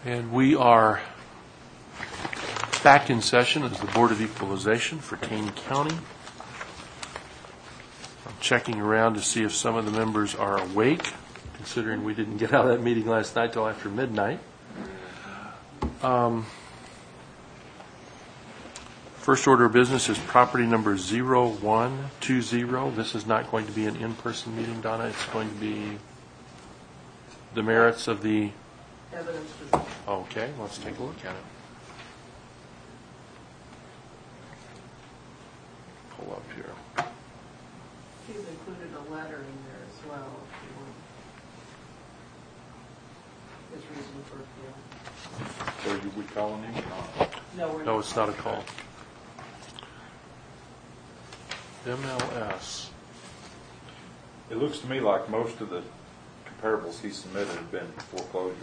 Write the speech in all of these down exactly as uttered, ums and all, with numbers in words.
And we are back in session as the Board of Equalization for Taney County. I'm checking around to see if some of the members are awake, considering we didn't get out of that meeting last night till after midnight. Um, first order of business is property number zero one two zero. This is not going to be an in-person meeting, Donna. It's going to be the merits of the evidence. Okay, let's take a look at it. Pull up here. He's included a letter in there as well, if you want. His reason for appeal. So are we calling him or not? No, we're No, not. it's not a call. M L S. It looks to me like most of the comparables he submitted have been foreclosures.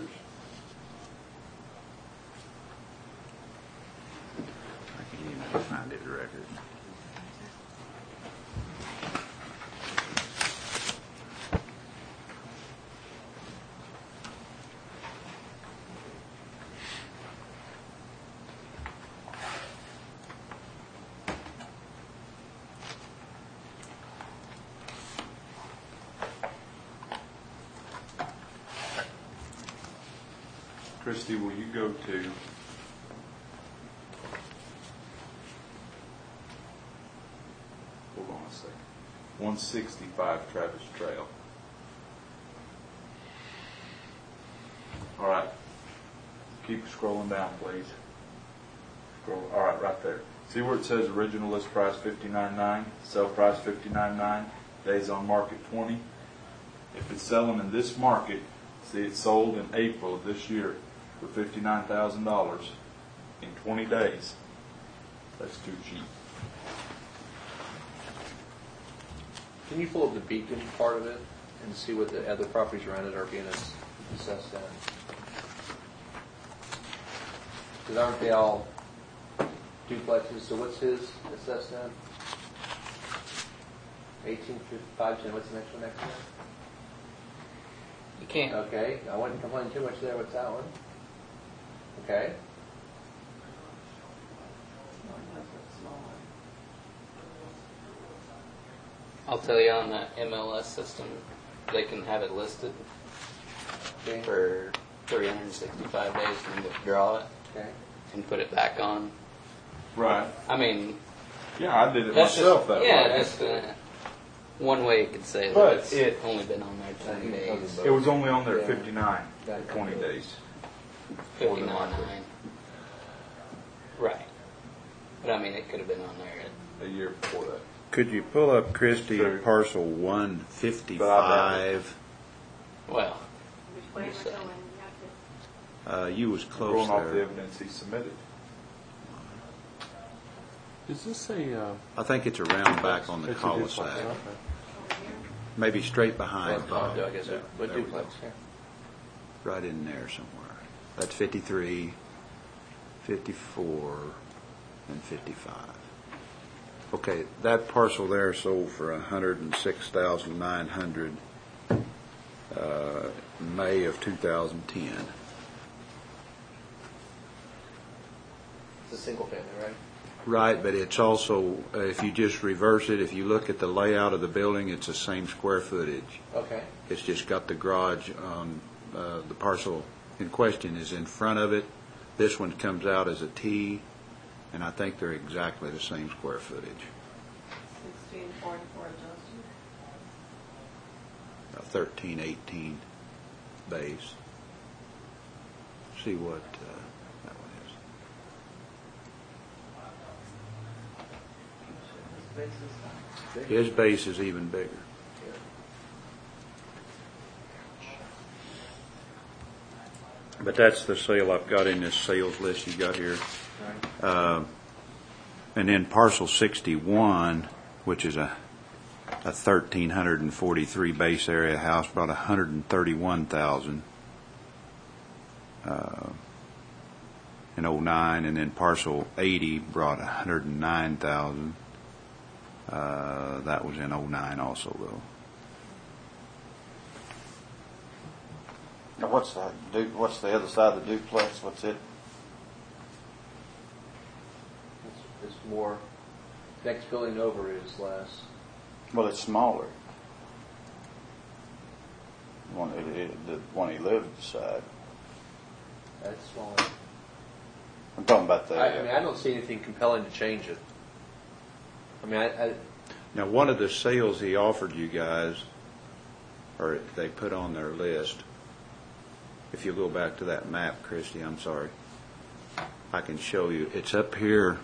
I can't even find his record. Christy, will you go to hold on a second. one sixty-five Travis Trail. All right. Keep scrolling down, please. Scroll. All right, right there. See where it says original list price fifty-nine nine, sell price fifty-nine nine, days on market twenty. If it's selling in this market, see it sold in April of this year for fifty-nine thousand dollars in twenty days. That's too cheap. Can you pull up the Beacon part of it and see what the other properties around it are being assessed at? Because aren't they all duplexes? So what's his assessed at? eighteen fifty-five, what's the next one next to that? You can't. Okay, I wouldn't complain too much there. What's that one? Okay. I'll tell you on the M L S system, they can have it listed Okay. for three hundred sixty-five days and withdraw it Okay. and put it back on. Right. I mean, Yeah, I did it that's myself just, that yeah, way. just uh, one way you could say that But it's it- only been on there twenty days, It was only on there Yeah. fifty-nine for twenty days. fifty-nine nine. Right. But I mean, it could have been on there at A year before that. Could you pull up, Christie, Sure. parcel one fifty-five? well. Which way you we're say. going, you have to. Uh, you was close Going off the there. evidence he submitted. Is this a... Uh, I think it's around back on the it's a duplex, cul-de-sac. okay. Maybe straight behind Well, Bob. I guess There what we duplex go. here? Right in there somewhere. That's fifty-three, fifty-four, and fifty-five. Okay, that parcel there sold for one hundred six thousand nine hundred dollars uh, May of two thousand ten. It's a single family, right? Right, but it's also, uh, if you just reverse it, if you look at the layout of the building, it's the same square footage. Okay. It's just got the garage on, uh, the parcel in question is in front of it. This one comes out as a T, and I think they're exactly the same square footage. Sixteen forty-four adjusted. A thirteen eighteen base. See what uh, that one His basis. is. His base is even bigger. But that's the sale I've got in this sales list you got here. Right. Uh, and then parcel sixty-one, which is a a thirteen forty-three base area house, brought one hundred thirty-one thousand uh, in oh nine, and then parcel eighty brought one hundred nine thousand. Uh, that was in oh nine also, though. Now, what's that, du- what's the other side of the duplex? What's it? It's, it's more, next building over is less. Well, it's smaller. The One, it, it, the one he lives beside. That's smaller. I'm talking about the. I, I mean, I don't see anything compelling to change it. I mean, I, I Now, one of the sales he offered you guys, or they put on their list, if you go back to that map, Christy, I'm sorry, I can show you. It's up here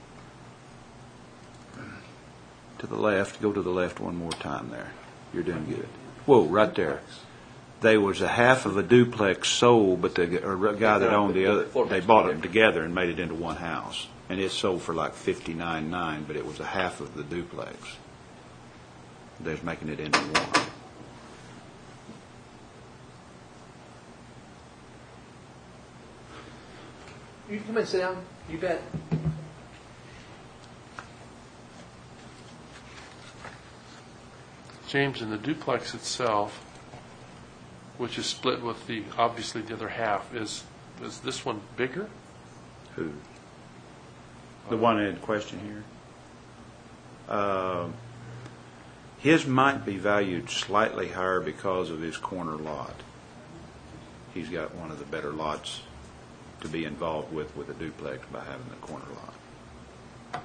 to the left. Go to the left one more time there. You're doing good. Whoa, right there. There was a half of a duplex sold, but the or guy that owned the other, they bought them together and made it into one house. And it sold for like fifty-nine nine, but it was a half of the duplex. They're making it into one. you can come and sit down. You bet. James, in the duplex itself, which is split with the, obviously the other half, is, is this one bigger? Who? The one in question here? Uh, his might be valued slightly higher because of his corner lot. He's got one of the better lots to be involved with with a duplex by having the corner lot.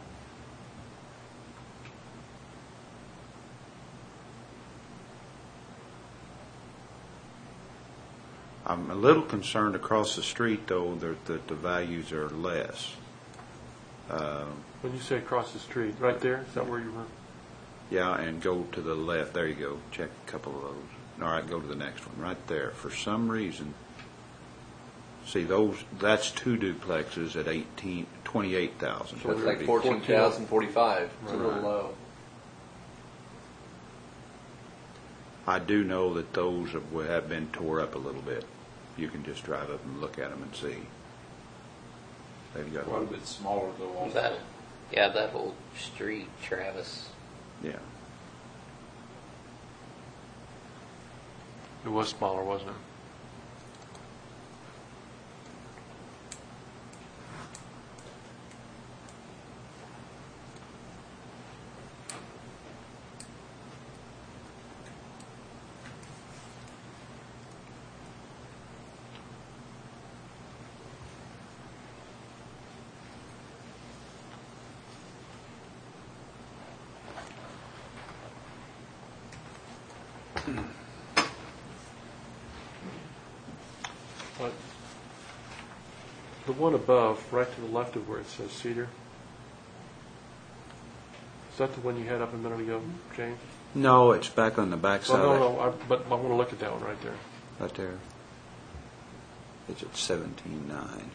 I'm a little concerned across the street, though, that, that the values are less. Uh, When you say across the street, right there, is that where you were? yeah, and go to the left. There you go. Check a couple of those. All right, go to the next one. Right there. For some reason, see those? That's two duplexes at eighteen, twenty-eight thousand. So it's like fourteen thousand forty-five. It's a little Right. low. I do know that those have, have been tore up a little bit. You can just drive up and look at them and see. They've got Quite a bit smaller though. Was Also. that, yeah, that whole street, Travis. yeah. It was smaller, wasn't it? But the one above, right to the left of where it says Cedar, is that the one you had up a minute ago, James? No, it's back on the back side. Well, of no, that- no, I, but I want to look at that one right there. Right there. It's at seventeen nine.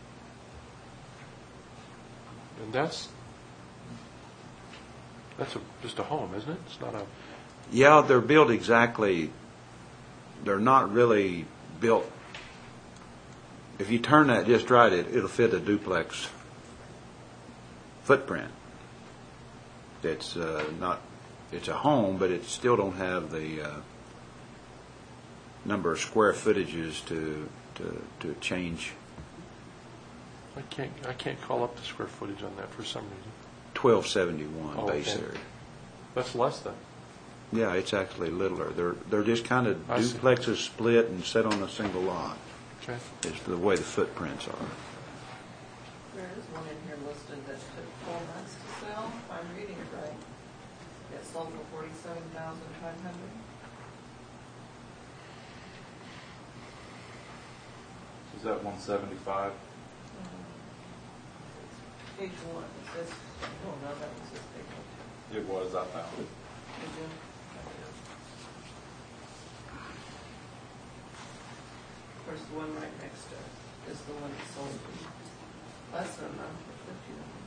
And that's, that's a, just a home, isn't it? It's not a, Yeah, they're built exactly, they're not really built. If you turn that just right, it, it'll fit a duplex footprint. It's uh, not, it's a home, but it still don't have the uh, number of square footages to, to, to change. I can't, I can't call up the square footage on that for some reason. twelve seventy-one Oh, base okay. area. That's less than. Yeah, it's actually littler. They're, they're just kind of I see. duplexes split and set on a single lot. Okay. It's the way the footprints are. There is one in here listed that took four months to sell, if I'm reading it right. It sold for forty-seven thousand five hundred. Is that one seventy-five? Page one, it says, oh no, that was this page one. It was, I found it. Did you? Of course, the one right next to it is the one that sold for less than that, for fifty dollars.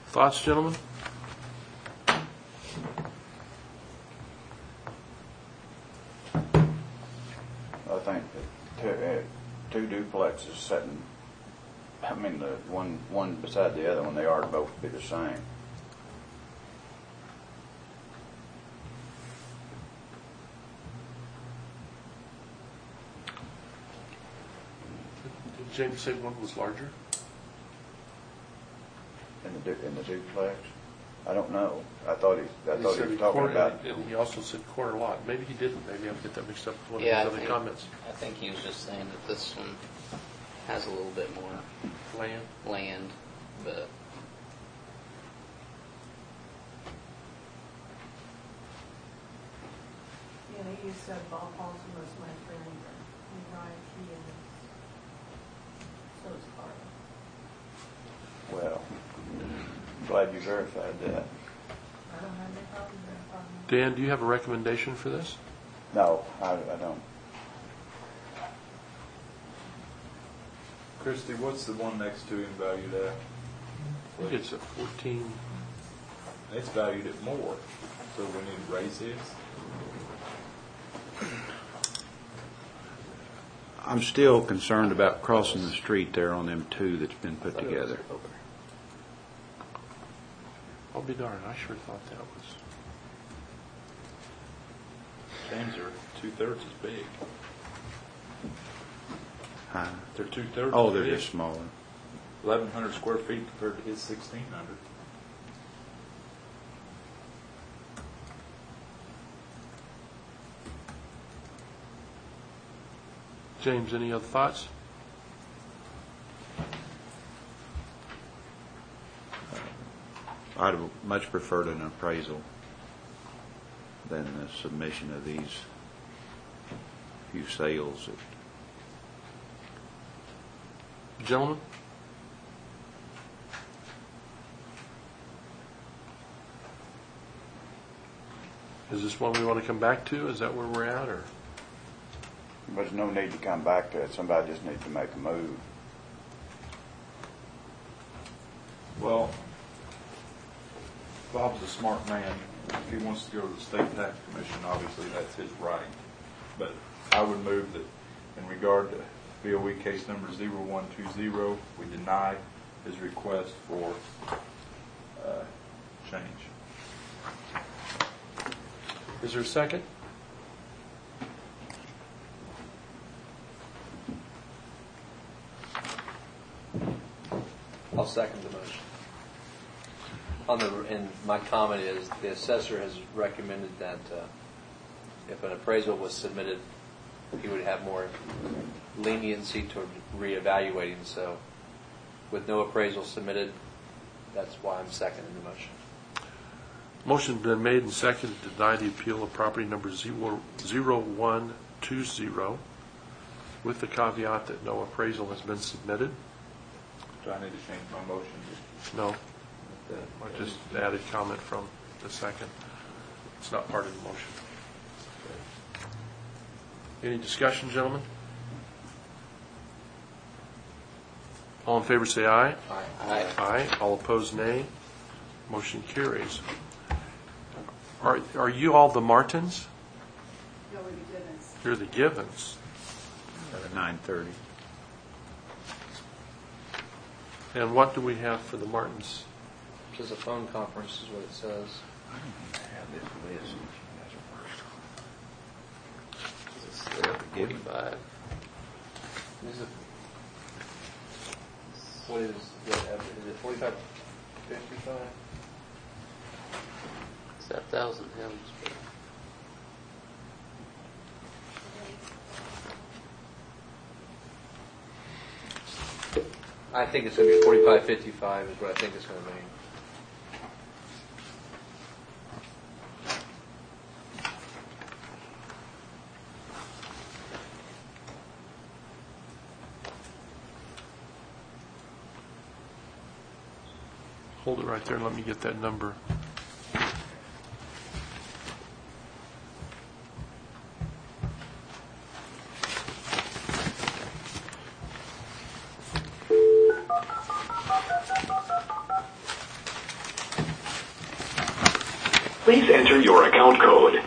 Thoughts, gentlemen? I think that two, uh, two duplexes sitting, I mean, the one, one beside the other one, they are to both be the same. Did James say one was larger? In the, du- in the duplex? I don't know. I thought he, I He thought he said was talking corner- about. and He also said corner lot. Maybe he didn't. Maybe I'll get that mixed up with one Yeah, I of his other think, comments. I think he was just saying that this one has a little bit more Land. land, but Yeah, you said Bob Paulson was my friend, and Ryan Key and so is Carla. Well, glad you verified that. I don't have any problem there. um, Dan, do you have a recommendation for this? No, I, I don't. Christie, what's the one next to him valued at? I think it's a fourteen. It's valued at more, so we need to raise his. I'm still concerned about crossing the street there on them two that's been put together. I'll be darned. I sure thought that was. James are two-thirds as big. Huh? They're two-thirds Oh, as they're big. just smaller. eleven hundred square feet compared to his sixteen hundred. James, any other thoughts? I'd have much preferred an appraisal than the submission of these few sales. Gentlemen? Is this one we want to come back to? Is that where we're at, or? There's no need to come back to it. Somebody just needs to make a move. Well, Bob's a smart man. If he wants to go to the state tax commission, obviously that's his right. But I would move that in regard to B O E case number zero one two zero, we deny his request for uh, change. Is there a second? I'll second the motion. On the, and my comment is, the assessor has recommended that uh, if an appraisal was submitted, he would have more leniency toward reevaluating. So with no appraisal submitted, that's why I'm seconding the motion. Motion's been made and seconded to deny the appeal of property number zero one two zero with the caveat that no appraisal has been submitted. Do I need to change my motion? No. I just added comment from the second. It's not part of the motion. Any discussion, gentlemen? All in favor say aye. Aye. Aye. All opposed, nay. Motion carries. Are are you all the Martins? No, we didn't. You're the Givens. At nine thirty. And what do we have for the Martins? Just a phone conference is what it says. I don't even have this list. forty-five. Is it, what is, what, is it forty-five, fifty-five? It's that thousand hymns. but I think it's going to be forty-five, fifty-five is what I think it's going to be. Hold it right there and let me get that number. Please enter your account code.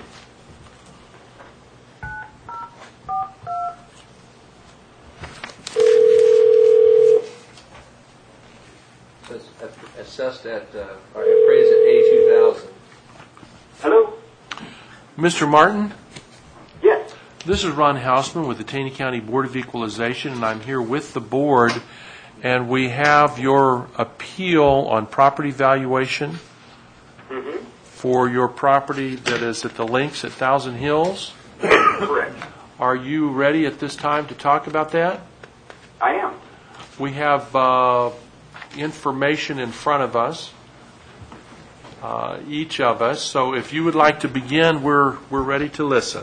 Says assessed at, uh, or appraised at eighty-two thousand. Hello? Mister Martin, Yes. this is Ron Hausman with the Taney County Board of Equalization, and I'm here with the board, and we have your appeal on property valuation Mm-hmm. for your property that is at the Links at Thousand Hills. Correct. Are you ready at this time to talk about that? I am. We have uh, information in front of us, uh, each of us. So if you would like to begin, we're we're ready to listen.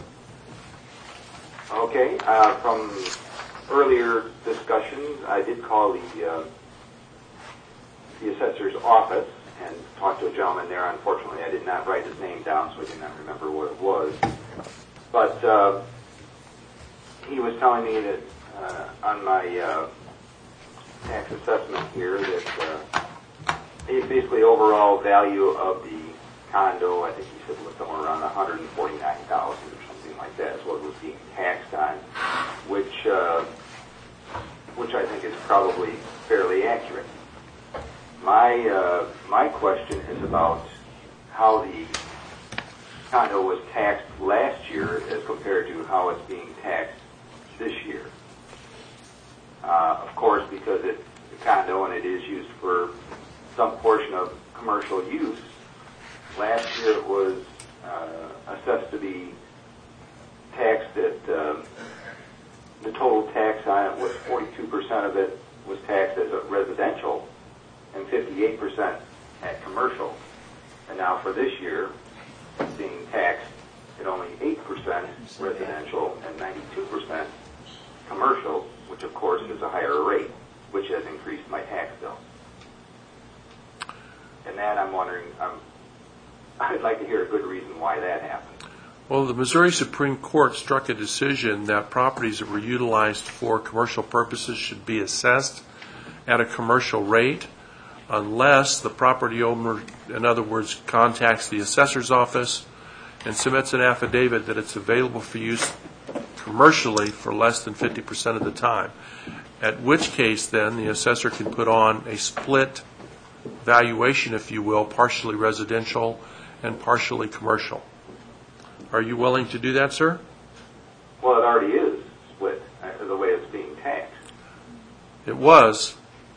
Okay. Uh, from earlier discussions, I did call the uh, the assessor's office and talked to a gentleman there. Unfortunately, I did not write his name down, so I did not remember what it was. But uh, he was telling me that uh, on my uh, tax assessment here that uh, basically overall value of the condo, I think he said was somewhere around one hundred forty-nine thousand dollars or something like that is what was being taxed on, which uh, which I think is probably fairly accurate. My uh, my question is about how the condo was taxed last year as compared to how it's being taxed this year. Uh, of course, because it's a condo and it is used for some portion of commercial use, last year it was uh, assessed to be taxed at, uh, the total tax on it was forty-two percent of it was taxed as a residential and fifty-eight percent at commercial. And now for this year, it's being taxed at only eight percent residential and ninety-two percent commercial, which of course is a higher rate, which has increased my tax bill. And that I'm wondering, um, I'd like to hear a good reason why that happened. Well, the Missouri Supreme Court struck a decision that properties that were utilized for commercial purposes should be assessed at a commercial rate unless the property owner, in other words, contacts the assessor's office and submits an affidavit that it's available for use commercially for less than fifty percent of the time, at which case then the assessor can put on a split valuation, if you will, partially residential and partially commercial. Are you willing to do that, sir? Well, it already is split, uh, the way it's being taxed. It was.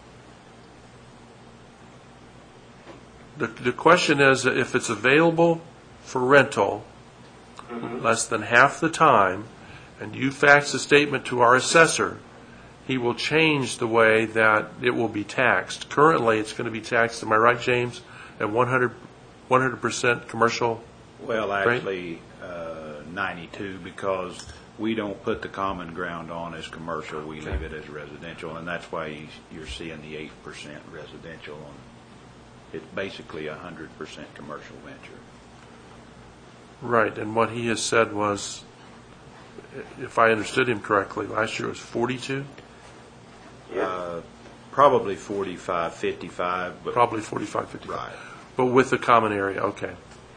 The, the question is, if it's available for rental Mm-hmm. less than half the time, and you fax a statement to our assessor, he will change the way that it will be taxed. Currently, it's going to be taxed, am I right, James, at one hundred percent commercial? Well, Right. actually, uh, ninety-two, because we don't put the common ground on as commercial, we leave it as residential, and that's why you- you're seeing the eight percent residential. On It's basically a one hundred percent commercial venture. Right, and what he has said was, if I understood him correctly, last year it was forty-two, Yeah. Uh, Probably forty-five, fifty-five, but. probably forty-five, fifty-five. Right. But with the common area, okay.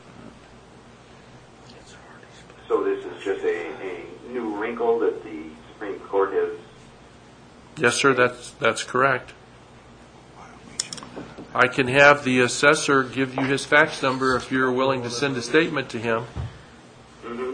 So this is just a, a new wrinkle that the Supreme Court has. Yes, sir, that's, that's correct. I can have the assessor give you his fax number if you're willing to send a statement to him. Mm-hmm.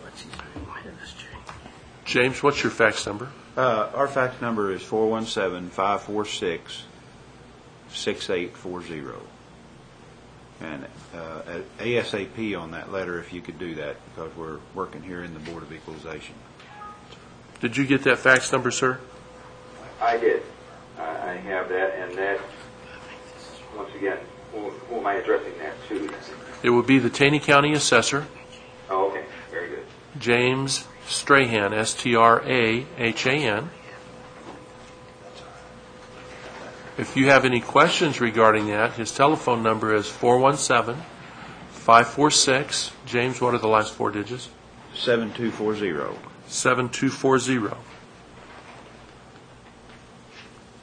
James, what's your fax number? Uh, Our fax number is four one seven, five four six, six eight four zero. And uh, ASAP on that letter, if you could do that, because we're working here in the Board of Equalization. Did you get that fax number, sir? I did. Uh, I have that, and that, once again, who, who am I addressing that to? It would be the Taney County Assessor, Oh, okay, very good. James Strahan, S T R A H A N. If you have any questions regarding that, his telephone number is four one seven, five four six, James, what are the last four digits? seven two four zero. seven two four zero.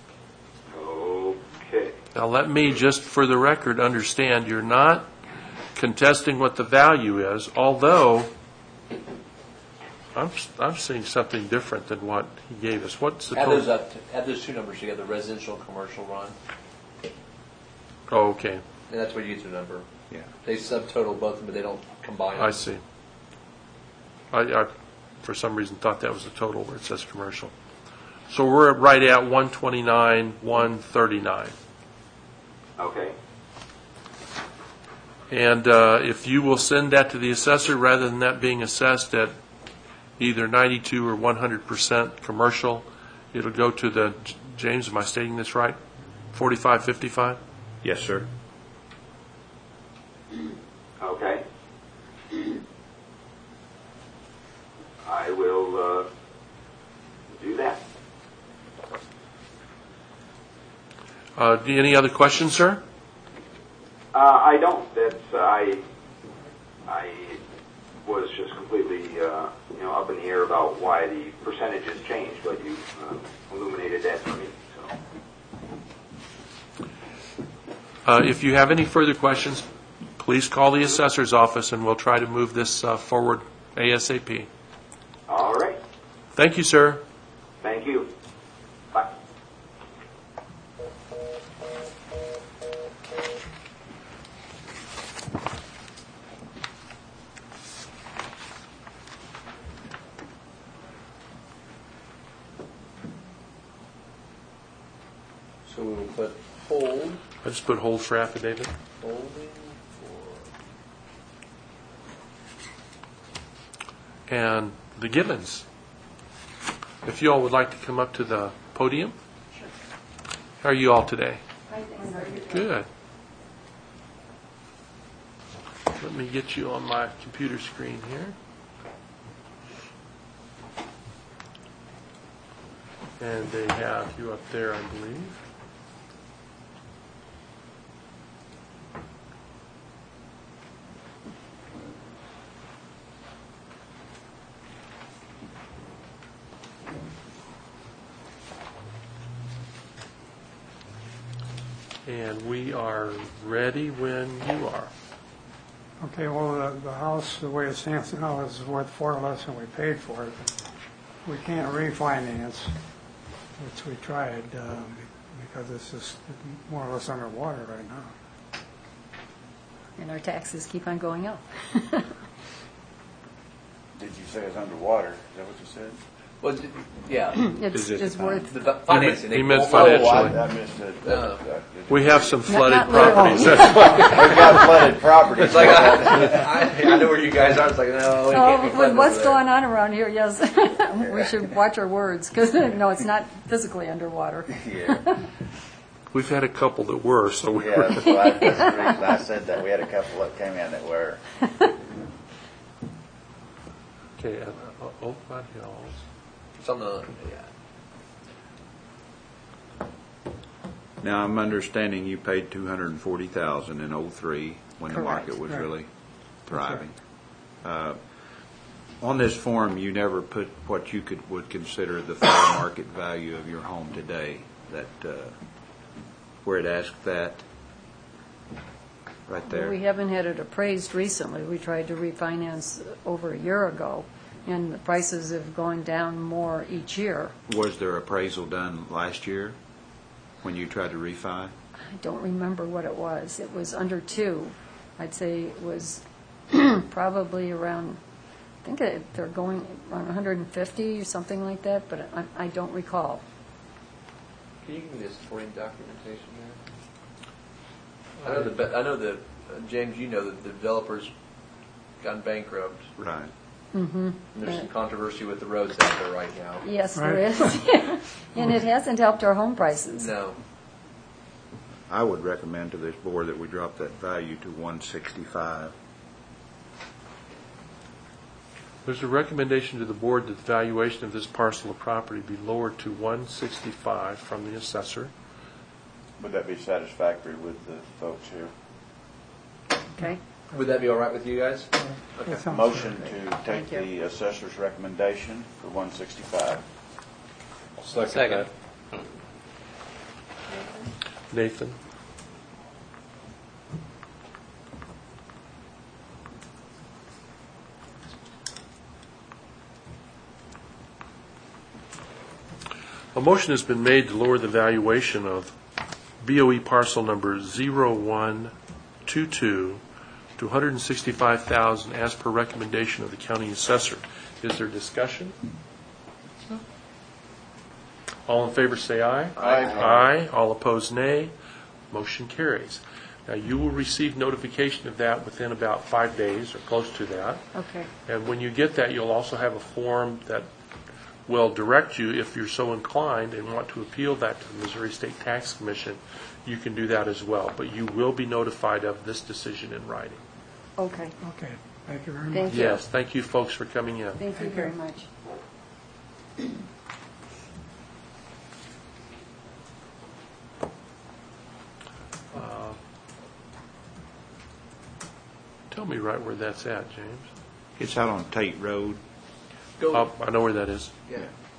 Okay. Now, let me, just for the record, understand you're not contesting what the value is, although I'm, I'm seeing something different than what he gave us. What's the Add total? those up, to- add those two numbers together, residential, commercial run, Oh, okay. and that's where you get your number. Yeah. They subtotal both of them, but they don't combine them. I see. I, I, for some reason, thought that was the total where it says commercial. So we're right at one twenty-nine, one thirty-nine. Okay. And uh, if you will send that to the assessor, rather than that being assessed at either ninety-two or one hundred percent commercial, it'll go to the, James, am I stating this right? forty-five fifty-five? Yes, sir. Okay. I will uh, do that. Uh, do- any other questions, sir? Uh, I don't. That's I. I was just completely, uh, you know, up in the air about why the percentages changed, but you uh, illuminated that for me. So. Uh, if you have any further questions, please call the assessor's office and we'll try to move this uh, forward ASAP. All right. Thank you, sir. Thank you. Bye. So we will put hold, I just put hold for affidavit. holding for, And the Gibbons. If you all would like to come up to the podium. How are you all today? Good. Let me get you on my computer screen here. And they have you up there, I believe. And we are ready when you are. Okay, well, the, the house, the way it stands now, is worth far less than we paid for it. We can't refinance, which we tried, uh, because it's just more or less underwater right now. And our taxes keep on going up. Did you say it's underwater? Is that what you said? well, d- yeah, It's, Is it- it's worth, the va- financing. He they meant won't- financially. Oh, I, I missed it. No. We have some flooded not literal. properties. We've got flooded properties. It's like, I, I know where you guys are, it's like, no, it can't be oh, flooded with what's over there. going on around here, yes, we should watch our words, because, no, it's not physically underwater. Yeah, We've had a couple that were, so we yeah, were. that's why, that's the reason I said that. We had a couple that came in that were. Okay, uh, uh, Oakmont Hills. It's on the, yeah. Now, I'm understanding you paid two hundred and forty thousand in oh three when the Correct. market was Right. really thriving. Uh, On this form, you never put what you could, would consider the fair market value of your home today, that, uh, where it asked that, right there. We haven't had it appraised recently. We tried to refinance over a year ago, and the prices have gone down more each year. Was there appraisal done last year when you tried to refi? I don't remember what it was. It was under two. I'd say it was probably around, I think it- they're going around one hundred fifty or something like that, but I, I don't recall. Can you give me the supporting documentation there? I know the, be- I know that, uh, James, you know that the developer's gone bankrupt. Right. Mm-hmm. And there's some controversy with the roads out there right now. Yes, there Right. is. And it hasn't helped our home prices. No. I would recommend to this board that we drop that value to one sixty-five. There's a recommendation to the board that the valuation of this parcel of property be lowered to one sixty-five from the assessor. Would that be satisfactory with the folks here? Okay? Would that be all right with you guys? That sounds Motion good. to take Thank you. the assessor's recommendation for one sixty-five. Second. Nathan? A motion has been made to lower the valuation of B O E parcel number zero one two two to one hundred sixty-five thousand dollars as per recommendation of the county assessor. Is there discussion? All in favor say aye. Aye. Aye. All opposed nay. Motion carries. Now, you will receive notification of that within about five days or close to that. Okay. And when you get that, you'll also have a form that will direct you, if you're so inclined and want to appeal that to the Missouri State Tax Commission, you can do that as well. But you will be notified of this decision in writing. Okay. Okay, thank you very much. Thank you. Yes, thank you folks for coming in. Thank you very much. Uh, Tell me right where that's at, James. It's out on Tate Road. Go. Oh, I know where that is. Yeah.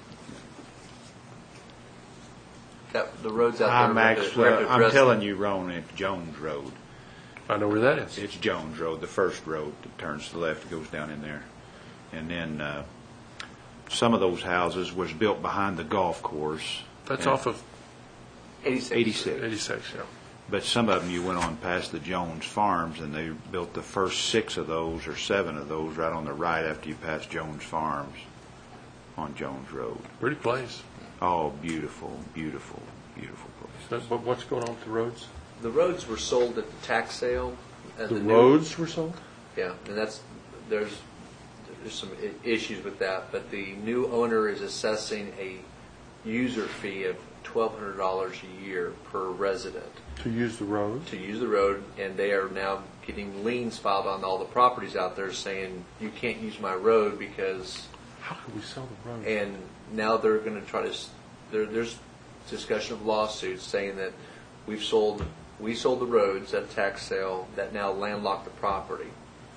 That, the roads out there. I'm we have to- actually, we have to I'm address telling them. you wrong, it's Jones Road. I know where that is. It's Jones Road, the first road that turns to the left, goes down in there. And then, uh, some of those houses was built behind the golf course. That's And- off of eighty-six. eighty-six. eighty-six, yeah. But some of them you went on past the Jones Farms, and they built the first six of those or seven of those right on the right after you pass Jones Farms on Jones Road. Pretty place. Oh, beautiful, beautiful, beautiful place. So, but what's going on with the roads? The roads were sold at the tax sale. at The new- roads were sold? Yeah, and that's, there's, there's some i- issues with that, but the new owner is assessing a user fee of twelve hundred dollars a year per resident To use the roads? to use the road, and they are now getting liens filed on all the properties out there saying, you can't use my road because, How could we sell the roads? and now they're going to try to, s- there, there's discussion of lawsuits saying that we've sold, we sold the roads at a tax sale that now landlocked the property.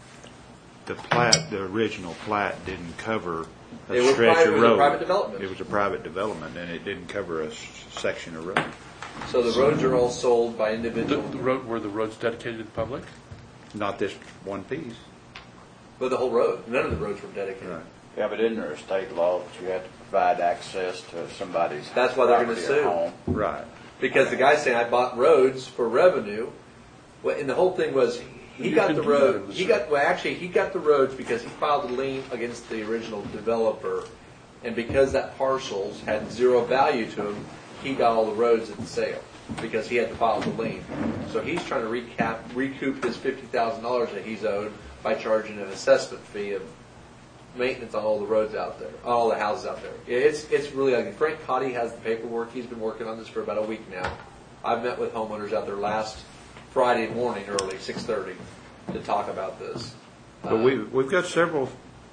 The plat, the original plat didn't cover a It was stretch private- of it was a road. private development. It was a private development, and it didn't cover a s- section of road. So the roads are all sold by The, individual, the road, were the roads dedicated to the public? Not this one piece. but the whole road, none of the roads were dedicated. Right. Yeah, but isn't there a state law that you have to provide access to somebody's That's why they're gonna property sue. or home? Right. Because the guy's saying, I bought roads for revenue. Well, and the whole thing was, he You got can the do that in road, he Missouri. got, well, actually, he got the roads because he filed a lien against the original developer. And because that parcels had zero value to him, he got all the roads at the sale, because he had to file the lien. So he's trying to recap, recoup his fifty thousand dollars that he's owed by charging an assessment fee of maintenance on all the roads out there, all the houses out there. It's, it's really ugly. Frank Cotty has the paperwork. He's been working on this for about a week now. I've met with homeowners out there last Friday morning early, six thirty, to talk about this. But Uh, we, we've got several,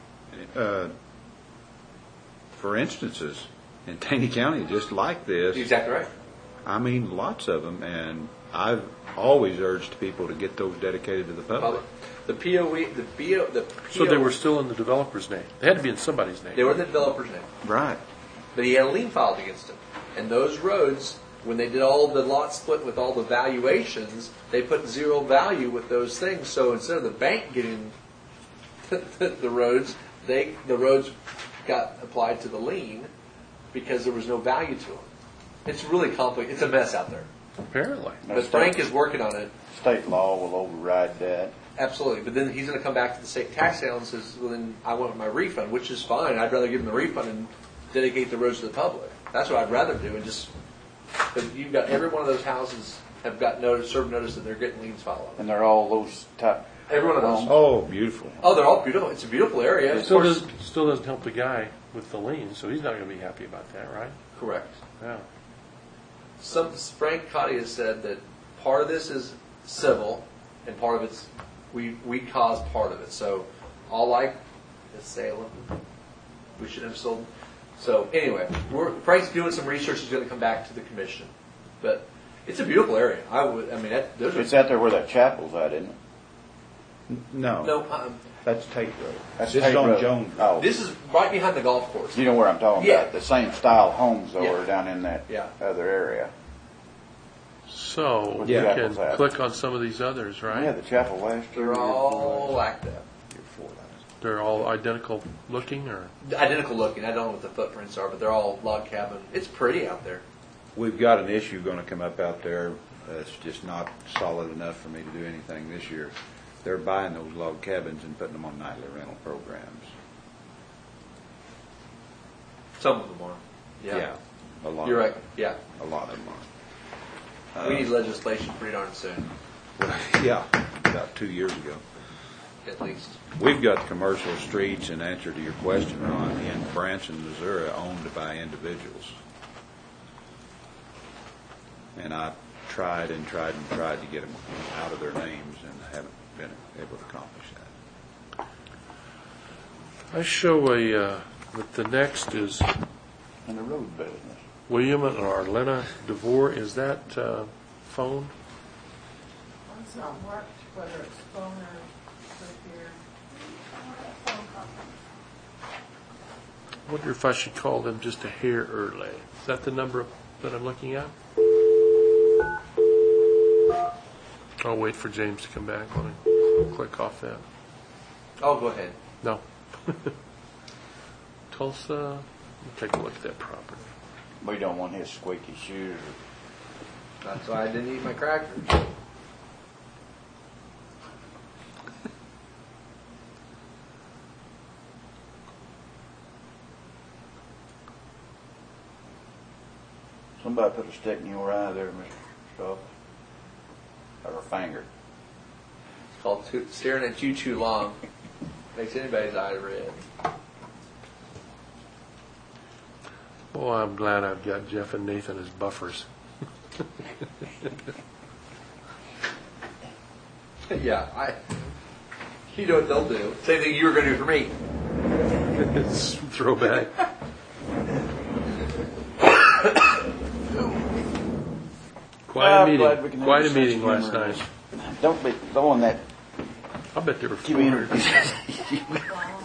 uh, for instances, in Taney County, just like this. You're exactly right. I mean, lots of them, and I've always urged people to get those dedicated to the public. The P O E, the B O, the P O, So they were still in the developer's name? They had to be in somebody's name. they were in the developer's name. Right. But he had a lien filed against him. And those roads, when they did all the lot split with all the valuations, they put zero value with those things. So instead of the bank getting the roads, they the roads got applied to the lien because there was no value to them. It's really complicated. It's a mess out there. Apparently. But Frank is working on it. State law will override that. Absolutely, but then he's going to come back to the state tax sale and says, well, then I want my refund, which is fine. I'd rather give him the refund and dedicate the roads to the public. That's what I'd rather do, and just, because you've got, every one of those houses have got notice, served notice that they're getting liens filed on. And they're all those type. Every one of those. Oh, beautiful. Oh, they're all beautiful. It's a beautiful area. It Of still course, doesn't, still doesn't help the guy with the lien, so he's not going to be happy about that, right? correct. Yeah. Some, Frank Cotty has said that part of this is civil, and part of it's, we, we caused part of it. So, all I, is Salem, we should have sold. So, anyway, we're, Frank's doing some research. He's going to come back to the commission. But it's a beautiful area. I would, I mean, that, those are. It's out there where that chapel's at, isn't it? No. No, um, That's Tate Road. That's This Tate is on Road. Jones. Oh, this is right behind the golf course. you know where I'm talking Yeah. about? The same style homes though Yeah. are down in that Yeah. other area. So, Yeah. you can Chapel's at. click on some of these others, right? Yeah, the chapel last year. They're all like that. You're for that. They're all identical looking, or? Identical looking. I don't know what the footprints are, but they're all log cabin. It's pretty out there. We've got an issue going to come up out there that's just not solid enough for me to do anything this year. They're buying those log cabins and putting them on nightly rental programs. Some of them are. Yeah, a lot. You're right. Yeah. A lot of them are. We need legislation pretty darn soon, Yeah, about two years ago. at least. We've got commercial streets, in answer to your question, Ron, in Branson, Missouri, owned by individuals. And I tried and tried and tried to get them out of their names and haven't been able to accomplish that. I show a, uh, that the next is In the road business. William and Arlena DeVore. Is that uh, phone? It's not marked whether it's phone or right here. I wonder if I should call them just a hair early. Is that the number that I'm looking at? I'll wait for James to come back. Let me click off that. Oh, go ahead. No. Tulsa, let me take a look at that property. We don't want his squeaky shoes. That's why I didn't eat my crackers. Somebody put a stick in your eye there, Mister Stubbs. Or a finger. It's called too, staring at you too long. Makes anybody's eye red. Boy, I'm glad I've got Jeff and Nathan as buffers. Yeah, I. You know what they'll do. Same thing you were going to do for me. Throwback. Quite I'm a glad we meeting. can have Quite a sense meeting of last humor. night. Don't be throwing that I bet there were four hundred. community.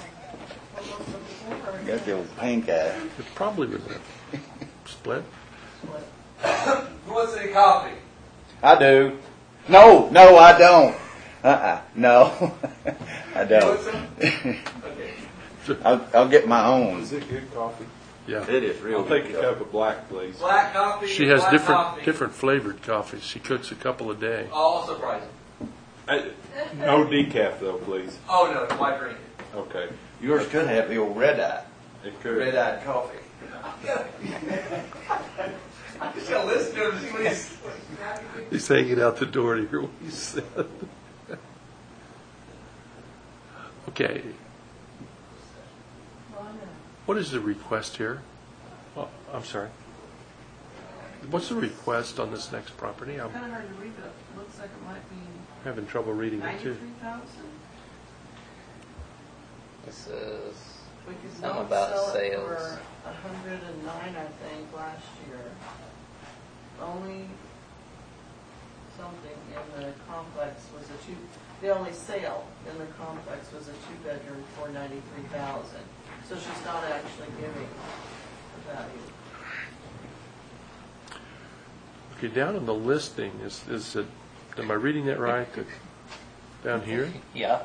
Got the old pink eye. It probably was a split. Who wants any coffee? I do. No, no, I don't. Uh-uh. No, I don't. Okay. I'll, I'll get my own. Is it good coffee? Yeah. It is real I'll take good. a cup of black, please. Black coffee. She has black different coffee. different flavored coffees. She cooks a couple a day. All surprising. I, no decaf, though, please. Oh no, why drink it? Okay. Yours could have the old red eye. It could. Red-eyed coffee. I'm just gonna listen to him and see what he's. He's hanging out the door to hear what he said. Okay. What is the request here? Oh, I'm sorry. What's the request on this next property? I'm Kind of hard to read, but it looks like it might be having trouble reading it too. ninety-three thousand. This is We could Something not about sell it sales. for a hundred and nine, I think, last year. Only something in the complex was a two, the only sale in the complex was a two-bedroom for ninety-three thousand. So she's not actually giving the value. Okay, down in the listing, is, is it, am I reading that right? That down here? yeah.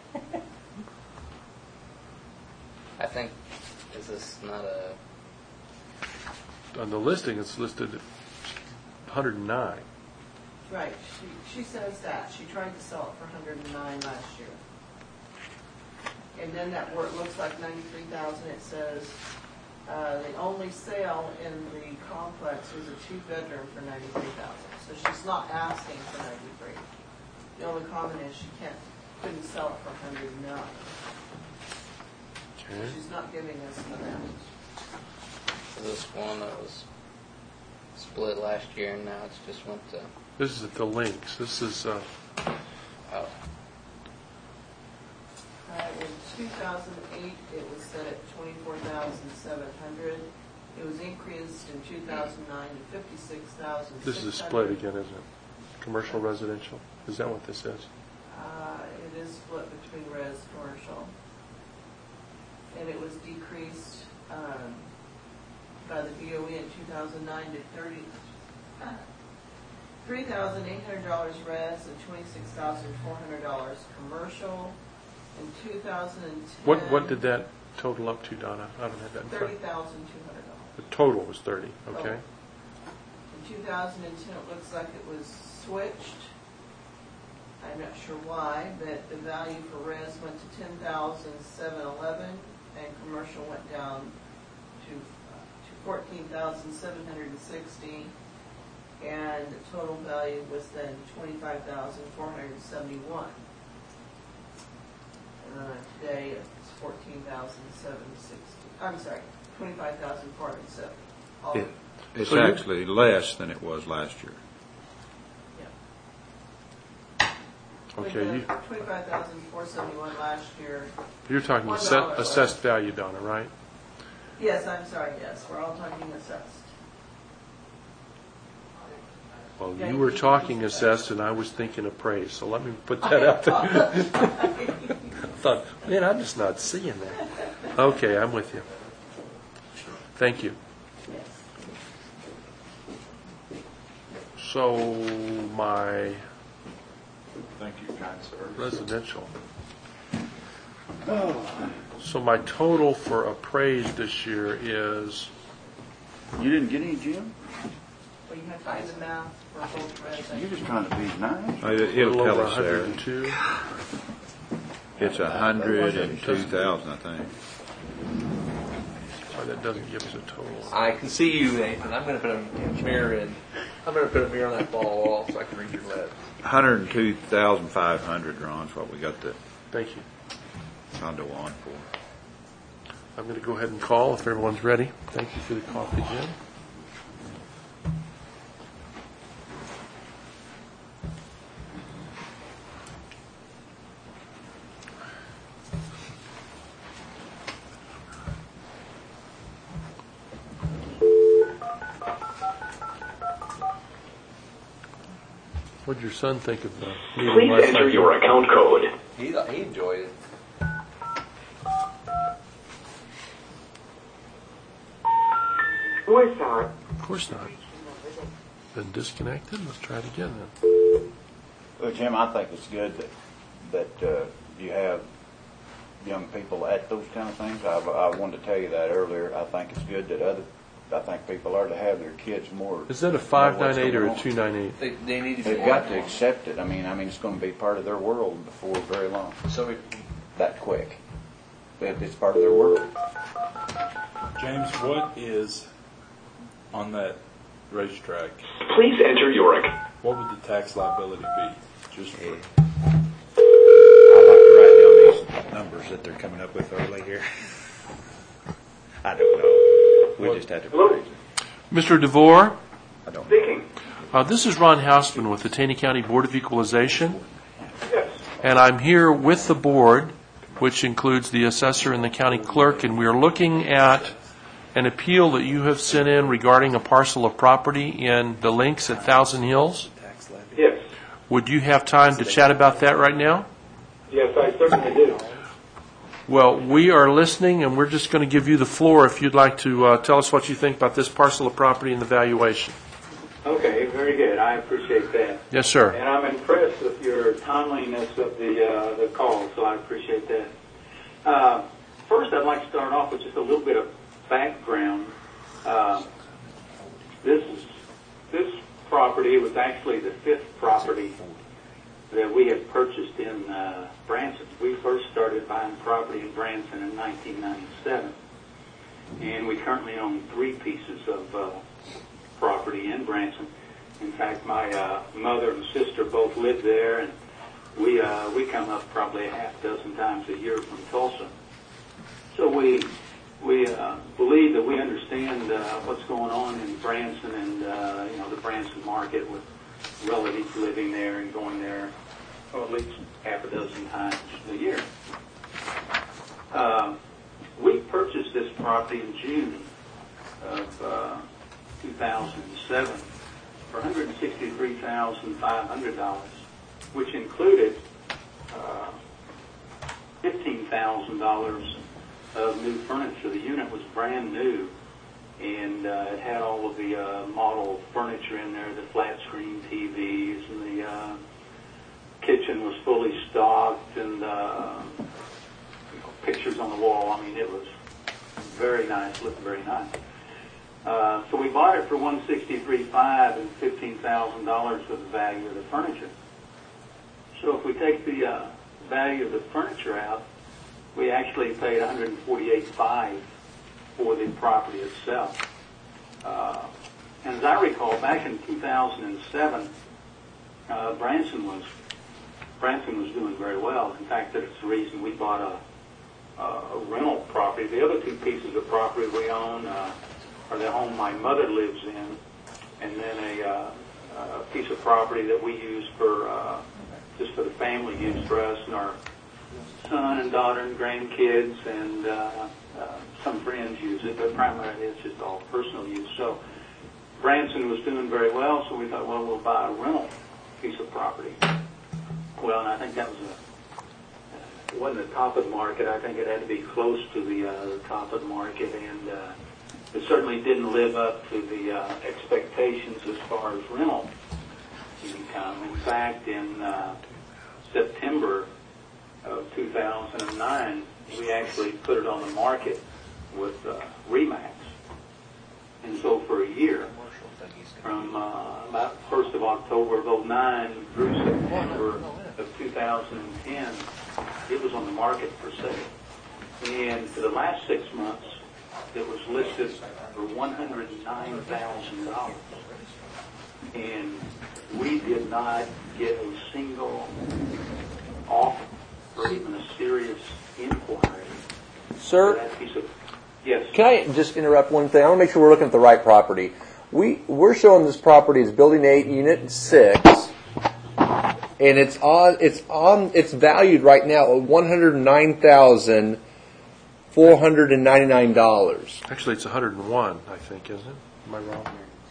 I think is this not a On the listing, it's listed at one hundred nine. Right, she, she says that. She tried to sell it for a hundred and nine last year. And then that where it looks like ninety-three thousand, it says, uh, the only sale in the complex was a two-bedroom for ninety-three thousand. So she's not asking for ninety-three. The only comment is she can't, couldn't sell it for a hundred and nine. Okay. She's not giving us the amount. this one that was split last year and now it's just went to This is at the links. This is, uh, oh Uh, in two thousand eight, it was set at twenty-four thousand seven hundred. It was increased in two thousand nine to fifty-six thousand six hundred. this is a split again, isn't it? Commercial, residential. Is that what this is? Uh, it is split between res commercial. And it was decreased, um, by the D O E in two thousand nine to thirty, three thousand eight hundred dollars res and twenty-six thousand four hundred dollars commercial. In two thousand ten. What, what did that total up to, Donna? I don't have that in front. Thirty thousand two hundred dollars. The total was thirty, okay? In two thousand ten, it looks like it was switched. I'm not sure why, but the value for res went to ten thousand seven eleven, and commercial went down to uh, to fourteen thousand seven hundred sixty, and the total value was then twenty-five thousand four hundred seventy-one. And then today it's fourteen thousand seven hundred sixty. I'm sorry, twenty-five thousand four hundred seventy. All It- It's So you- actually less than it was last year. Okay, you, Twenty-five thousand four hundred seventy-one last year. you're talking One asse- dollar. assessed value, Donna, right? Yes, I'm sorry, yes, we're all talking assessed. Well, Yeah, you were you- talking you- assessed, and I was thinking appraised, so let me put that out there. I thought, man, I'm just not seeing that. Okay, I'm with you. Thank you. Yes. So my Thank you, kind sir. residential. So my total for appraised this year is, You didn't get any, Jim? Well, you have to do the math for both res and. You're just trying to be nice. a It'll little tell over us there. one hundred two. It's a hundred and two thousand, I think. Sorry, that doesn't give us a total. I can see you, Nathan. I'm going to put a mirror in. I'm going to put a mirror on that ball wall so I can read your lips. Hundred and two thousand five hundred, Ron, is what we got the Thank you. condo on for. I'm going to go ahead and call if everyone's ready. Thank you for the coffee, Jim. What'd your son think of the meeting Please last enter night? your account code. He, he enjoyed it. Voice on. Of course not. Been disconnected? Let's try it again then. Well, Jim, I think it's good that, that uh, you have young people at those kind of things. I, I wanted to tell you that earlier. I think it's good that other, I think people are to have their kids more. Is that a know what's five nine eight or going a on. two nine eight? They, they need to be They've got to accept it. I mean, I mean, it's going to be part of their world before very long. So we, That quick. It, it's part of their world. James, what is on that racetrack? Please enter your account. What would the tax liability be? Just for, I like to write down these numbers that they're coming up with early here. I don't know. We just had to Hello? appraise it. Mister DeVore, I don't know. Speaking. uh, this is Ron Hausman with the Taney County Board of Equalization, Yes. and I'm here with the board, which includes the assessor and the county clerk, and we are looking at an appeal that you have sent in regarding a parcel of property in the Links at Thousand Hills. Yes. Would you have time to chat about that right now? Yes, I certainly do. Well, we are listening, and we're just going to give you the floor if you'd like to uh, tell us what you think about this parcel of property and the valuation. Okay, very good. I appreciate that. Yes, sir. And I'm impressed with your timeliness of the uh, the call, so I appreciate that. Uh, first, I'd like to start off with just a little bit of background. Uh, this is this property was actually the fifth property that we have purchased in uh, Branson. We first started buying property in Branson in nineteen ninety-seven, and we currently own three pieces of uh, property in Branson. In fact, my uh, mother and sister both live there, and we uh, we come up probably a half dozen times a year from Tulsa. So we we uh, believe that we understand uh, what's going on in Branson and uh, you know the Branson market with relatives living there and going there well, at least half a dozen times a year. Uh, we purchased this property in June of uh, two thousand seven for one hundred sixty-three thousand five hundred dollars, which included uh, fifteen thousand dollars of new furniture. The unit was brand new, and uh, it had all of the uh, model furniture in there, the flat screen T Vs, and the uh, kitchen was fully stocked, and uh, pictures on the wall. I mean, it was very nice, looked very nice. Uh, so we bought it for one sixty-three five and fifteen thousand dollars for the value of the furniture. So if we take the uh, value of the furniture out, we actually paid one forty-eight five for the property itself. Uh, and as I recall, back in two thousand seven, uh, Branson was Branson was doing very well. In fact, that's the reason we bought a, a rental property. The other two pieces of property we own uh, are the home my mother lives in, and then a, uh, a piece of property that we use for uh, just for the family use for us and our son and daughter and grandkids, and uh, uh, some friends use it, but primarily it's just all personal use. So Branson was doing very well, so we thought, well, we'll buy a rental piece of property. Well, and I think that was a, it wasn't the top of the market. I think it had to be close to the, uh, the top of the market, and uh, it certainly didn't live up to the uh, expectations as far as rental income. In fact, in uh, September of two thousand nine, we actually put it on the market with uh, Remax. And so for a year, from uh, about first of October of oh nine through September of two thousand ten, it was on the market for sale. And for the last six months, it was listed for one hundred nine thousand dollars. And we did not get a single offer or even a serious inquiry. Sir, That piece of, yes. can I just interrupt one thing? I want to make sure we're looking at the right property. We, we're showing this property as Building eight, Unit six, and it's on, it's on, it's valued right now at one hundred nine thousand four hundred ninety-nine dollars. Actually, it's one hundred one, I think, isn't it? Am I wrong?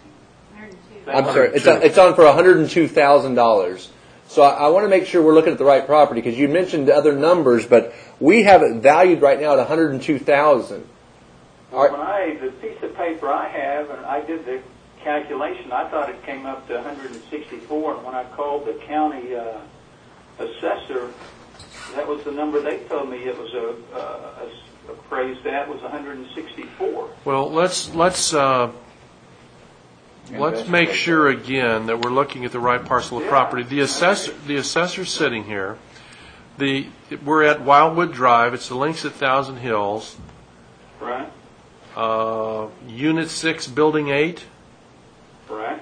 I'm sorry, it's on, it's on for one hundred two thousand dollars. So I, I want to make sure we're looking at the right property, because you mentioned other numbers, but we have it valued right now at one hundred two thousand dollars. Well, when I, the piece of paper I have, and I did the calculation, I thought it came up to one hundred sixty-four, and when I called the county uh, assessor, that was the number they told me it was a, uh, a appraised at was one hundred sixty-four. Well, let's let's uh, let's make sure again that we're looking at the right parcel of property. The assessor, the assessor's sitting here. The we're at Wildwood Drive. It's the links at Thousand Hills. Right. Uh, Unit six, Building eight. Right.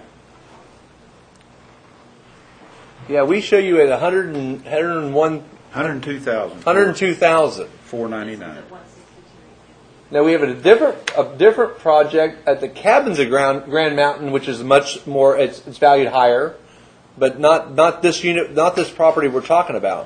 Yeah, we show you at one hundred and, one hundred one, one hundred two thousand. one hundred two thousand. four ninety-nine. Now we have a different a different project at the Cabins of Grand, Grand Mountain, which is much more. It's, it's valued higher, but not not this unit, not this property we're talking about.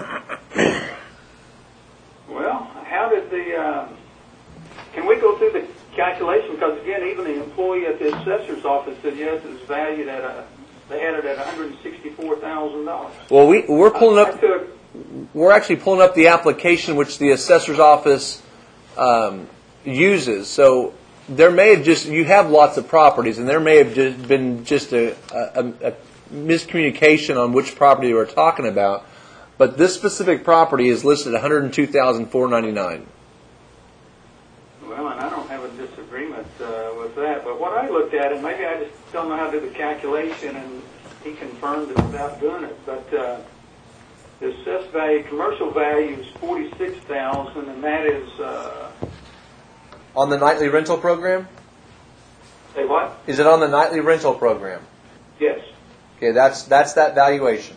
Well, how did the? Uh, can we go through the calculation? Because again, even the employee at the assessor's office said yes, it's valued at a. They had it at one hundred sixty-four thousand dollars. Well, we we're pulling up. I took, We're actually pulling up the application which the assessor's office um, uses. So there may have just you have lots of properties, and there may have just been just a, a, a miscommunication on which property we're talking about. But this specific property is listed at one hundred two thousand four hundred ninety-nine. well, and I don't have a disagreement uh, with that. But what I looked at, and maybe I just don't know how to do the calculation, and he confirmed it without doing it. But uh, the assessed value, commercial value is forty-six thousand, and that is uh, On the nightly rental program? say what? Is it on the nightly rental program? Yes. Okay, that's that's that valuation.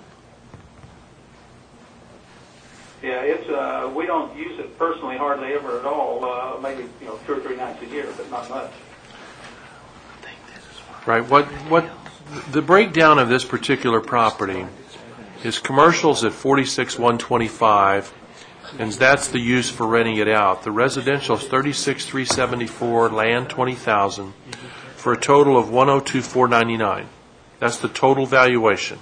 Yeah, it's uh, we don't use it personally hardly ever at all. Uh, maybe you know two or three nights a year, but not much. Right. What what the breakdown of this particular property is commercials at forty-six one twenty-five, and that's the use for renting it out. The residential is thirty-six three seventy-four, land twenty thousand, for a total of one hundred two four ninety-nine. That's the total valuation.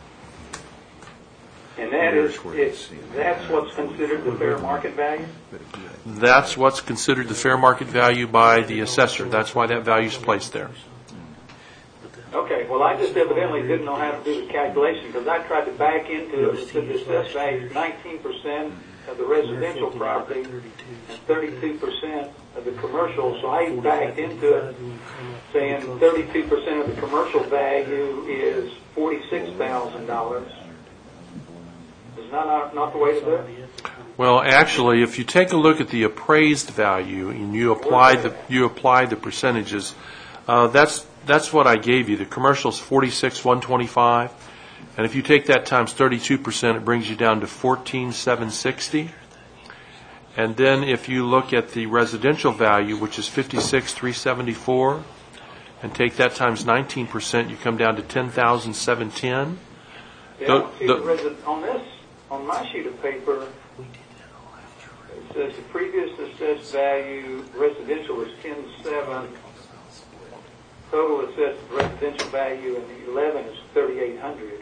And that is it, that's what's considered the fair market value. That's what's considered the fair market value by the assessor. That's why that value is placed there. Okay, well, I just evidently didn't know how to do the calculation because I tried to back into it. It said the assessed value is nineteen percent of the residential property and thirty-two percent of the commercial. So I backed into it saying thirty-two percent of the commercial value is forty-six thousand dollars. Is that not, not the way to do it? Well, actually, if you take a look at the appraised value and you apply the you apply the percentages, uh, that's that's what I gave you. The commercial's forty-six one twenty-five, and if you take that times thirty-two percent, it brings you down to fourteen seven sixty. And then if you look at the residential value, which is fifty-six three seventy-four, and take that times nineteen percent, you come down to ten thousand seven ten. Yeah, see, the resi- on this, on my sheet of paper, it says the previous assessed value residential was ten seven. Total assessed residential value in the eleven is thirty-eight hundred.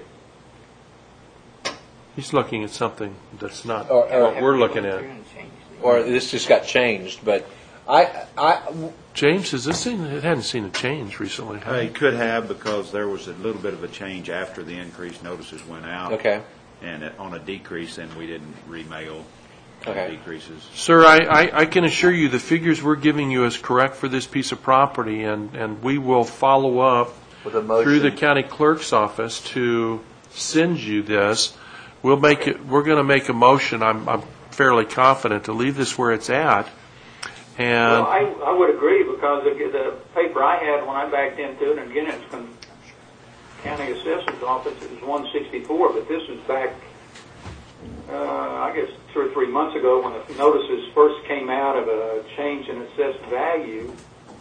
He's looking at something that's not Or- or- what we're looking at. Or this just got changed, but I, I, James, has this seen? It hadn't seen a change recently. Uh, It could have, because there was a little bit of a change after the increased notices went out. okay, And it- on a decrease, then we didn't remail uh, Okay. decreases. Sir, I, I, I can assure you the figures we're giving you is correct for this piece of property, and, and we will follow up with a motion. through the county clerk's office to send you this. We'll make it. We're going to make a motion. I'm, I'm fairly confident to leave this where it's at. And Well, I, I would agree, because the, the paper I had when I backed into it, and again, it's from county assessor's office, it was one sixty-four, but this was back, uh, I guess, two or three months ago when the notices first came out of a change in assessed value.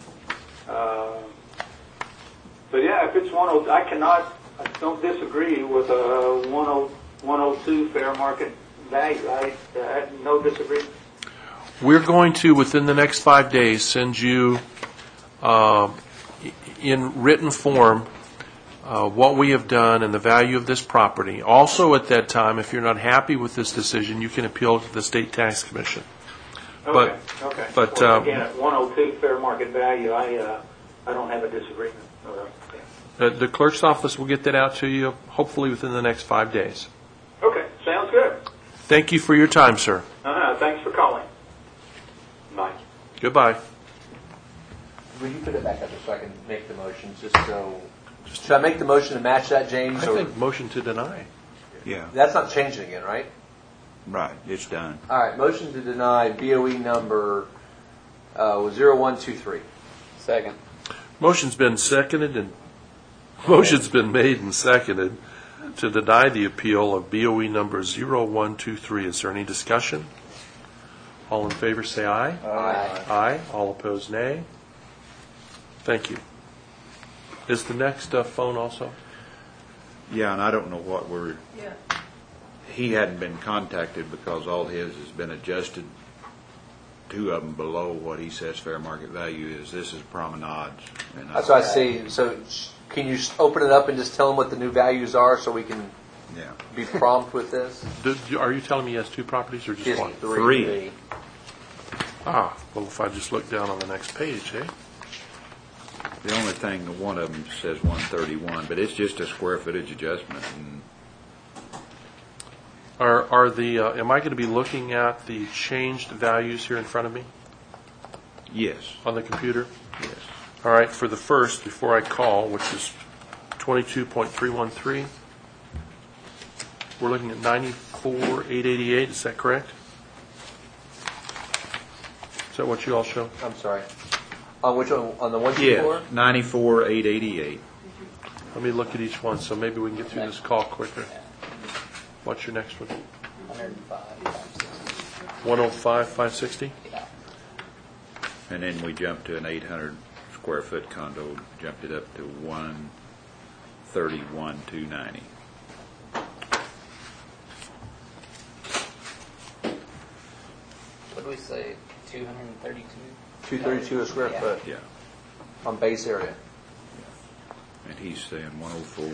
Uh, but yeah, if it's one oh, I cannot, I don't disagree with a one oh two fair market value. I, I had no disagreement. we're going to, within the next five days, send you uh, in written form uh, what we have done and the value of this property. Also, at that time, if you're not happy with this decision, you can appeal to the State Tax Commission. Okay, But- okay. but, Well, um, again, at one oh two fair market value, I, uh, I don't have a disagreement. Uh, The clerk's office will get that out to you, hopefully within the next five days. Okay, sounds good. Thank you for your time, sir. Uh-huh, thanks for calling. Bye. Goodbye. Will you put it back up so I can make the motion, just so, should I make the motion to match that, James? I or- think motion to deny. Yeah, That's not changing again, right? right, it's done. All right, motion to deny B O E number uh, zero one two three. Second. Motion's been seconded and, motion's been made and seconded to deny the appeal of B O E number zero one two three. Is there any discussion? All in favor say aye. Aye. Aye. All opposed, nay. Thank you. Is the next uh, phone also? Yeah, and I don't know what we're, Yeah. he hadn't been contacted because all his has been adjusted, two of them below what he says fair market value is. This is Promenades. and That's what I see. So sh- can you just open it up and just tell them what the new values are so we can Yeah. be prompt with this? Do- do- Are you telling me he has two properties or just Just one? three. Three. Ah, well, if I just look down on the next page, eh? The only thing, one of them says one thirty-one, but it's just a square footage adjustment. And Are, are the, uh, am I going to be looking at the changed values here in front of me yes, on the computer? yes. All right, for the first, before I call, which is twenty-two point three one three, we're looking at ninety-four eight eighty-eight, is that correct? Is that what you all show? I'm sorry. On which one? On the one two Yes, four? ninety-four eight eighty-eight. Let me look at each one, so maybe we can get through this call quicker. What's your next one? one oh five, five sixty. one oh five five sixty? Yeah. And then we jumped to an eight hundred square foot condo, jumped it up to one thirty-one two ninety. What do we say, two hundred thirty-two? two thirty-two a square Yeah. foot Yeah. on base area. And he's saying one oh four.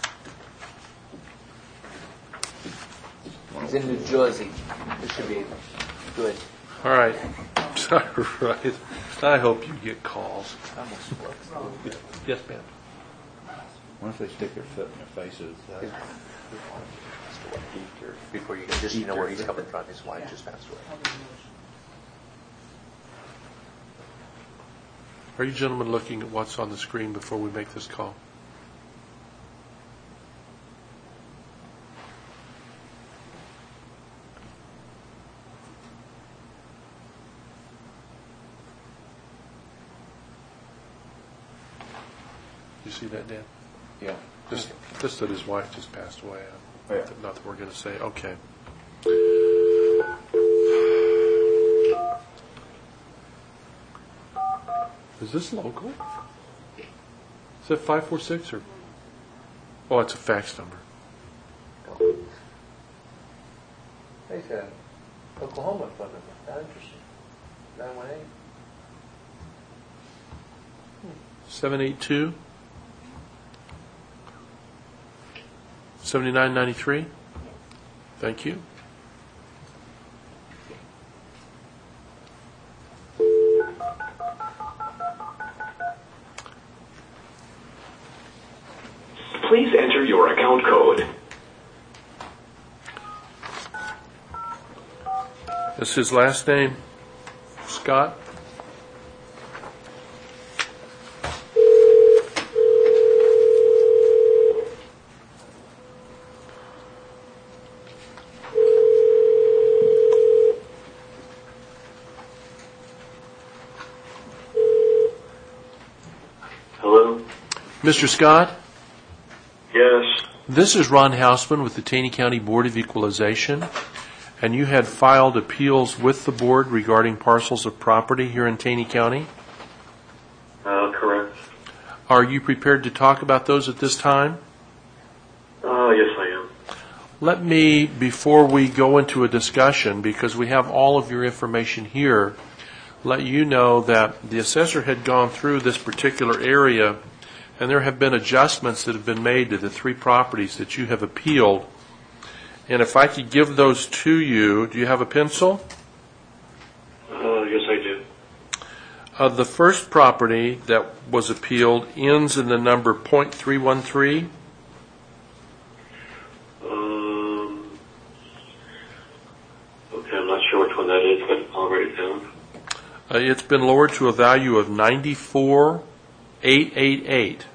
It's in New Jersey. It should be good. All right. All right. I hope you get calls. Yes, ma'am. What if they stick their foot in their faces? Uh, Before you, just you know where he's coming from, his wife just passed away. Are you gentlemen looking at what's on the screen before we make this call? You see that, Dan? Yeah. Just, just that his wife just passed away. Yeah. Not that we're going to say, okay. Is this local? Is that five four six or? Oh, it's a fax number. He's got Oklahoma phone number. Not interesting. nine one eight. seven eight two, seven nine nine three. Thank you. Please enter your account code. That's his last name, Scott. Hello? Mister Scott, Yes. this is Ron Hausman with the Taney County Board of Equalization, and you had filed appeals with the board regarding parcels of property here in Taney County. Uh, correct. Are you prepared to talk about those at this time? Uh, yes, I am. Let me, before we go into a discussion, because we have all of your information here, let you know that the assessor had gone through this particular area, and there have been adjustments that have been made to the three properties that you have appealed. And if I could give those to you, do you have a pencil? Uh, yes, I do. Uh, the first property that was appealed ends in the number point three one three. Um, okay, I'm not sure which one that is, but I'll write it down. Uh, it's been lowered to a value of ninety-four thousand eight hundred eighty-eight.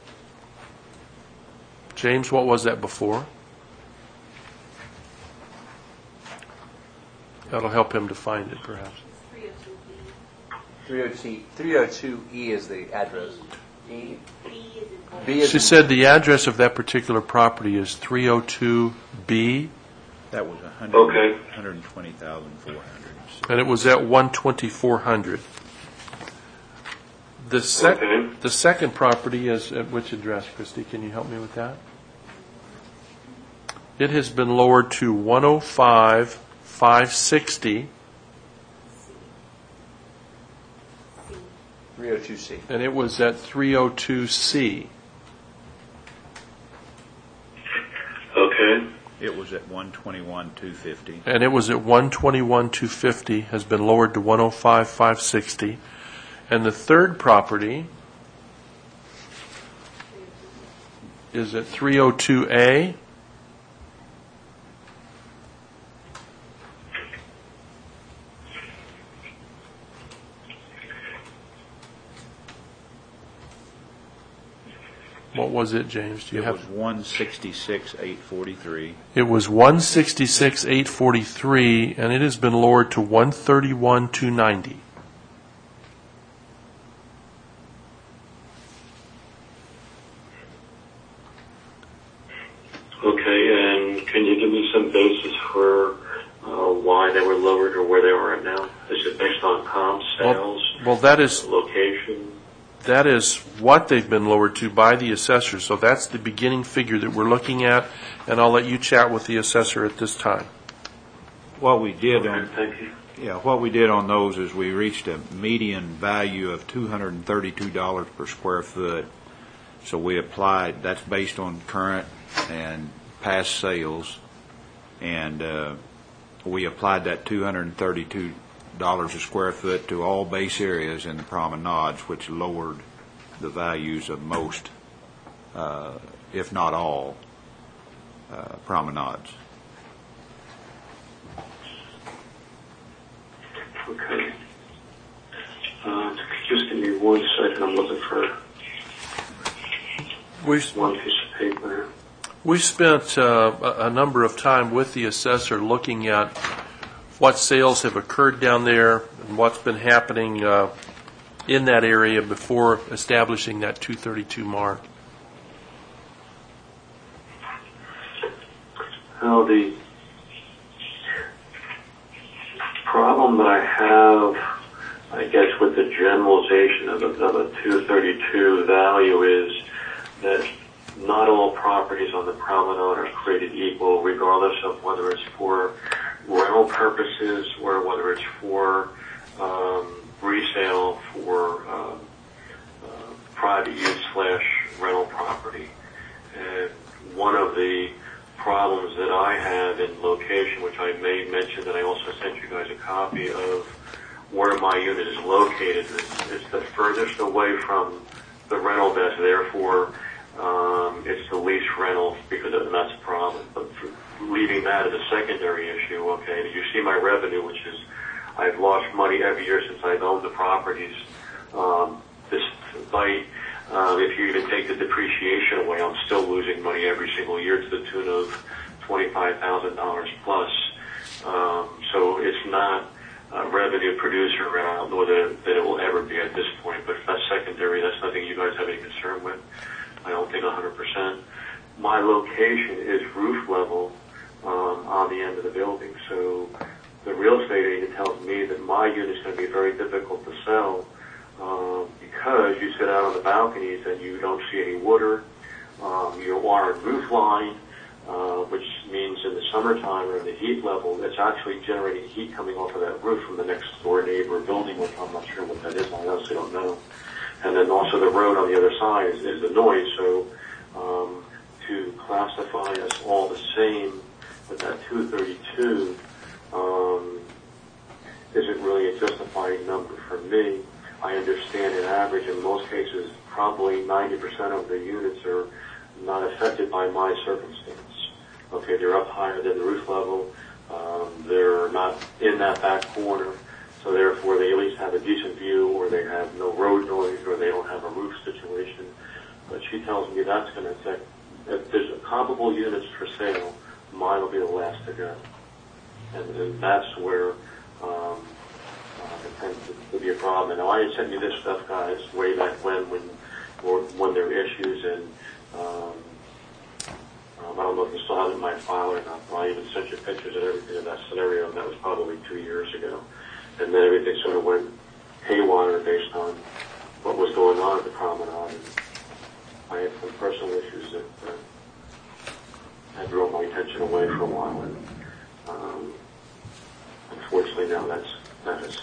James, what was that before? That'll help him to find it, perhaps. three oh two E is the address. E? B is She in- said the address of that particular property is three oh two B, That was a hundred, Okay. one hundred twenty thousand four hundred. and it was at one twenty-four hundred. The sec- Okay. the second property is at which address, Christy? Can you help me with that? It has been lowered to one oh five thousand five hundred sixty, three oh two C. and it was at three oh two C. Okay. It was at one twenty-one two fifty. And it was at one twenty-one two fifty, has been lowered to one oh five thousand five hundred sixty. And the third property is at three oh two A. What was it, James? Do you It have? was one sixty-six eight forty-three. It was one sixty-six eight forty-three, and it has been lowered to one thirty-one two ninety. Okay, and can you give me some basis for uh, why they were lowered or where they are right now? Is it based on comp, sales, Well, that is location? that is what they've been lowered to by the assessor. So that's the beginning figure that we're looking at, and I'll let you chat with the assessor at this time. What we did Okay, on, thank you. yeah, what we did on those is we reached a median value of two hundred thirty-two dollars per square foot. So we applied, that's based on current and past sales, and uh, we applied that two hundred thirty-two dollars a square foot to all base areas in the promenades, which lowered the values of most uh, if not all, uh, promenades. Okay. Uh, just give me one second. I'm looking for We, one piece of paper. we spent uh, a a number of time with the assessor looking at what sales have occurred down there and what's been happening uh, in that area before establishing that two thirty-two mark. Well, the problem that I have, I guess, with the generalization of a, of a two thirty-two value is that not all properties on the promenade are created equal, regardless of whether it's for rental purposes or whether it's for um, resale for uh, uh, private use slash rental property. And one of the problems that I have in location, which I may mention that I also sent you guys a copy of where my unit is located, it's, it's the furthest away from the rental desk, therefore um, it's the least rental, because of, and that's a problem. But for leaving that as a secondary issue, okay, you see my revenue, which is I've lost money every year since I've owned the properties. Um, this by uh, if you even take the depreciation away, I'm still losing money every single year to the tune of twenty-five thousand dollars plus. Um, so it's not a revenue producer, and I don't know that, that it will ever be at this point. But if that's secondary, that's nothing you guys have any concern with. I don't think one hundred percent. My location is roof level um, on the end of the building, so the real estate agent tells me that my unit is going to be very difficult to sell um, because you sit out on the balconies and you don't see any water. Um, you are on roof line, uh, which means in the summertime or in the heat level, it's actually generating heat coming off of that roof from the next door neighbor building, which I'm not sure what that is. I honestly don't know. And then also the road on the other side is, is the noise. So um, to classify us all the same with that two thirty-two um, isn't really a justifying number for me. I understand in average, in most cases, probably ninety percent of the units are not affected by my circumstance. Okay, they're up higher than the roof level. Um, they're not in that back corner. So therefore, they at least have a decent view, or they have no road noise, or they don't have a roof situation. But she tells me that's going to affect, if there's comparable units for sale, mine will be the last to go. And, and that's where um, uh, it tends to, to be a problem. And now, I had sent you this stuff, guys, way back when, when, or, when there were issues, and um, um, I don't know if you still have it in my file or not. I even sent you pictures and everything of that scenario, and that was probably two years ago. And then everything sort of went haywire based on what was going on at the promenade. And I had some personal issues that uh, had drawn my attention away for a while. And um, unfortunately, now that's that is.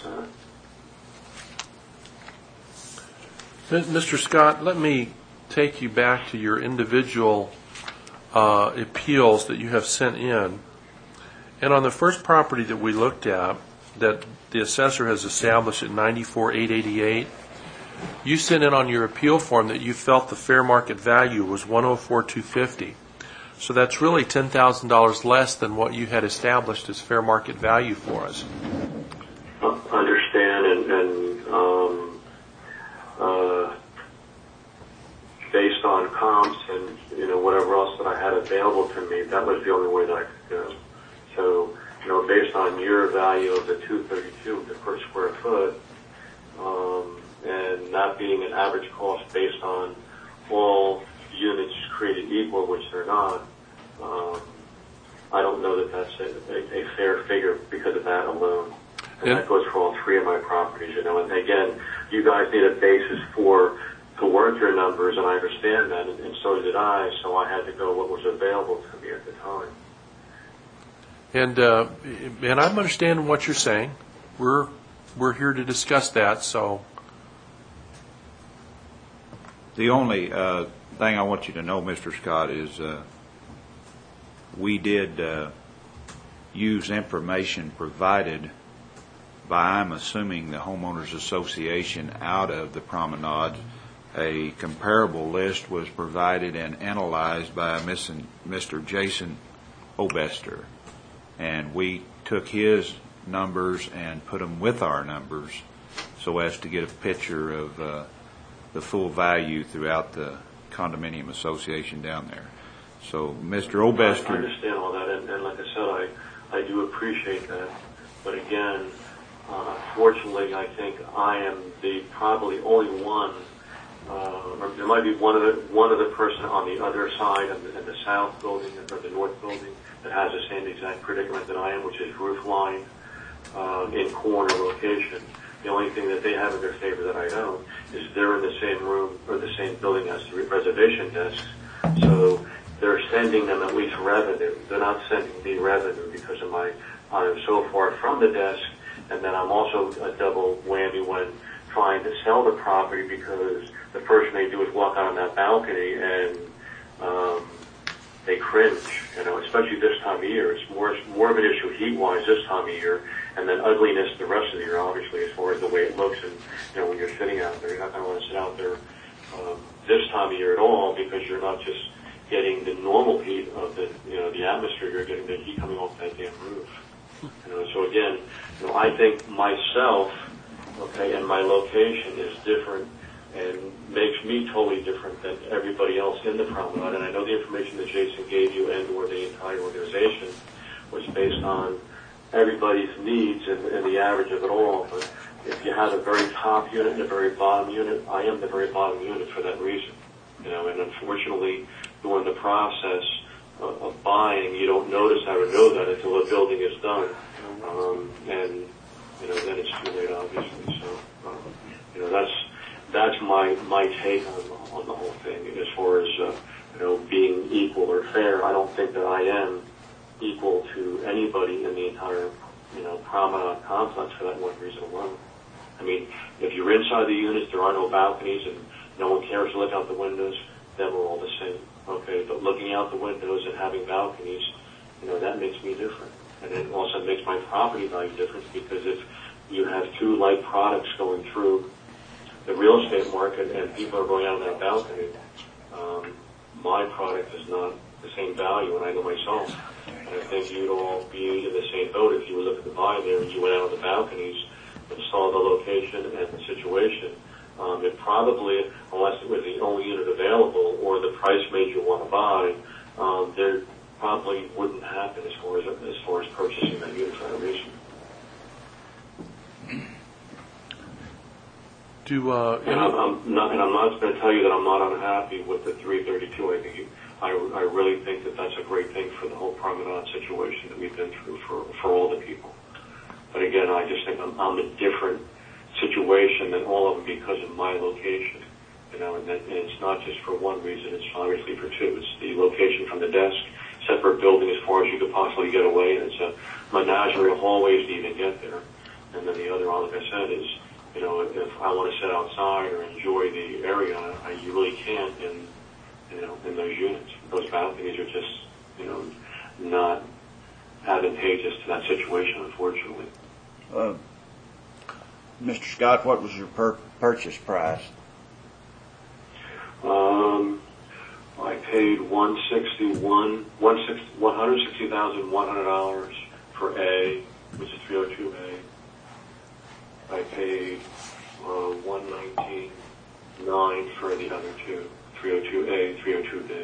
Uh... Mister Scott, let me take you back to your individual uh, appeals that you have sent in. And on the first property that we looked at, that the assessor has established at ninety-four thousand eight hundred eighty-eight dollars, you sent in on your appeal form that you felt the fair market value was one hundred four thousand two hundred fifty dollars. So that's really ten thousand dollars less than what you had established as fair market value for us. Understand, and, and um, uh, based on comps and you know whatever else that I had available to me, that was the only way that I could go. So, you know, based on your value of the two thirty-two the per square foot, um, and that being an average cost based on all units created equal, which they're not, um, I don't know that that's a, a, a fair figure because of that alone. And yeah. That goes for all three of my properties, you know. And again, you guys need a basis for to work your numbers, and I understand that, and, and so did I. So I had to go what was available to me at the time. And uh, and I'm understanding what you're saying. We're we're here to discuss that. So the only uh, thing I want you to know, Mister Scott, is uh, we did uh, use information provided by, I'm assuming, the homeowners association out of the promenade a comparable list was provided and analyzed by Mister Jason Obester, and we took his numbers and put them with our numbers so as to get a picture of uh, the full value throughout the condominium association down there. So Mister Obester... I understand all that, and, and like I said, I, I do appreciate that. But again, uh, unfortunately, I think I am the probably only one, uh, or there might be one other, one other person on the other side of the, in the south building or the north building that has the same exact predicament that I am, which is roof line uh, in corner location. The only thing that they have in their favor that I don't is they're in the same room or the same building as the reservation desks. So they're sending them at least revenue. They're not sending me revenue because of my, I'm so far from the desk, and then I'm also a double whammy when trying to sell the property because the first thing they do is walk out on that balcony and um, they cringe, you know, especially this time of year. It's more, more of an issue heat-wise this time of year, and then ugliness the rest of the year, obviously, as far as the way it looks. And, you know, when you're sitting out there, you're not going to want to sit out there um, this time of year at all because you're not just getting the normal heat of the, you know, the atmosphere, you're getting the heat coming off that damn roof. You know, so again, you know, I think myself, okay, and my location is different and makes me totally different than everybody else in the promenade. And I know the information that Jason gave you and or the entire organization was based on everybody's needs and, and the average of it all. But if you have a very top unit and a very bottom unit, I am the very bottom unit for that reason. You know, and unfortunately, during the process of, of buying, you don't notice how to know that until the building is done. Um, and, you know, then it's too late, obviously. So, um, you know, that's that's my my take on, on the whole thing. As far as, uh, you know, being equal or fair, I don't think that I am equal to anybody in the entire, you know, promenade complex for that one reason alone. I mean, if you're inside the units, there are no balconies and no one cares to look out the windows, then we're all the same. Okay, but looking out the windows and having balconies, you know, that makes me different. And it also makes my property value different because if you have two like products going through the real estate market and people are going out on that balcony, um, my product is not the same value, and I know myself. And I think you'd all be in the same boat if you were looking to buy there and you went out on the balconies and saw the location and the situation. Um, it probably, unless it was the only unit available or the price made you want to buy, um, there probably wouldn't happen as far as as far as purchasing that unit for that reason. Do uh, and I'm, I'm not, and I'm not going to tell you that I'm not unhappy with the three thirty-two. I think you, I, I really think that that's a great thing for the whole promenade situation that we've been through for for all the people. But again, I just think I'm, I'm a different situation than all of them because of my location. You know, and, that, and it's not just for one reason, it's obviously for two. It's the location from the desk, separate building as far as you could possibly get away, and it's a menagerie of hallways to even get there. And then the other, like I said, is, you know, if, if I want to sit outside or enjoy the area, I, you really can't in, you know, in those units. Those balconies are just, you know, not advantageous to that situation, unfortunately. Uh, Mister Scott, what was your per- purchase price? Um, I paid one sixty-one, one six, one hundred sixty thousand one hundred dollars for A, which is three oh two A. I paid uh, one nineteen nine for the other two, three oh two A, three oh two B.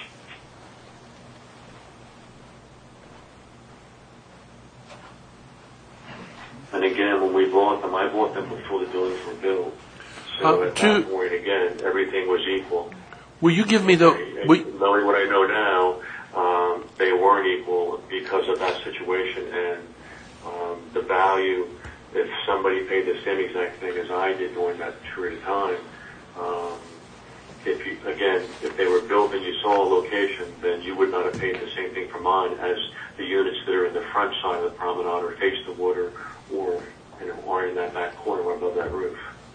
And again, when we bought them, I bought them before the buildings were built. So Uh, at to- that point, again, everything was equal. will you give me the? will- Knowing what I know now, um, they weren't equal because of that situation and um, the value. If somebody paid the same exact thing as I did during that period of time, um, if you, again, if they were built and you saw a location, then you would not have paid the same thing for mine as the units that are in the front side of the promenade or face the water or, you know, are in that back corner above that roof.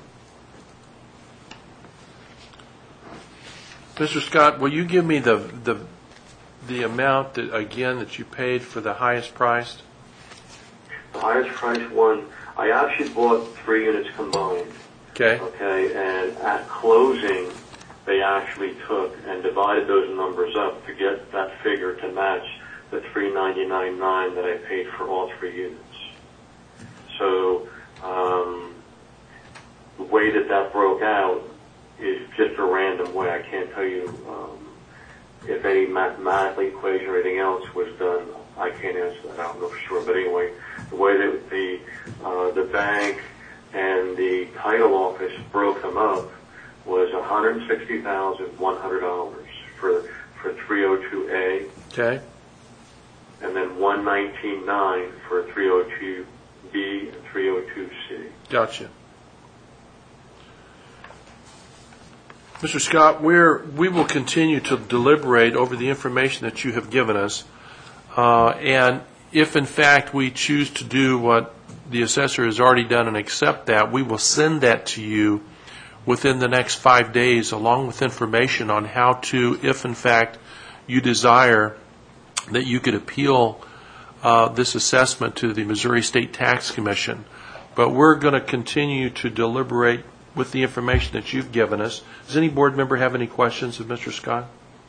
Mister Scott, will you give me the the the amount that again that you paid for the highest priced? The highest priced one, I actually bought three units combined. Okay. Okay, and at closing, they actually took and divided those numbers up to get that figure to match the three ninety-nine nine that I paid for all three units. So um, the way that that broke out is just a random way. I can't tell you um, if any mathematical equation or anything else was done. I can't answer that. I don't know for sure. But anyway, the way that the uh, the bank and the title office broke them up was one hundred sixty thousand one hundred dollars for for three oh two A, Okay. and then one nineteen nine for three oh two B and three oh two C. Gotcha. Mister Scott, we're, we will continue to deliberate over the information that you have given us. Uh, and if, in fact, we choose to do what the assessor has already done and accept that, we will send that to you within the next five days, along with information on how to, if, in fact, you desire that you could appeal uh, this assessment to the Missouri State Tax Commission. But we're going to continue to deliberate with the information that you've given us. Does any board member have any questions of Mister Scott?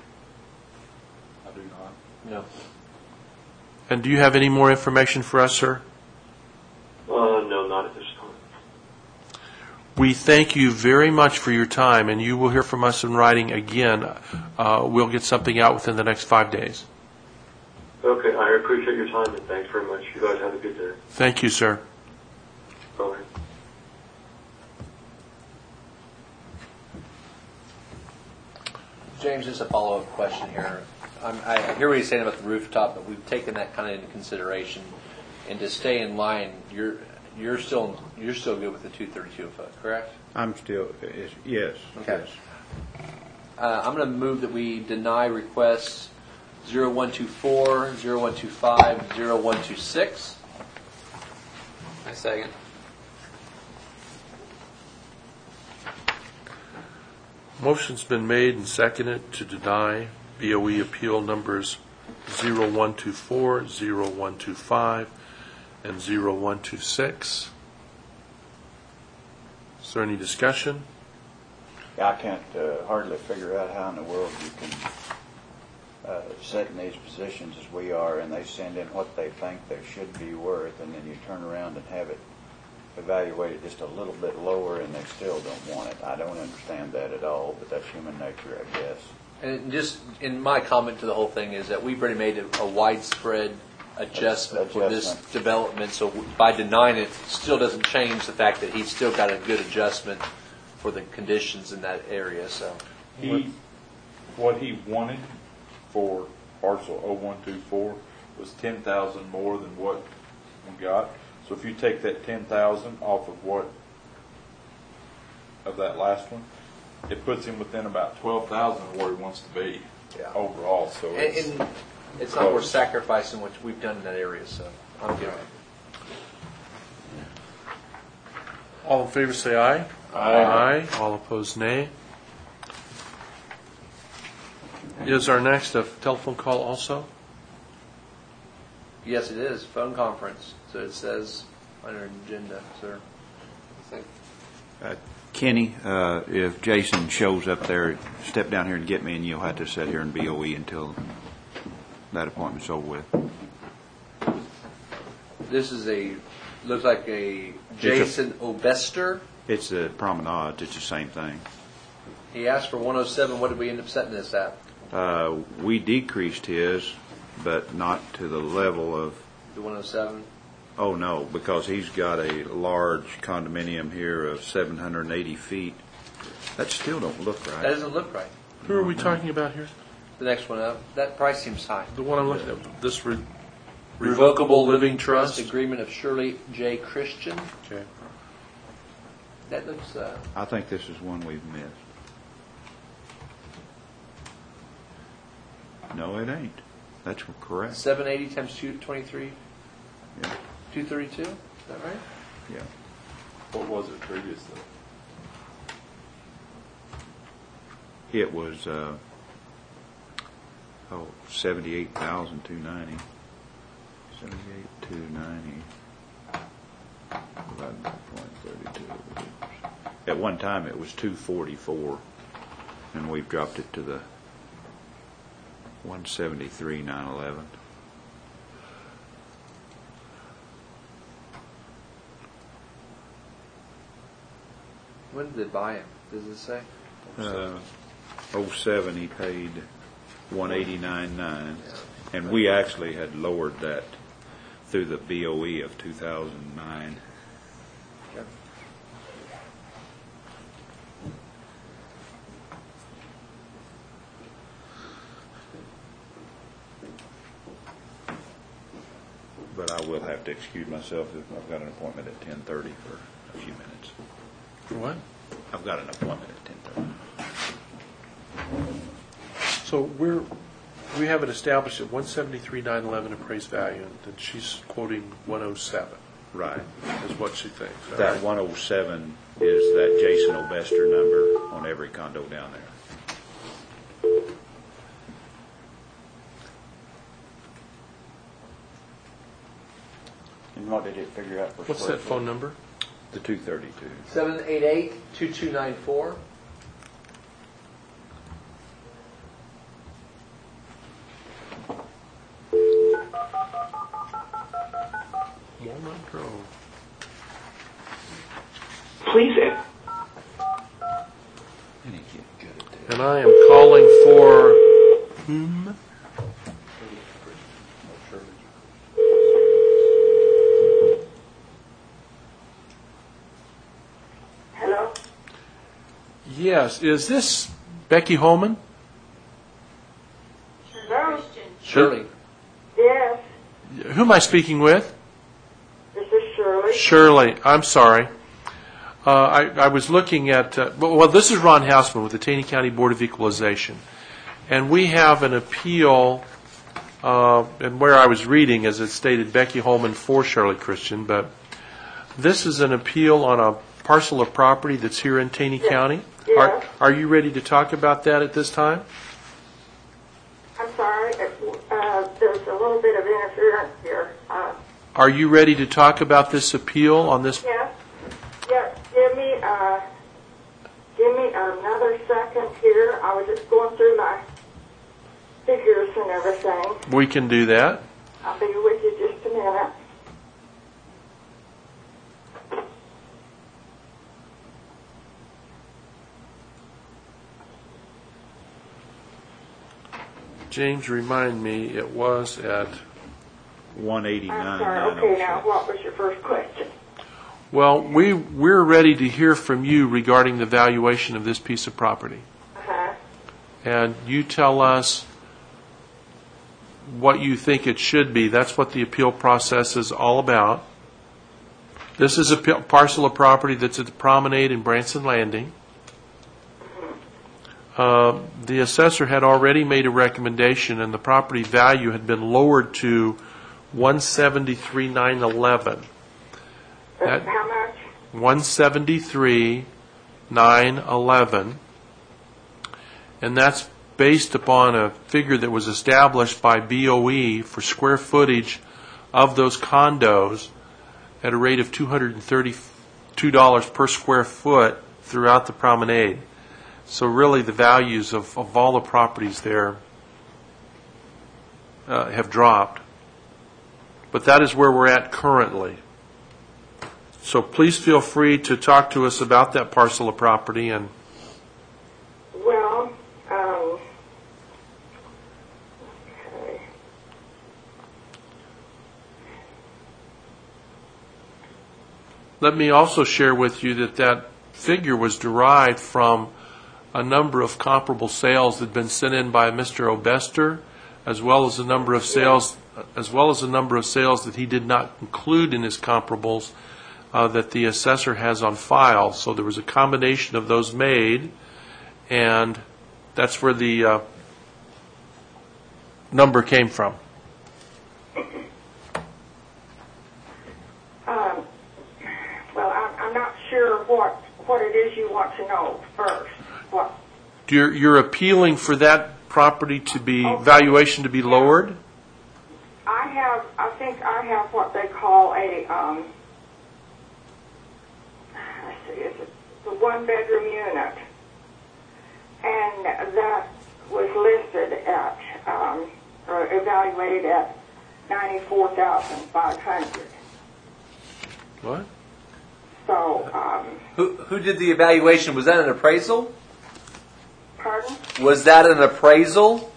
I do not. No. And do you have any more information for us, sir? Uh, no, not at this time. We thank you very much for your time, and you will hear from us in writing again. Uh, we'll get something out within the next five days. Okay, I appreciate your time, and thanks very much. You guys have a good day. Thank you, sir. Bye. James, just a follow-up question here. I'm, I hear what you're saying about the rooftop, but we've taken that kind of into consideration. And to stay in line, you're you're still you're still good with the two thirty-two a foot, correct? I'm still, is- yes. Okay. yes. Uh, I'm going to move that we deny requests zero one two four, zero one two five, zero one two six. I second. Motion's been made and seconded to deny B O E appeal numbers zero one two four, zero one two five, and zero one two six. Is there any discussion? I can't uh, hardly figure out how in the world you can uh, sit in these positions as we are, and they send in what they think they should be worth, and then you turn around and have it evaluated just a little bit lower, and they still don't want it. I don't understand that at all, but that's human nature, I guess. And just in my comment to the whole thing is that we've already made a, a widespread adjustment, for this Adjustment. development. So by denying it, still doesn't change the fact that he's still got a good adjustment for the conditions in that area. So He, what he wanted for parcel oh one two four was ten thousand more than what we got. So if you take that ten thousand off of what, of that last one, it puts him within about twelve thousand of where he wants to be Yeah. overall. So and, it's, and it's not worth sacrificing what we've done in that area. So I'm good. All in favor say aye. Aye. All opposed, nay. Is our next a telephone call also? Yes, it is phone conference. So it says on our agenda, sir. Uh, Kenny, uh, if Jason shows up there, step down here and get me, and you'll have to sit here in B O E until that appointment's over with. This is a looks like a Jason Obester. It's the promenade. It's the same thing. He asked for one oh seven. What did we end up setting this at? Uh, we decreased his, but not to the level of, The one oh seven. oh no, because he's got a large condominium here of seven hundred eighty feet. That still don't look That right. doesn't look right. Who are we talking about here? The next one up. That price seems high. The one I'm looking at, this re- Revocable Living Trust Agreement of Shirley J. Christian. Okay. That looks. Uh, I think this is one we've missed. No, it ain't. That's correct. seven eighty times two twenty-three. Yeah. two thirty-two. Is that right? Yeah. what was it previously? It was, uh, oh, seventy-eight thousand two ninety. Seventy-eight two ninety. Divided by point thirty-two. at one time it was two forty-four, and we've dropped it to the one seventy-three nine eleven. When did they buy him? Does it say? Uh, oh seven, he paid one eighty-nine nine, and we actually had lowered that through the B O E of two thousand nine. Yep. But I will have to excuse myself if I've got an appointment at ten thirty for a few minutes. For what? I've got an appointment at ten thirty. So we're, we have it established at one seventy-three nine eleven appraised value, and then she's quoting one oh seven, Right. is what she thinks. all That right? one oh seven is that Jason Obester number on every condo down there. And what did it figure out for What's square that foot? phone number? The two thirty-two. seven eight eight, two two nine four. Walnut Grove. Please enter. And he get good at that. And I am calling for whom? Hello? Yes, is this Becky Holman? Hello? Shirley. Yes, Who am I speaking with? this is Shirley. Shirley, I'm sorry. Uh, I, I was looking at, uh, well, well, this is Ron Hausman with the Taney County Board of Equalization. And we have an appeal, uh, and where I was reading, as it stated, Becky Holman for Shirley Christian, but this is an appeal on a parcel of property that's here in Taney County. Are, Yes. are you ready to talk about that at this time? I'm sorry, uh, there's a little bit of interference here. Uh, Are you ready to talk about this appeal on this? yes, yes, give me, uh, give me another second here. I was just going through my figures and everything. We can do that. I'll be with you just a minute. James, remind me, it was at, one eighty-nine I'm sorry, nine okay, oh now six. what was your first question? well, we, we're ready to hear from you regarding the valuation of this piece of property. Uh-huh. And you tell us what you think it should be. That's what the appeal process is all about. This is a p- parcel of property that's at the Promenade in Branson Landing. Uh, the assessor had already made a recommendation, and the property value had been lowered to one seventy-three nine eleven. That's how much? one seventy-three nine eleven, and that's based upon a figure that was established by B O E for square footage of those condos at a rate of two hundred thirty-two dollars per square foot throughout the promenade. So really the values of, of all the properties there uh, have dropped. But that is where we're at currently. So please feel free to talk to us about that parcel of property. And Well, um, okay. let me also share with you that that figure was derived from a number of comparable sales that had been sent in by Mister Obester, as well as a number of sales, as well as a number of sales that he did not include in his comparables uh, that the assessor has on file. So there was a combination of those made, and that's where the uh, number came from. Um, well, I'm, I'm not sure what, what it is you want to know first. What? You're, you're appealing for that property to be, Okay. valuation to be lowered? I have, I think I have what they call a, um, let's see, is it the one-bedroom unit, and that was listed at, um, or evaluated at ninety-four thousand five hundred. What? So, um, Who, who did the evaluation? Was that an appraisal? pardon? Was that an appraisal?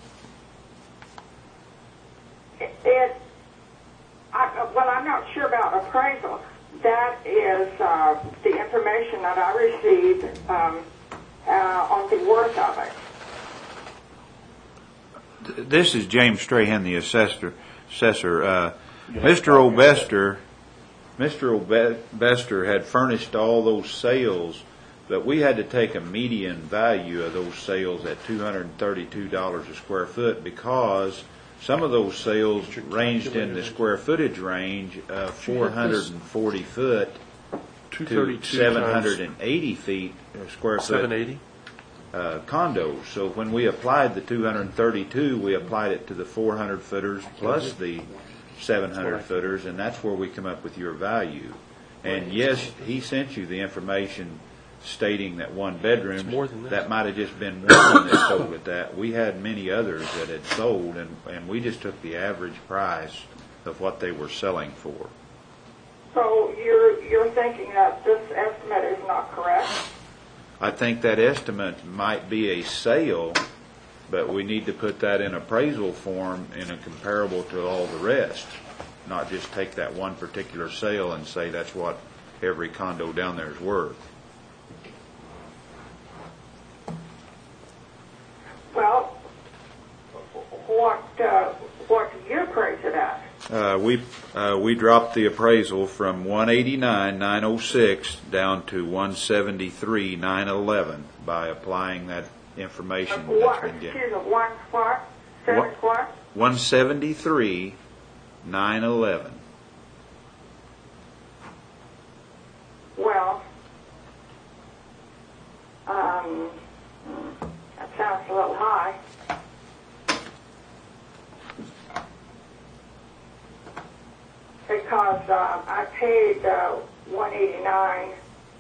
It, it I, well, I'm not sure about appraisal. That is uh, the information that I received um, uh, on the worth of it. This is James Strahan, the assessor. assessor. Uh, Mister Obester, Mister Obester had furnished all those sales, but we had to take a median value of those sales at two hundred thirty-two dollars a square foot because some of those sales ranged in the square footage range of four hundred forty foot to seven hundred eighty feet a square foot. seven eighty? Uh, condos. So when we applied the two hundred thirty-two, we applied it to the four hundred footers plus the seven hundred footers, and that's where we come up with your value. And yes, he sent you the information stating that one bedroom, more than that. that might have just been one that sold at that. We had many others that had sold, and, and we just took the average price of what they were selling for. So you're you're thinking that this estimate is not correct? I think that estimate might be a sale, but we need to put that in appraisal form in a comparable to all the rest, not just take that one particular sale and say that's what every condo down there is worth. Well, what uh, what do you appraise it at? Uh, we uh, we dropped the appraisal from one eighty-nine nine oh six down to one seventy-three nine eleven by applying that information Uh, what, that's been given. excuse me, one what? Seven What? what? one seventy-three nine eleven. Well, um, hmm, that sounds a little high. Because uh, I paid uh, one eighty-nine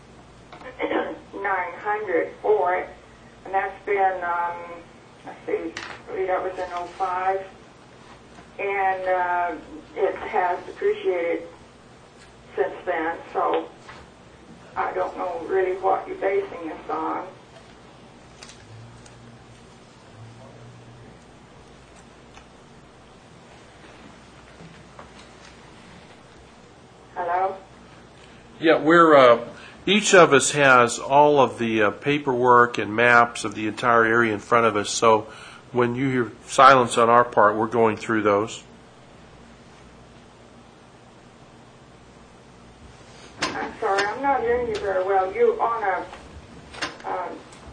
nine hundred for it, and that's been um, let's see, I believe that was in oh five, and uh, it has depreciated since then. So I don't know really what you're basing this on. Hello? Yeah, we're, uh, each of us has all of the uh, paperwork and maps of the entire area in front of us, so when you hear silence on our part, we're going through those. I'm sorry, I'm not hearing you very well. You on a, um,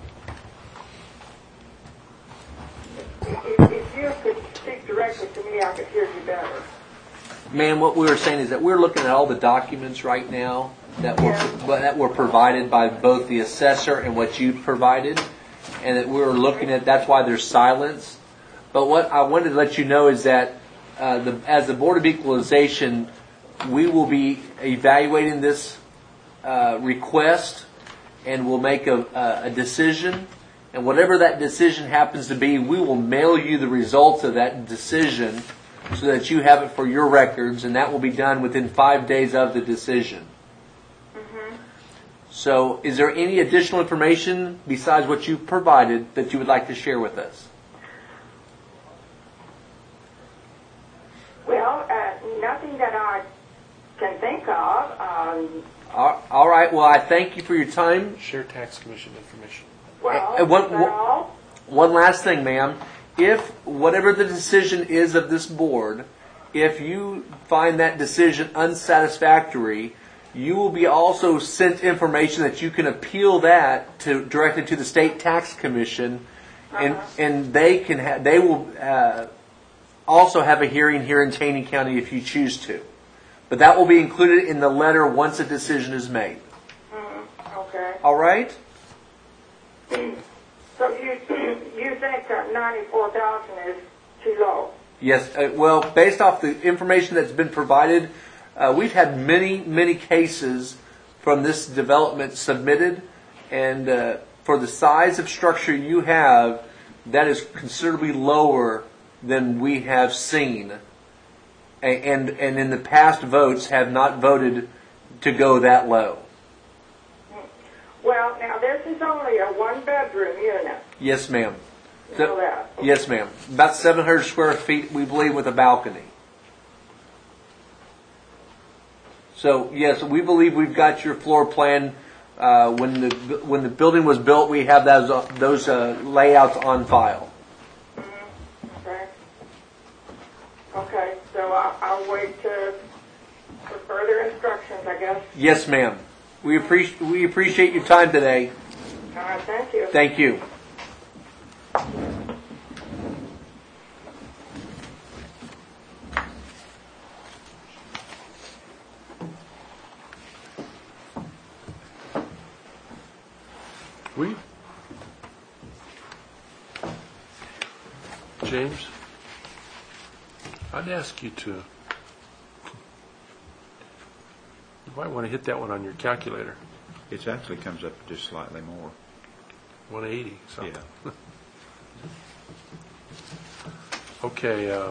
if, if you could speak directly to me, I could hear you better. Man, what we were saying is that we're looking at all the documents right now that were that were provided by both the assessor and what you provided, and that we were looking at. That's why there's silence. But what I wanted to let you know is that uh, the, as the Board of Equalization, we will be evaluating this uh, request, and we'll make a, a, a decision. And whatever that decision happens to be, we will mail you the results of that decision, so that you have it for your records, and that will be done within five days of the decision. Mm-hmm. So, is there any additional information besides what you provided that you would like to share with us? Well, uh, nothing that I can think of. Um, All all right. Well, I thank you for your time. Share tax commission information. well, And one, is that all? one last thing, ma'am. If whatever the decision is of this board, if you find that decision unsatisfactory, you will be also sent information that you can appeal that to directly to the state tax commission, and Uh-huh. and they can ha- they will uh, also have a hearing here in Taney County if you choose to, but that will be included in the letter once a decision is made. Mm, okay. All right. So you you think that ninety-four thousand is too low? Yes. Uh, well, based off the information that's been provided, uh, we've had many, many cases from this development submitted, and uh, for the size of structure you have, that is considerably lower than we have seen. And, and, and in the past votes have not voted to go that low. Well, now this is only a one-bedroom unit. Yes, ma'am. You know that? Yes, ma'am. About seven hundred square feet, we believe, with a balcony. So, yes, we believe we've got your floor plan. Uh, when the when the building was built, we have those uh, those uh, layouts on file. Mm-hmm. Okay. Okay, so I'll, I'll wait to, for further instructions, I guess. Yes, ma'am. We appreciate we appreciate your time today. All right, thank you. Thank you. We, James, I'd ask you to, you might want to hit that one on your calculator. It actually comes up just slightly more. one eighty, something. Yeah. Okay. Uh,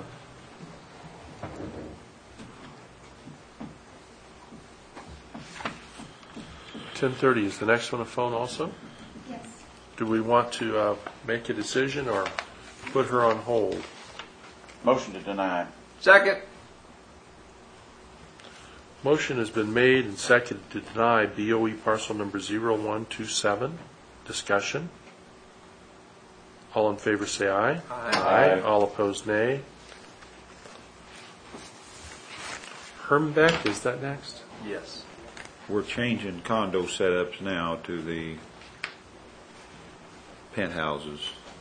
ten thirty is the next one a phone also? Yes. Do we want to uh, make a decision or put her on hold? Motion to deny. Second. Motion has been made and seconded to deny B O E parcel number zero one two seven. Discussion. All in favor say aye. Aye. Aye. All opposed nay. Hermbeck, is that next? Yes. We're changing condo setups now to the penthouses.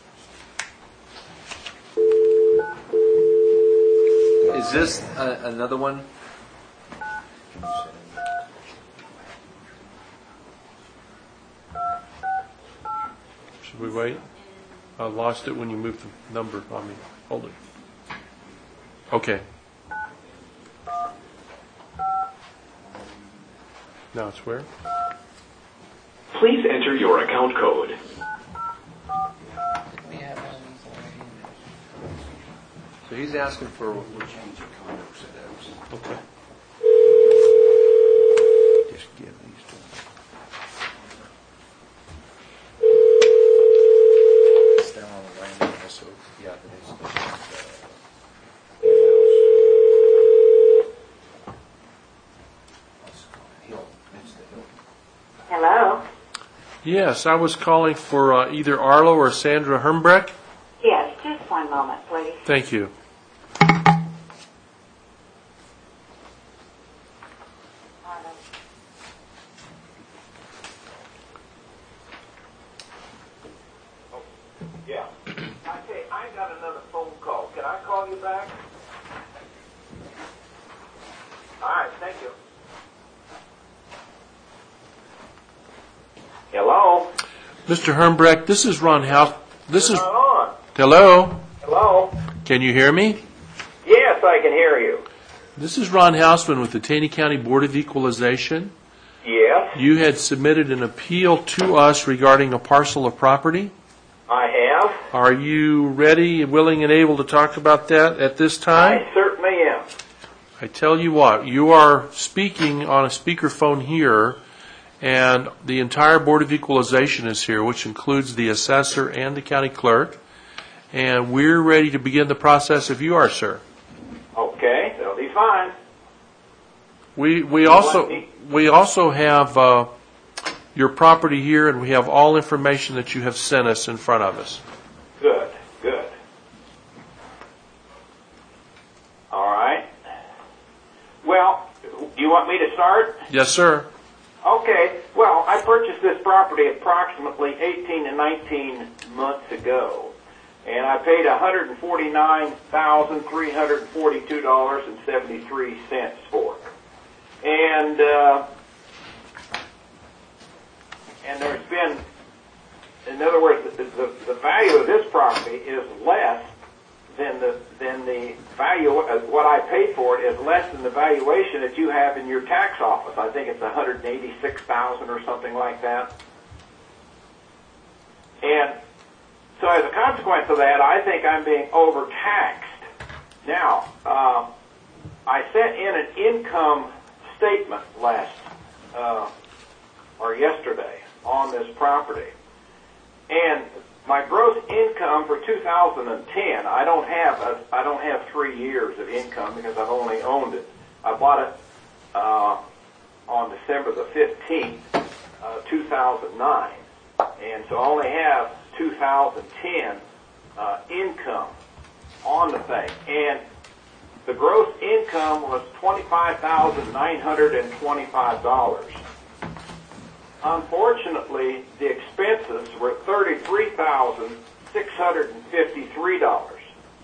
Is this uh, another one? Should we wait? I lost it when you moved the number on me. Hold it. Okay. Now it's where? Please enter your account code. So he's asking for. We're changing condo setups. Okay. Just give these to them. It's down on the land also. Yeah, it is. Hello? Yes, I was calling for uh, either Arlo or Sandra Hermbrecht. Yes, just one moment, please. Thank you. Yeah. Okay, I got another phone call. Can I call you back? All right, thank you. Hello? Mister Hermbrecht, this is Ron House. This is. Turn on. Hello? Hello? Can you hear me? Yes, I can hear you. This is Ron Hausman with the Taney County Board of Equalization. Yes, You had submitted an appeal to us regarding a parcel of property. I have. Are you ready, willing, and able to talk about that at this time? I certainly am. I tell you what, you are speaking on a speakerphone here, and the entire Board of Equalization is here, which includes the assessor and the county clerk, and we're ready to begin the process if you are, sir. Okay, that'll be fine. We we also we also have uh, your property here, and we have all information that you have sent us in front of us. Good, good. All right. Well, you want me to start? Yes, sir. Okay, well, I purchased this property approximately eighteen to nineteen months ago, and I paid one hundred forty-nine thousand three hundred forty-two dollars and seventy-three cents for it. And, uh, and there's been, in other words, the, the, the value of this property is less than the, than the value, of what I paid for it is less than the valuation that you have in your tax office. I think it's one hundred eighty-six thousand dollars or something like that. And so as a consequence of that, I think I'm being overtaxed. Now, uh, I sent in an income statement last uh, or yesterday on this property, and my gross income for two thousand ten, I don't have a, I don't have three years of income because I've only owned it. I bought it uh, on December the fifteenth, uh, two thousand nine, and so I only have two thousand ten uh, income on the thing, and the gross income was twenty-five thousand nine hundred twenty-five dollars. Unfortunately, the expenses were thirty-three thousand six hundred fifty-three dollars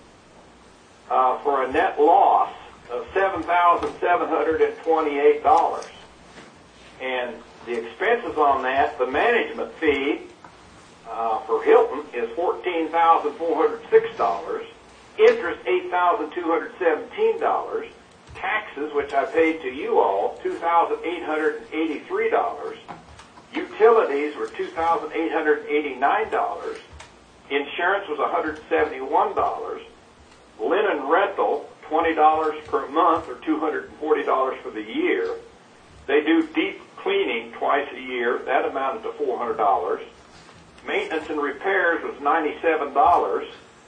uh, for a net loss of seven thousand seven hundred twenty-eight dollars. And the expenses on that, the management fee uh, for Hilton is fourteen thousand four hundred six dollars, interest eight thousand two hundred seventeen dollars, taxes, which I paid to you all, two thousand eight hundred eighty-three dollars, utilities were two thousand eight hundred eighty-nine dollars, insurance was one hundred seventy-one dollars, linen rental, twenty dollars per month or two hundred forty dollars for the year. They do deep cleaning twice a year. That amounted to four hundred dollars. Maintenance and repairs was ninety-seven dollars.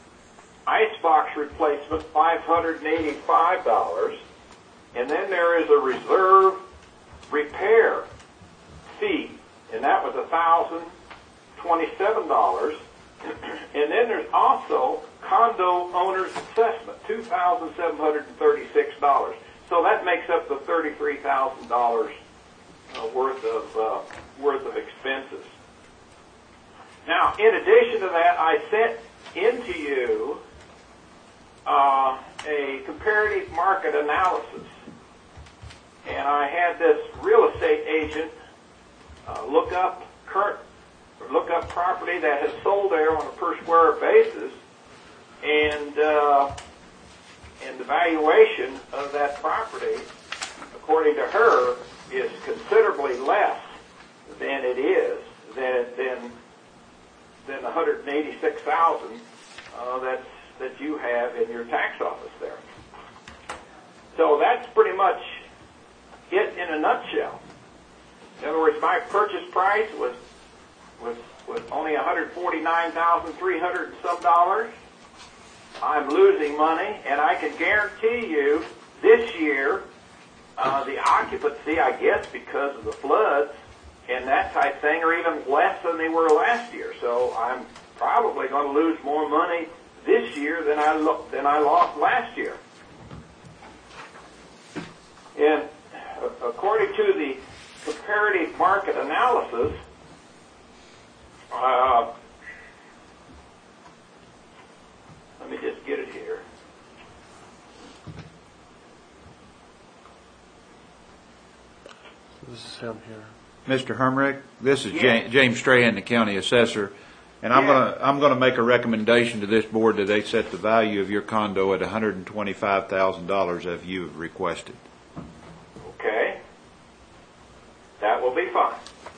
Icebox replacement, five hundred eighty-five dollars. And then there is a reserve repair fee, and that was one thousand twenty-seven dollars. And then there's also condo owner's assessment, two thousand seven hundred thirty-six dollars. So that makes up the thirty-three thousand dollars uh, worth of uh, worth of expenses. Now, in addition to that, I sent into you uh, a comparative market analysis, and I had this real estate agent uh, look up current, look up property that has sold there on a per square basis, and uh, and the valuation of that property, according to her, is considerably less than it is than than than one hundred eighty-six thousand uh, that's that you have in your tax office there. So that's pretty much it in a nutshell. In other words, my purchase price was was was only one hundred forty-nine thousand three hundred and some dollars. I'm losing money, and I can guarantee you this year uh, the occupancy, I guess, because of the floods and that type thing, are even less than they were last year. So I'm probably going to lose more money this year than I lo- than I lost last year. And uh, according to the comparative market analysis, uh, let me just get it here. This is him here. Mister Hermrich, this is Yeah. Ja- James Strahan, the county assessor, and I'm Yeah. gonna I'm gonna make a recommendation to this board that they set the value of your condo at one hundred twenty-five thousand dollars as you have requested. Okay. That will be fine.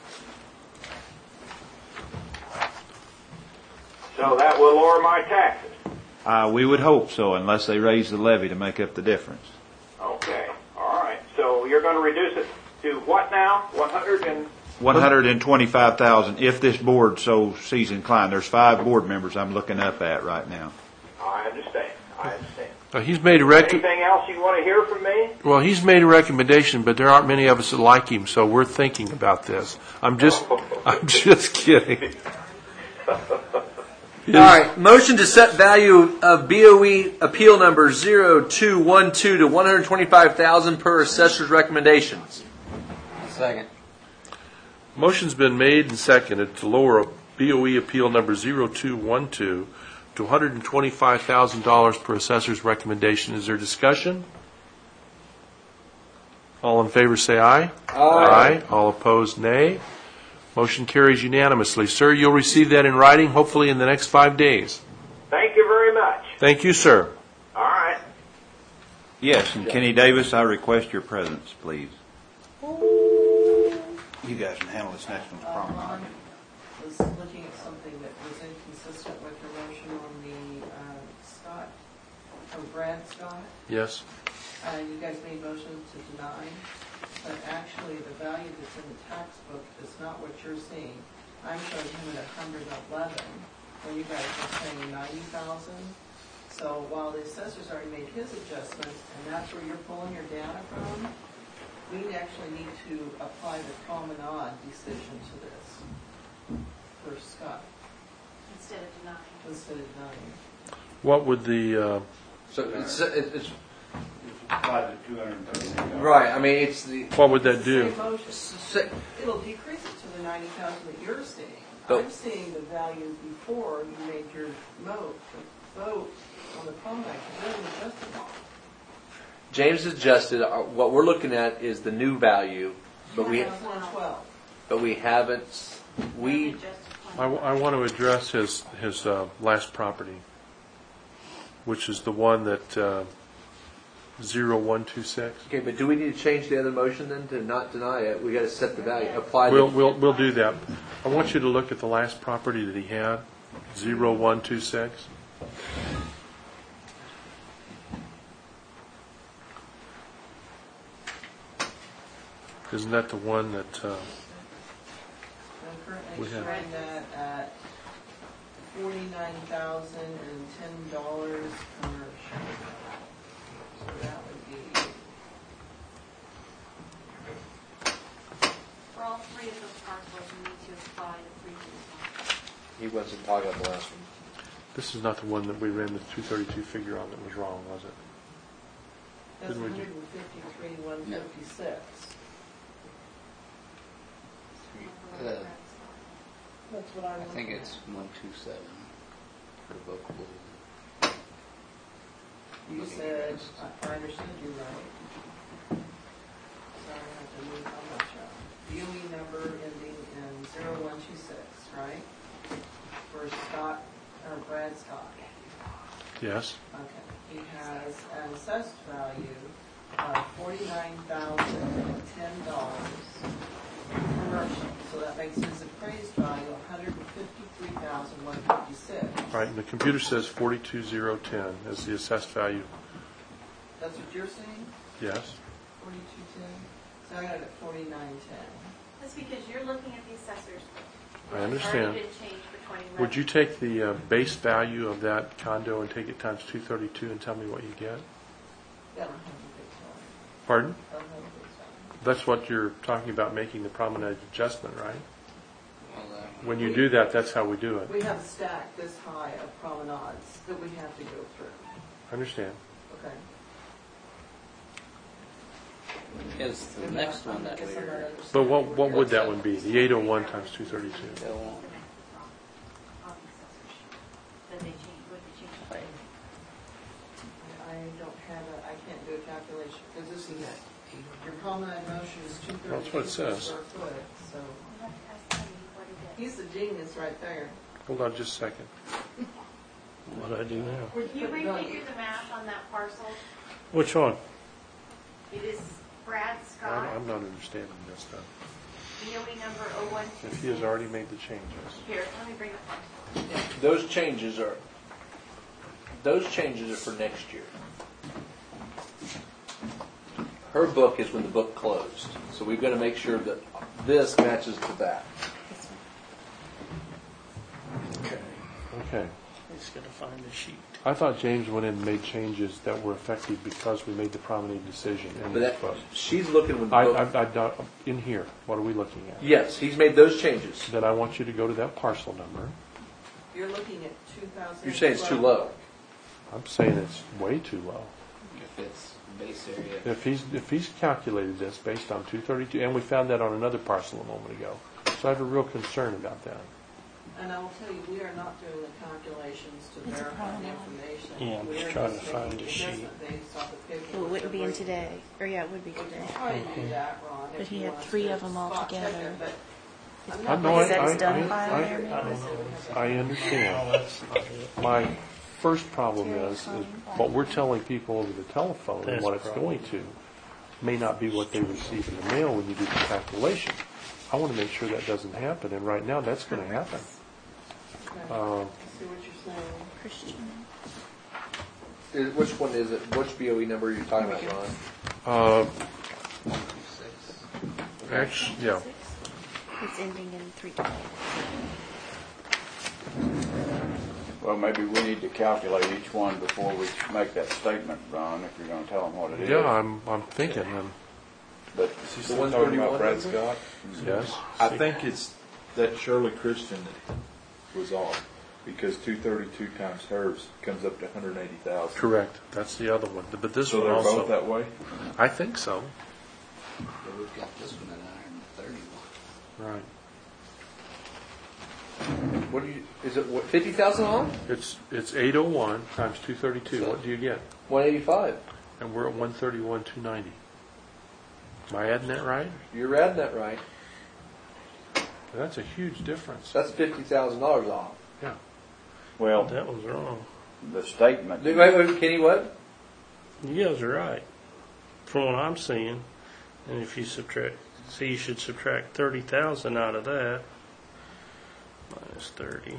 So that will lower my taxes. Uh, we would hope so, unless they raise the levy to make up the difference. Okay. All right. So you're going to reduce it to what now? one hundred and One hundred twenty-five thousand, if this board so sees inclined. There's five board members I'm looking up at right now. I understand. I understand. Uh, he's made a rec- Anything else you want to hear from me? Well, he's made a recommendation, but there aren't many of us that like him, so we're thinking about this. I'm just, I'm just kidding. All right, motion to set value of B O E appeal number zero two one two to one hundred twenty-five thousand per assessor's recommendations. Second. Motion's been made and seconded to lower B O E appeal number zero two one two to one hundred twenty-five thousand dollars per assessor's recommendation. Is there discussion? All in favor say aye. Aye. Aye. All opposed, nay. Motion carries unanimously. Sir, you'll receive that in writing, hopefully in the next five days. Thank you very much. Thank you, sir. All right. Yes, and Kenny Davis, I request your presence, please. You guys can handle this next one. was looking at something that was inconsistent with your motion on the uh, Scott, from Brad Scott. Yes? Uh, You guys made motion to deny, but actually the value that's in the tax book is not what you're seeing. I'm showing him at one hundred eleven, when you guys are saying ninety thousand. So while the assessor's already made his adjustment, and that's where you're pulling your data from, we actually need to apply the promenade decision to this for Scott Instead of denying. instead of denying. What would the, uh, So it's, it's, Applied to two hundred thirty-nine. right, I mean, it's the, what would that do? Same motion. si- It'll decrease it to the ninety thousand that you're seeing. But- I'm seeing the value before you made your vote, vote on the promenade, you didn't adjust it all. James adjusted, uh, what we're looking at is the new value, but we, two thousand twelve. but we haven't, we, I, I want to address his, his uh, last property, which is the one that, uh, zero one two six. okay, but do we need to change the other motion then to not deny it? We gotta set the value, apply We'll, the, we'll, we'll do that. I want you to look at the last property that he had, zero one two six. Isn't that the one that, uh, I'm We currently have- showing that at forty-nine thousand and ten dollars commercial. So that would be, For all three of those parcels, you need to apply the previous one. he wasn't talking about the last one. this is not the one that we ran the two thirty-two figure on that was wrong, was it? that's Didn't one we do- hundred fifty-three, one fifty-six. Uh, That's what I'm I think looking it's at. one two seven for Revocable. You said, I I understood you right. Sorry, I have to move how much up. D O E number ending in zero one two six, right? For Scott, or Brad Scott. Yes? Okay. He has an assessed value of forty-nine thousand ten dollars commercial. So that makes his appraised value one hundred fifty-three thousand one hundred fifty-six. Right, and the computer says forty-two thousand ten as the assessed value. That's what you're saying? Yes? Forty-two ten? So I got it at forty-nine ten. That's because you're looking at the assessor's book. I It's understand. already been changed for twenty eleven. Would you take the uh, base value of that condo and take it times two thirty-two and tell me what you get? Yeah, I don't have a big value. Pardon? I don't have a big value. That's what you're talking about, making the promenade adjustment, right? Well, uh, When you do that, that's how we do it. We have a stack this high of promenades that we have to go through. I understand. Okay. is the next one that I guess I'm not we're, understanding But what, what would you're that one be? The eight oh one times two thirty-two? still won't. On the assessor's sheet, that they changed, what they changed. I I don't have a, I can't do a calculation, because this is, your promenade motion is two That's what thirty-two it says. square foot, so You'll have to ask Tony what it is. he's the genius right there. Hold on just a second. What do I do now? Would you refigure the math on that parcel? Which one? It is Brad Scott, I'm I'm not understanding this stuff. D O E number oh one two six. If he has already made the changes. Here, let me bring the parcel. Those changes are, those changes are for next year. Her book is when the book closed, so we've got to make sure that this matches to that. Okay. Okay. He's going to find the sheet. I thought James went in and made changes that were effective because we made the promenade decision in But this that, book. she's looking when the I, book, I, I, don't- in here, what are we looking at? yes, he's made those changes. Then I want you to go to that parcel number. You're looking at two thousand. You're saying it's too low. I'm saying it's way too low. If it's base area. If he's, if he's calculated this based on two thirty-two, and we found that on another parcel a moment ago. So I have a real concern about that. And I will tell you, we are not doing the calculations to verify the information. Yeah, I'm We just are trying to making find the the sheet. adjustment based off the paperwork Well, it wouldn't be in they're today. bringing. Or yeah, it would be We can today. try and do that, Ron, But if he you had want us three to of them all spot check together. it, but I'm I not know, gonna I- say I- it's done I- file I- there, maybe I don't we say know. we have I it. understand. that's not it. My first problem is, is what we're telling people over the telephone and That's what it's the problem. going to. may not be what they receive in the mail when you do the calculation. I want to make sure that doesn't happen, and right now that's going to happen. Um, I see what you're saying. Christian. Is- Which one is it? Which B O E number are you talking about, Ron? uh, Six. actually, yeah. It's ending in three twenty. Well, maybe we need to calculate each one before we make that statement, Ron, if you're gonna tell them what it is. Yeah, I'm, I'm thinking, and But Is he The still one talking about thirty-one Brad number? Scott? yes. I think it's that Shirley Christian that was off, because two thirty-two times hers comes up to one hundred eighty thousand. Correct. That's the other one. But this So one they're both also, that way? I think so. Well, we've got this one at one hundred thirty-one. Right. What do you, is it what, fifty thousand on? It's, it's eight oh one times two thirty-two. What do you get? one eighty-five. And we're at one thirty-one, two ninety. Am I adding that right? You're adding that right. That's a huge difference. That's fifty thousand dollars off. Yeah. Well, That was wrong. the statement, Wait, wait, Kenny, what? You guys are right. From what I'm seeing, and if you subtract, see, you should subtract thirty thousand out of that. Minus thirty.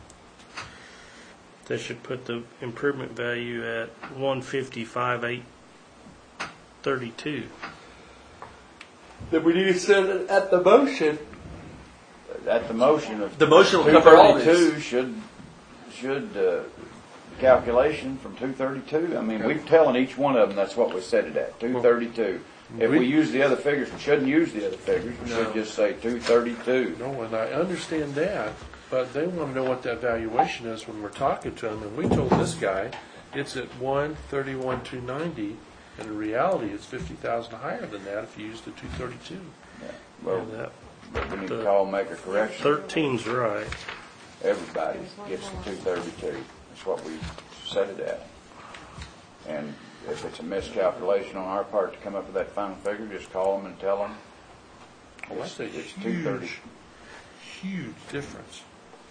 That should put the improvement value at one fifty-five, eight thirty-two. Then we need to set it at the motion. at the motion of The motion will cover all two thirty-two should, should, uh, calculation from two thirty-two. I mean, we're telling each one of them that's what we set it at, two thirty-two. If we use the other figures, we shouldn't use the other figures. We should No. just say two thirty-two. No, and I understand that, but they want to know what that valuation is when we're talking to them. And we told this guy it's at one thirty-one, two ninety, and in reality, it's fifty thousand higher than that if you use the two thirty-two. Well, And that but we need to the call and make a correction. thirteen's right. Everybody gets the two thirty-two. That's what we set it at. And if it's a miscalculation on our part to come up with that final figure, just call them and tell them. Well, It's, that's a it's two thirty. huge, huge difference.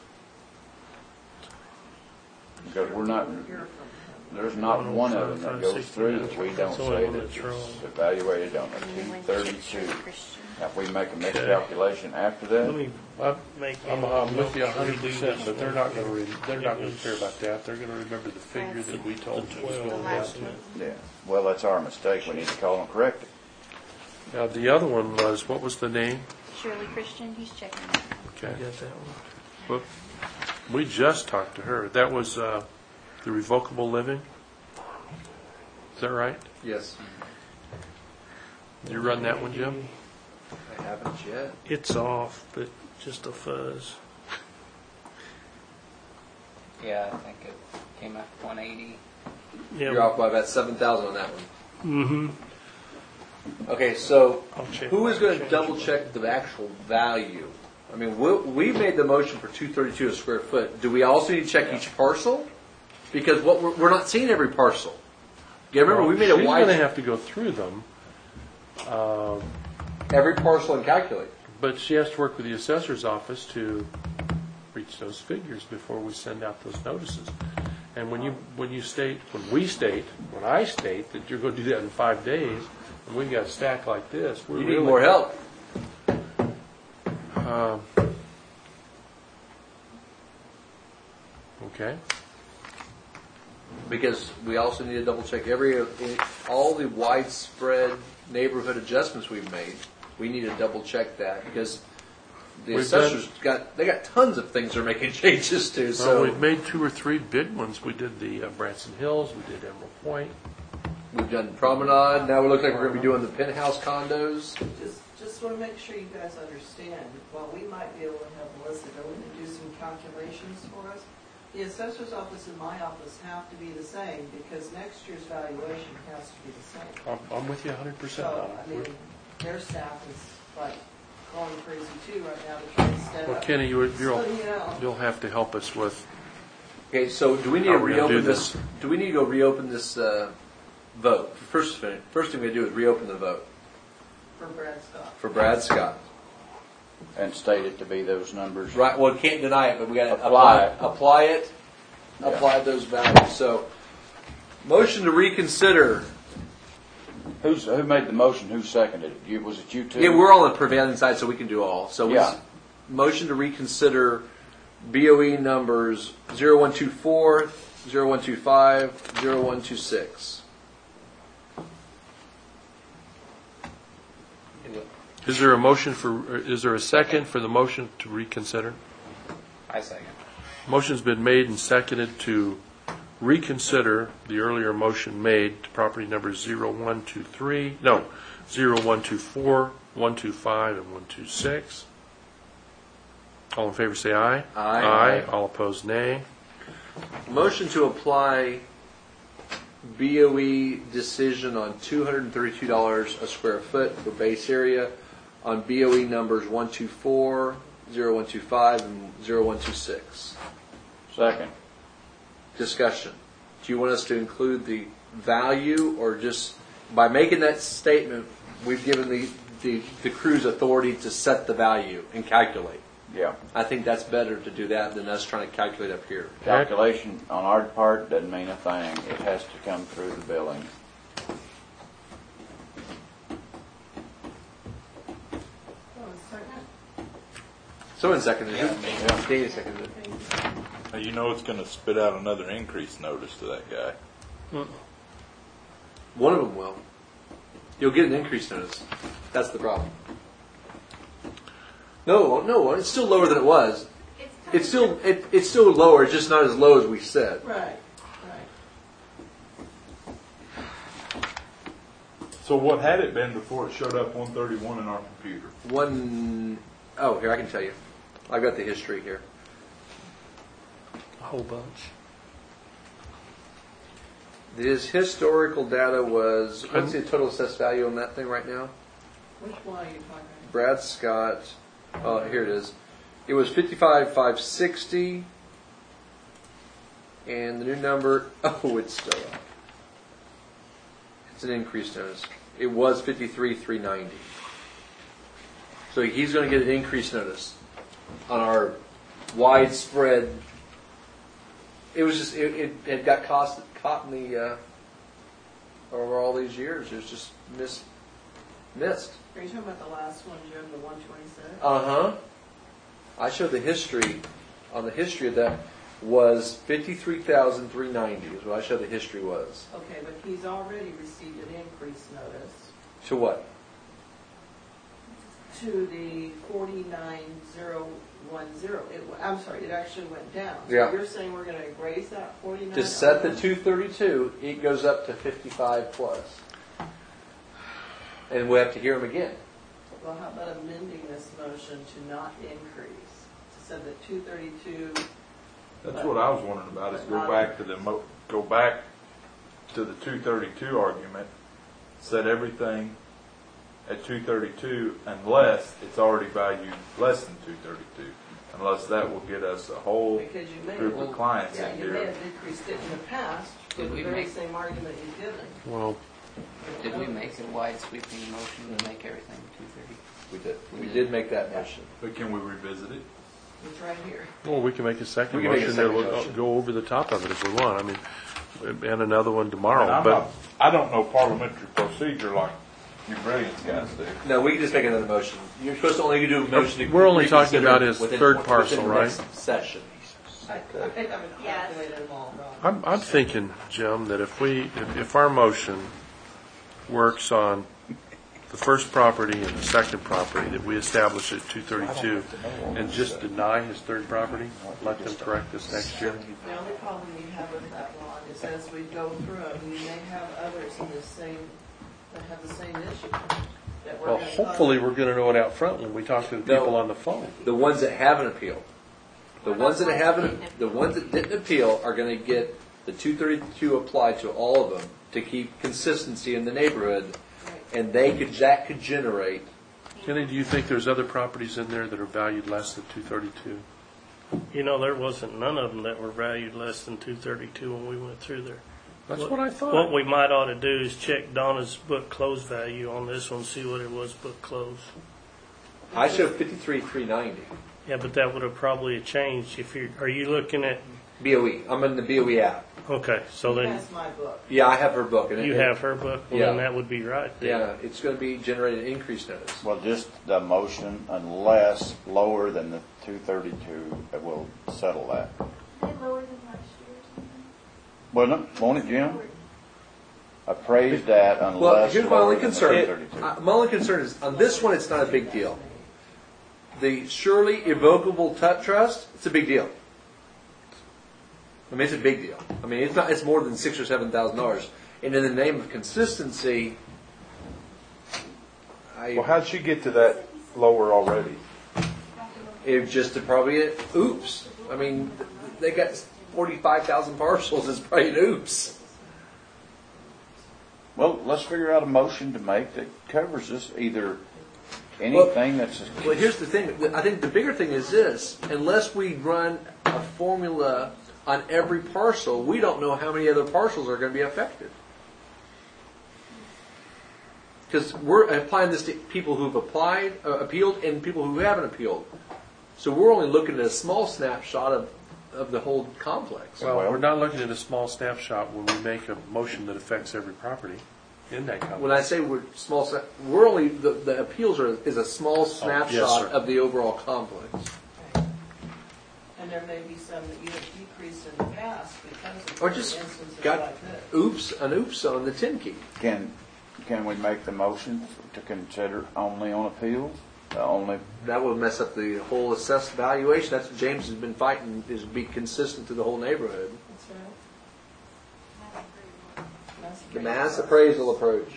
Because we're not, there's not one of them that goes through that we don't say that it's evaluated on a two thirty-two. Now, if we make a miscalculation after Let that, me I'm, make. I'm, I'm with you a hundred percent, but they're not gonna, re- they're not gonna care about that. They're gonna remember the figure that we told them was going down to. yeah, well, that's our mistake. We need to call and correct it. Now, the other one was, what was the name? Shirley Christian, he's checking that. Okay. You got that one? Well, we just talked to her. That was, uh, the revocable living? Is that right? Yes. Did you run that one, Jim? I haven't yet. It's off, but just a fuzz. Yeah, I think it came out one eighty. Yeah. You're off by about seven thousand on that one. Mm-hmm. Okay, so I'll check. who is going to double check the actual value? I mean, we, we made the motion for two thirty-two a square foot. Do we also need to check each parcel? Because what we're, we're not seeing every parcel. You remember, we made a She's wide gonna have to go through them, uh, every parcel and calculate. but she has to work with the assessor's office to reach those figures before we send out those notices. And when you, when you state, when we state, when I state that you're gonna do that in five days, and we got a stack like this, we're You really. need more help. Um, Okay. Because we also need to double check every, all the widespread neighborhood adjustments we've made. We need to double check that because the We've assessors got, they got tons of things they're making changes to, Well, so. we've made two or three big ones. We did the uh, Branson Hills, we did Emerald Point. We've done Promenade, now we look like we're gonna be doing the penthouse condos. Just, just want to make sure you guys understand, while we might be able to have Melissa go in and do some calculations for us, the assessor's office and my office have to be the same, because next year's valuation has to be the same. I'm, I'm with you a hundred percent. So, I mean, their staff is like going crazy too right now to try to step Well, up. Kenny, you, you'll, So, you know. you'll have to help us with, Okay, so do we need How to are we gonna do reopen this, this? do we need to go reopen this, uh, vote? First thing, first thing we do is reopen the vote For Brad Scott. for Brad Scott. And state it to be those numbers. Right, well, can't deny it, but we gotta Apply apply, it. apply it, apply those values. So, motion to reconsider Who's, who made the motion, who seconded it? You, was it you two? Yeah, we're all on the prevailing side, so we can do all. So we Yeah. s- motion to reconsider B O E numbers zero one two four, zero one two five, zero one two six. Is there a motion for, is there a second for the motion to reconsider? I second. Motion's been made and seconded to reconsider the earlier motion made to property numbers zero one two three, no, zero one two four, one two five, and one two six. All in favor say aye. Aye. Aye. All opposed, nay. Motion to apply B O E decision on two hundred thirty-two dollars a square foot for base area on B O E numbers one two four, zero one two five, and zero one two six. Second. Discussion. Do you want us to include the value, or just by making that statement, we've given the, the, the crews authority to set the value and calculate? Yeah. I think that's better to do that than us trying to calculate up here. Calculation on our part doesn't mean a thing. It has to come through the billing. Someone seconded it. Yeah. Dana seconded it. Now, you know it's going to spit out another increase notice to that guy. One of them will. You'll get an increase notice. That's the problem. No, no, it's still lower than it was. It's still it, it's still lower, just not as low as we said. Right, right. So what had it been before it showed up one thirty-one in our computer? One oh, here I can tell you. I've got the history here. A whole bunch. His historical data was, what's the total assessed value on that thing right now? Which one are you talking about? Brad Scott, oh, here it is. It was fifty-five five sixty, and the new number, oh, it's still up. It's an increase notice. It was fifty-three three ninety. So he's going to get an increase notice on our widespread. It was just, it, it, it got cost, caught in the, uh, over all these years. It was just missed. missed. Are you talking about the last one, Jim, the one twenty-six? Uh-huh. I showed the history, on the history of that was fifty-three thousand three hundred ninety is what I showed the history was. Okay, but he's already received an increase notice To what? to the forty-nine thousand ten. It, I'm sorry, it actually went down. So Yeah. you're saying we're going to raise that forty-nine? To set the two thirty-two, it goes up to fifty-five plus. And we'll have to hear him again. Well, how about amending this motion to not increase? To set the two thirty-two. That's what I was wondering about, is go back to the, mo- go back to the two thirty-two argument, set everything at two thirty-two unless it's already valued less than two thirty-two. Unless that will get us a whole Because you may group have, of clients yeah, in you here. may have decreased it in the past Did with we the very make- same argument you've given. Well, Did we make a wide sweeping motion to make everything two thirty? We did. We did make that motion. But can we revisit it? It's right here. well, we can make a second We can make a motion second that will motion. go over the top of it if we want. I mean, and another one And tomorrow. I'm But not, I don't know parliamentary procedure like you brilliant guys do. No, we can just make another motion. You're supposed to only do a motion to We're only talking reconsider about his within- third within parcel, the right? next Session. I, I haven't calculated them all, I'm, Ron. I'm thinking, Jim, that if we, if, if our motion works on the first property and the second property, that we establish it at two thirty-two and just deny his third property, let them correct this next year. The only problem you have with that, Ron, is as we go through them, you may have others in the same, that have the same issue. That we're Well, gonna hopefully, find. we're going to know it out front when we talk to the No. people on the phone. The ones that haven't appealed. The ones that haven't, the ones that didn't appeal are going to get the two thirty-two applied to all of them to keep consistency in the neighborhood, and they could, that could generate. Kenny, do you think there's other properties in there that are valued less than two thirty-two? You know, there wasn't none of them that were valued less than two thirty-two when we went through there. That's what I thought. What we might ought to do is check Donna's book close value on this one, see what it was book close. I showed fifty-three three ninety. Yeah, but that would have probably changed if you, are you looking at B O E. I'm in the B O E app. Okay, so then That's my book. Yeah, I have her book. And you it, have her book. Well, Yeah. then that would be right. Then. Yeah, it's going to be generated increase notice. Well, just the motion unless lower than the two thirty-two, that will settle that. Lower than last year's. Well, no, won't it, Jim? Appraise that unless Well, here's my lower only than the concern. two thirty-two. Uh, my only concern is on this one, it's not a big deal. The Surely Irrevocable Tut Trust, it's a big deal. I mean, it's a big deal. I mean, it's not. It's more than six or seven thousand dollars. And in the name of consistency, I Well, how'd she get to that lower already? it just a, probably a, oops. I mean, they got forty-five thousand parcels. It's probably an oops. Well, let's figure out a motion to make that covers this, either anything that's... Well, here's the thing. I think the bigger thing is this: unless we run a formula on every parcel, we don't know how many other parcels are going to be affected. Because we're applying this to people who've applied, uh, appealed, and people who haven't appealed. So we're only looking at a small snapshot of, of the whole complex. Well, we're not looking at a small snapshot when we make a motion that affects every property in that complex. When I say we're small, sna- we're only the, the appeals are is a small snapshot sir. of the overall complex. And there may be some that you have decreased in the past because of Or just instances got like this. oops, an oops on the tin key. Can, can we make the motion to consider only on appeals? Uh, only, That would mess up the whole assessed valuation. That's what James has been fighting, is be consistent to the whole neighborhood. That's right. That's The pretty mass good. appraisal approach.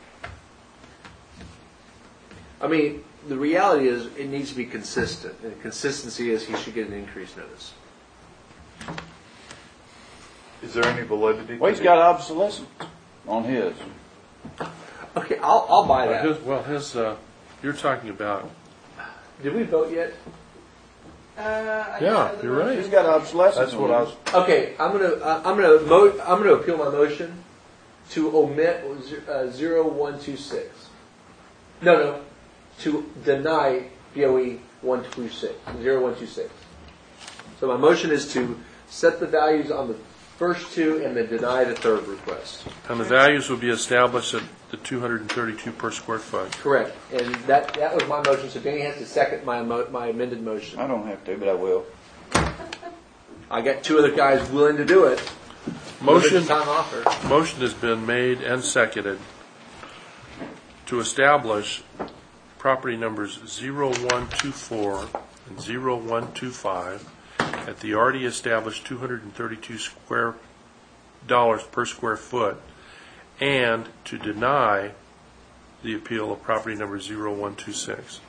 I mean, the reality is it needs to be consistent. And consistency is he should get an increase notice. Is there any validity? well, to he's the- got obsolescence on his. Okay, I'll, I'll buy Uh, that. his, well, his, uh, you're talking about, Did we vote yet? Uh, I Yeah, got the you're right. He's got obsolescence That's on what I his. was. Okay, I'm gonna uh, I'm gonna mo- I'm gonna appeal my motion to omit uh, zero one two six. No, no, to deny B O E one two six zero one two six. So my motion is to set the values on the first two and then deny the third request. and the values will be established at the two hundred thirty-two per square foot. Correct, and that that was my motion. So Danny has to second my mo- my amended motion. I don't have to, but I will. I got two other guys willing to do it. Motion, Limited time offer. motion has been made and seconded to establish property numbers zero one two four and zero one two five at the already established two hundred thirty-two square dollars per square foot, and to deny the appeal of property number zero one two six.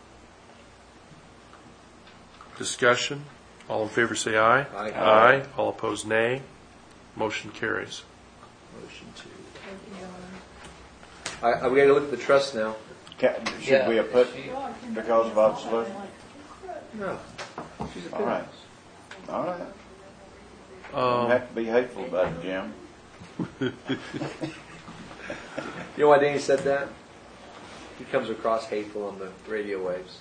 Discussion? All in favor say aye. Aye. Aye. All opposed nay. Motion carries. Motion two. I, I, we got to look at the trust now. Ca- Should we have put because of obsolescence? No. She's a All right. All right. Don't Um, have to be hateful about it, Jim. You know why Danny said that? He comes across hateful on the radio waves.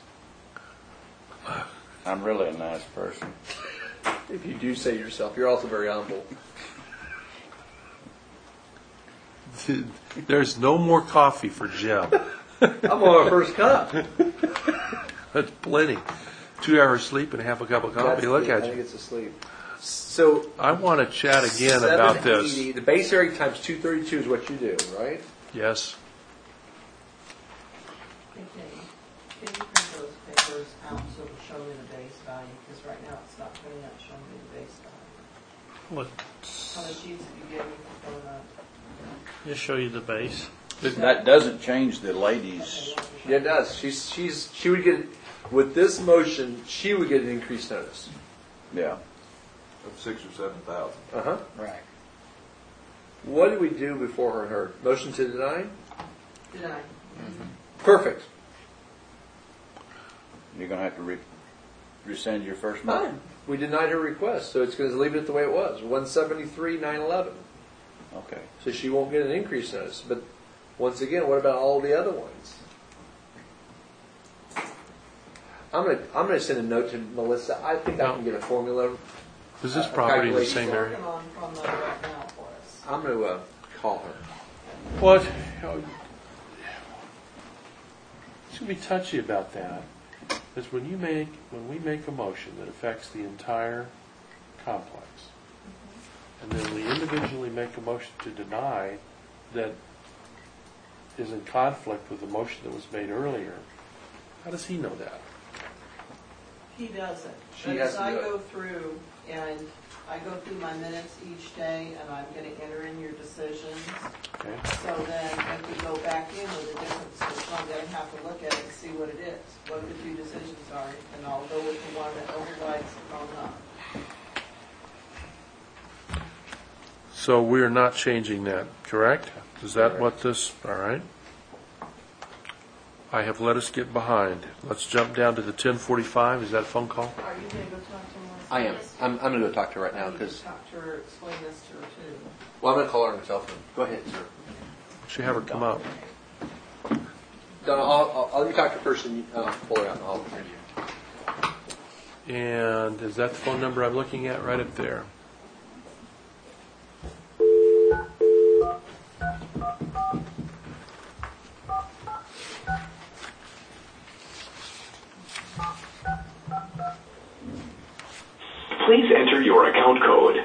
I'm really a nice person. If you do say yourself, you're also very humble. There's no more coffee for Jim. I'm on my first cup. That's plenty. Two hours sleep and half a cup of coffee. That's Look the- I at think you. it's asleep. So I want to chat again about seven eighty, this. the base area times two thirty-two is what you do, right? Yes. Hey, Kenny, can you print those papers out so it'll show me the base value? Because right now it's not printing out showing me the base value. What? How many sheets have you given me for filling out? Just show you the base. That doesn't change the lady's. Yeah, it does. She's she's she would get with this motion. She would get an increased notice. Yeah. Of six or seven thousand. Uh huh. Right. What did we do before her and her motion to deny? Deny. Perfect. You're going to have to re- rescind your first motion. Fine. We denied her request, so it's going to leave it the way it was. One seventy three nine eleven. Okay. So she won't get an increased notice. But once again, what about all the other ones? I'm gonna I'm gonna send a note to Melissa. I think I can get a formula Is this uh, property in the calculation. same area? Working on from that right now for us. I'm going to uh, call her. What? It's going to be touchy about that. Is when you make, when we make a motion that affects the entire complex, and then we individually make a motion to deny that is in conflict with the motion that was made earlier, how does he know that? He doesn't. She But has as to I do it. go through, and I go through my minutes each day, and I'm going to enter in your decisions. Okay. So then, if we go back in with a different decision, I'm going to have to look at it and see what it is, what the two decisions are, and I'll go with the one that overrides the wrong number. So we are not changing that, correct? Is that what this, all right? I have let us get behind. Let's jump down to the ten forty-five. Is that a phone call? Are you going to go talk to Melissa? I am. I'm, I'm going to go talk to her right now I need to because. talk to her, explain this to her too. Well, I'm going to call her on her cell phone. Go ahead, sir. Should have her come up. Donna, I'll, I'll, I'll let you talk to her first and uh, pull her out and I'll hear you. And is that the phone number I'm looking at right up there? Please enter your account code.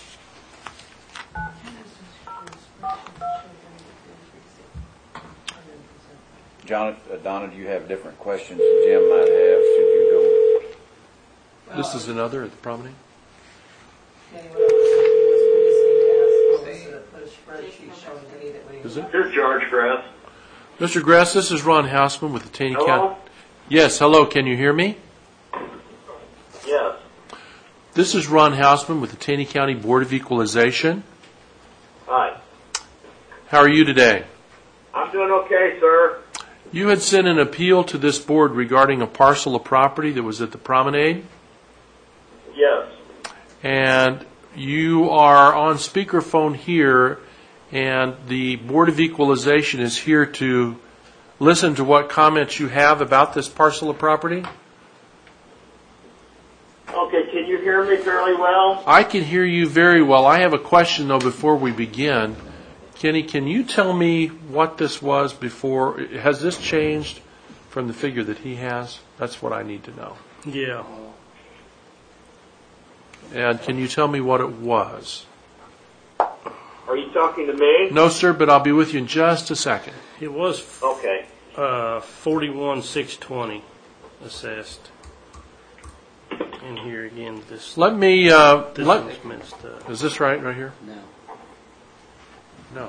John, uh, Donna, do you have different questions that Jim might have? Should you This is another at the promenade? Okay, what I was thinking was we just need to ask Melissa to put a spreadsheet showing any that we. Is it? Here's George Grass. Mister Grass, this is Ron Hausman with the Taney Hello? County. Yes, hello, can you hear me? Yes. This is Ron Hausman with the Taney County Board of Equalization. Hi. How are you today? I'm doing okay, sir. You had sent an appeal to this board regarding a parcel of property that was at the promenade, Yes. and you are on speakerphone here, and the Board of Equalization is here to listen to what comments you have about this parcel of property. Okay, can you hear me fairly well? I can hear you very well. I have a question, though, before we begin. Kenny, can you tell me what this was before? Has this changed from the figure that he has? That's what I need to know. Yeah. And can you tell me what it was? Are you talking to me? No, sir, but I'll be with you in just a second. It was Okay. uh, forty-one six twenty assessed. And here again, this Let me, uh, this let, one's messed up. is this right, right here? No. No.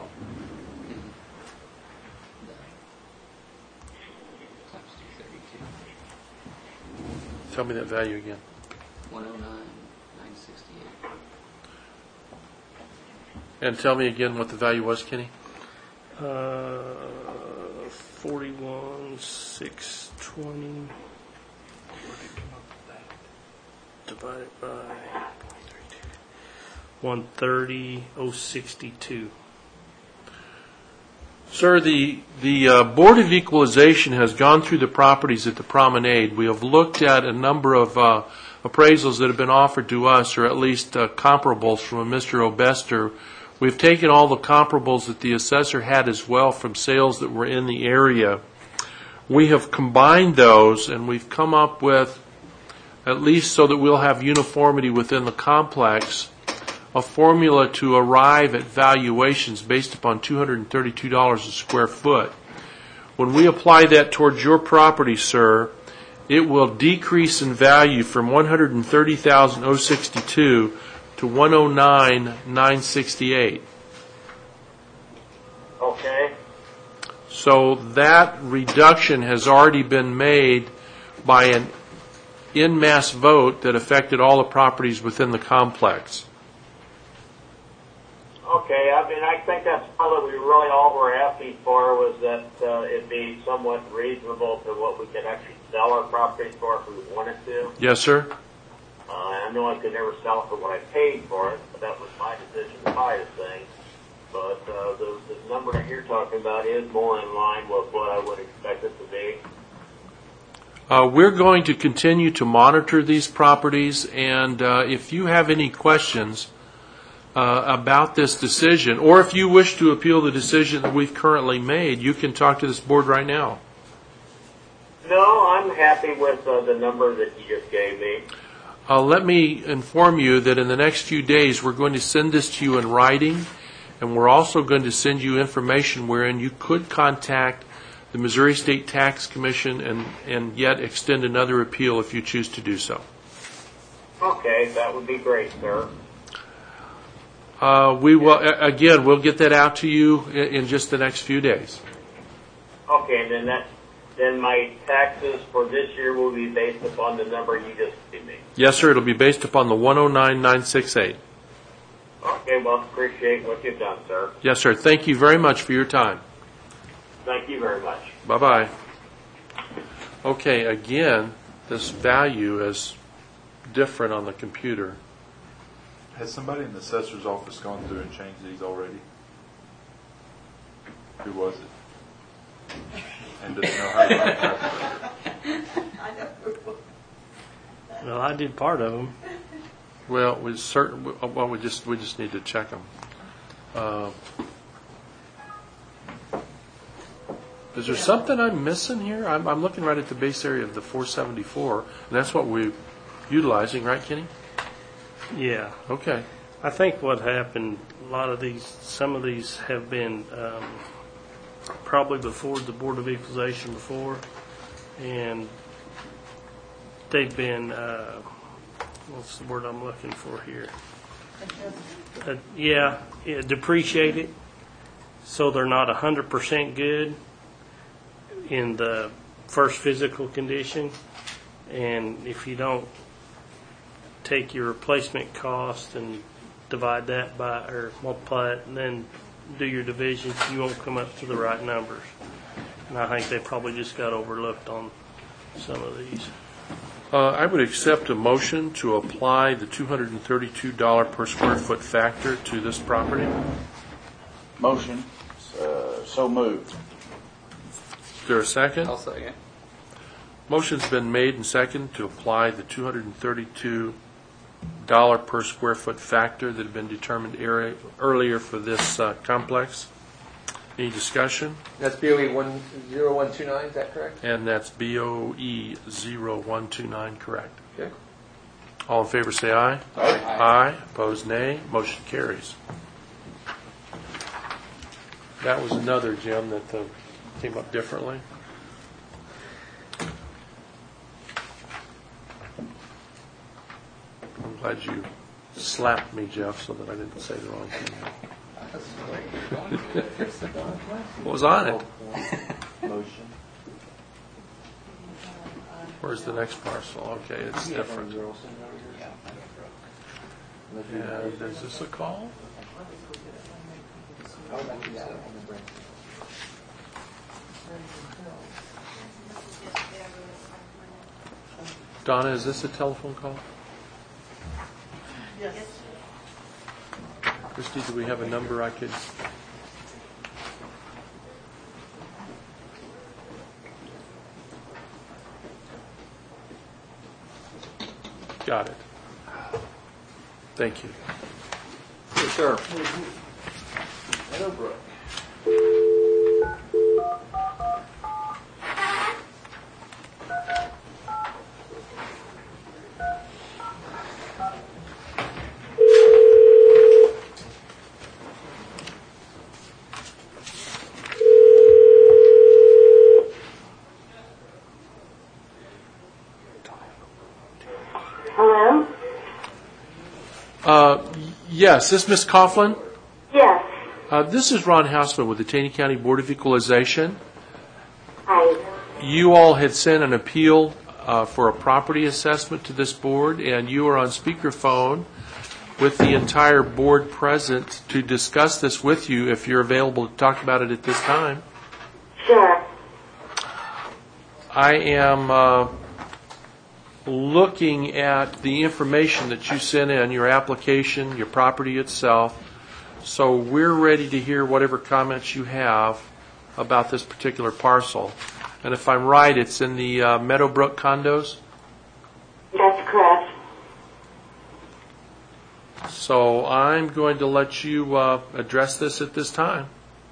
Times two thirty-two. Tell me that value again. One oh nine, nine sixty-eight. And tell me again what the value was, Kenny? Uh, forty-one six twenty divided by one thirty oh sixty-two. Sir, the, the uh, Board of Equalization has gone through the properties at the promenade. We have looked at a number of uh, appraisals that have been offered to us, or at least uh, comparables from a Mister Obester. We've taken all the comparables that the assessor had as well from sales that were in the area. We have combined those, and we've come up with, at least so that we'll have uniformity within the complex, a formula to arrive at valuations based upon two hundred thirty-two dollars a square foot. When we apply that towards your property, sir, it will decrease in value from one hundred thirty thousand sixty-two to one hundred nine thousand nine hundred sixty-eight. Okay. So that reduction has already been made by an en masse vote that affected all the properties within the complex. Okay, I mean, I think that's probably really all we're asking for was that uh, it be somewhat reasonable to what we could actually sell our properties for if we wanted to. Yes, sir? Uh, I know I could never sell it for what I paid for it, but that was my decision to buy the thing. But uh, the, the number that you're talking about is more in line with what I would expect it to be. Uh, We're going to continue to monitor these properties, and uh, if you have any questions uh, about this decision, or if you wish to appeal the decision that we've currently made, you can talk to this board right now. No, I'm happy with uh, the number that you just gave me. Uh, Let me inform you that in the next few days, we're going to send this to you in writing, and we're also going to send you information wherein you could contact the Missouri State Tax Commission and, and yet extend another appeal if you choose to do so. Okay, that would be great, sir. Uh, we will, a- again, we'll get that out to you in, in just the next few days. Okay, and then that, then my taxes for this year will be based upon the number you just gave me. Yes, sir, it'll be based upon the one oh nine nine six eight. Okay, well, appreciate what you've done, sir. Yes, sir. Thank you very much for your time. Thank you very much. Bye-bye. Okay, again, this value is different on the computer. Has somebody in the assessor's office gone through and changed these already? Who was it? And doesn't know how to calculate it? Well, I did part of them. Well, we certain, well, we just, we just need to check them. Uh, Is there something I'm missing here? I'm, I'm looking right at the base area of the four seventy-four, and that's what we're utilizing, right, Kenny? Yeah. Okay. I think what happened, a lot of these, some of these have been um, probably before the Board of Equalization before, and they've been, uh, what's the word I'm looking for here? Uh, yeah, yeah, depreciated, so they're not one hundred percent good in the first physical condition, and if you don't take your replacement cost and divide that by, or multiply it, and then do your divisions, you won't come up to the right numbers. And I think they probably just got overlooked on some of these. Uh, I would accept a motion to apply the two hundred thirty-two dollars per square foot factor to this property. Motion, uh, so moved. Is there a second? I'll second. Motion's been made and seconded to apply the two hundred thirty-two dollars per square foot factor that had been determined area, earlier for this uh, complex. Any discussion? That's B O E one zero one two nine, is that correct? And that's B O E zero one two nine, correct. Okay. All in favor say aye. Aye. Aye. Opposed, nay. Motion carries. That was another, Jim, that uh, came up differently. I'm glad you slapped me, Jeff, so that I didn't say the wrong thing. What was on it? Motion. Where's the next parcel? Okay, it's different. And is this a call? Donna, is this a telephone call? Yes. Christie, do we have a number I could? Got it. Thank you. Yes, sir. Hello, Brooke. Hello? Uh, yes, this is Miss Coughlin? Yes. Uh, this is Ron Hausman with the Taney County Board of Equalization. Hi. You all had sent an appeal uh, for a property assessment to this board, and you are on speakerphone with the entire board present to discuss this with you if you're available to talk about it at this time. Sure. I am uh, looking at the information that you sent in, your application, your property itself. So we're ready to hear whatever comments you have about this particular parcel. And if I'm right, it's in the uh, Meadowbrook condos? That's correct. So I'm going to let you uh, address this at this time.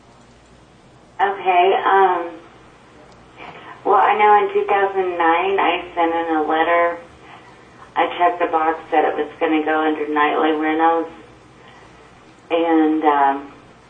Okay. Um, well, I know in two thousand nine I sent in a letter. I checked the box that it was going to go under nightly rentals. And um,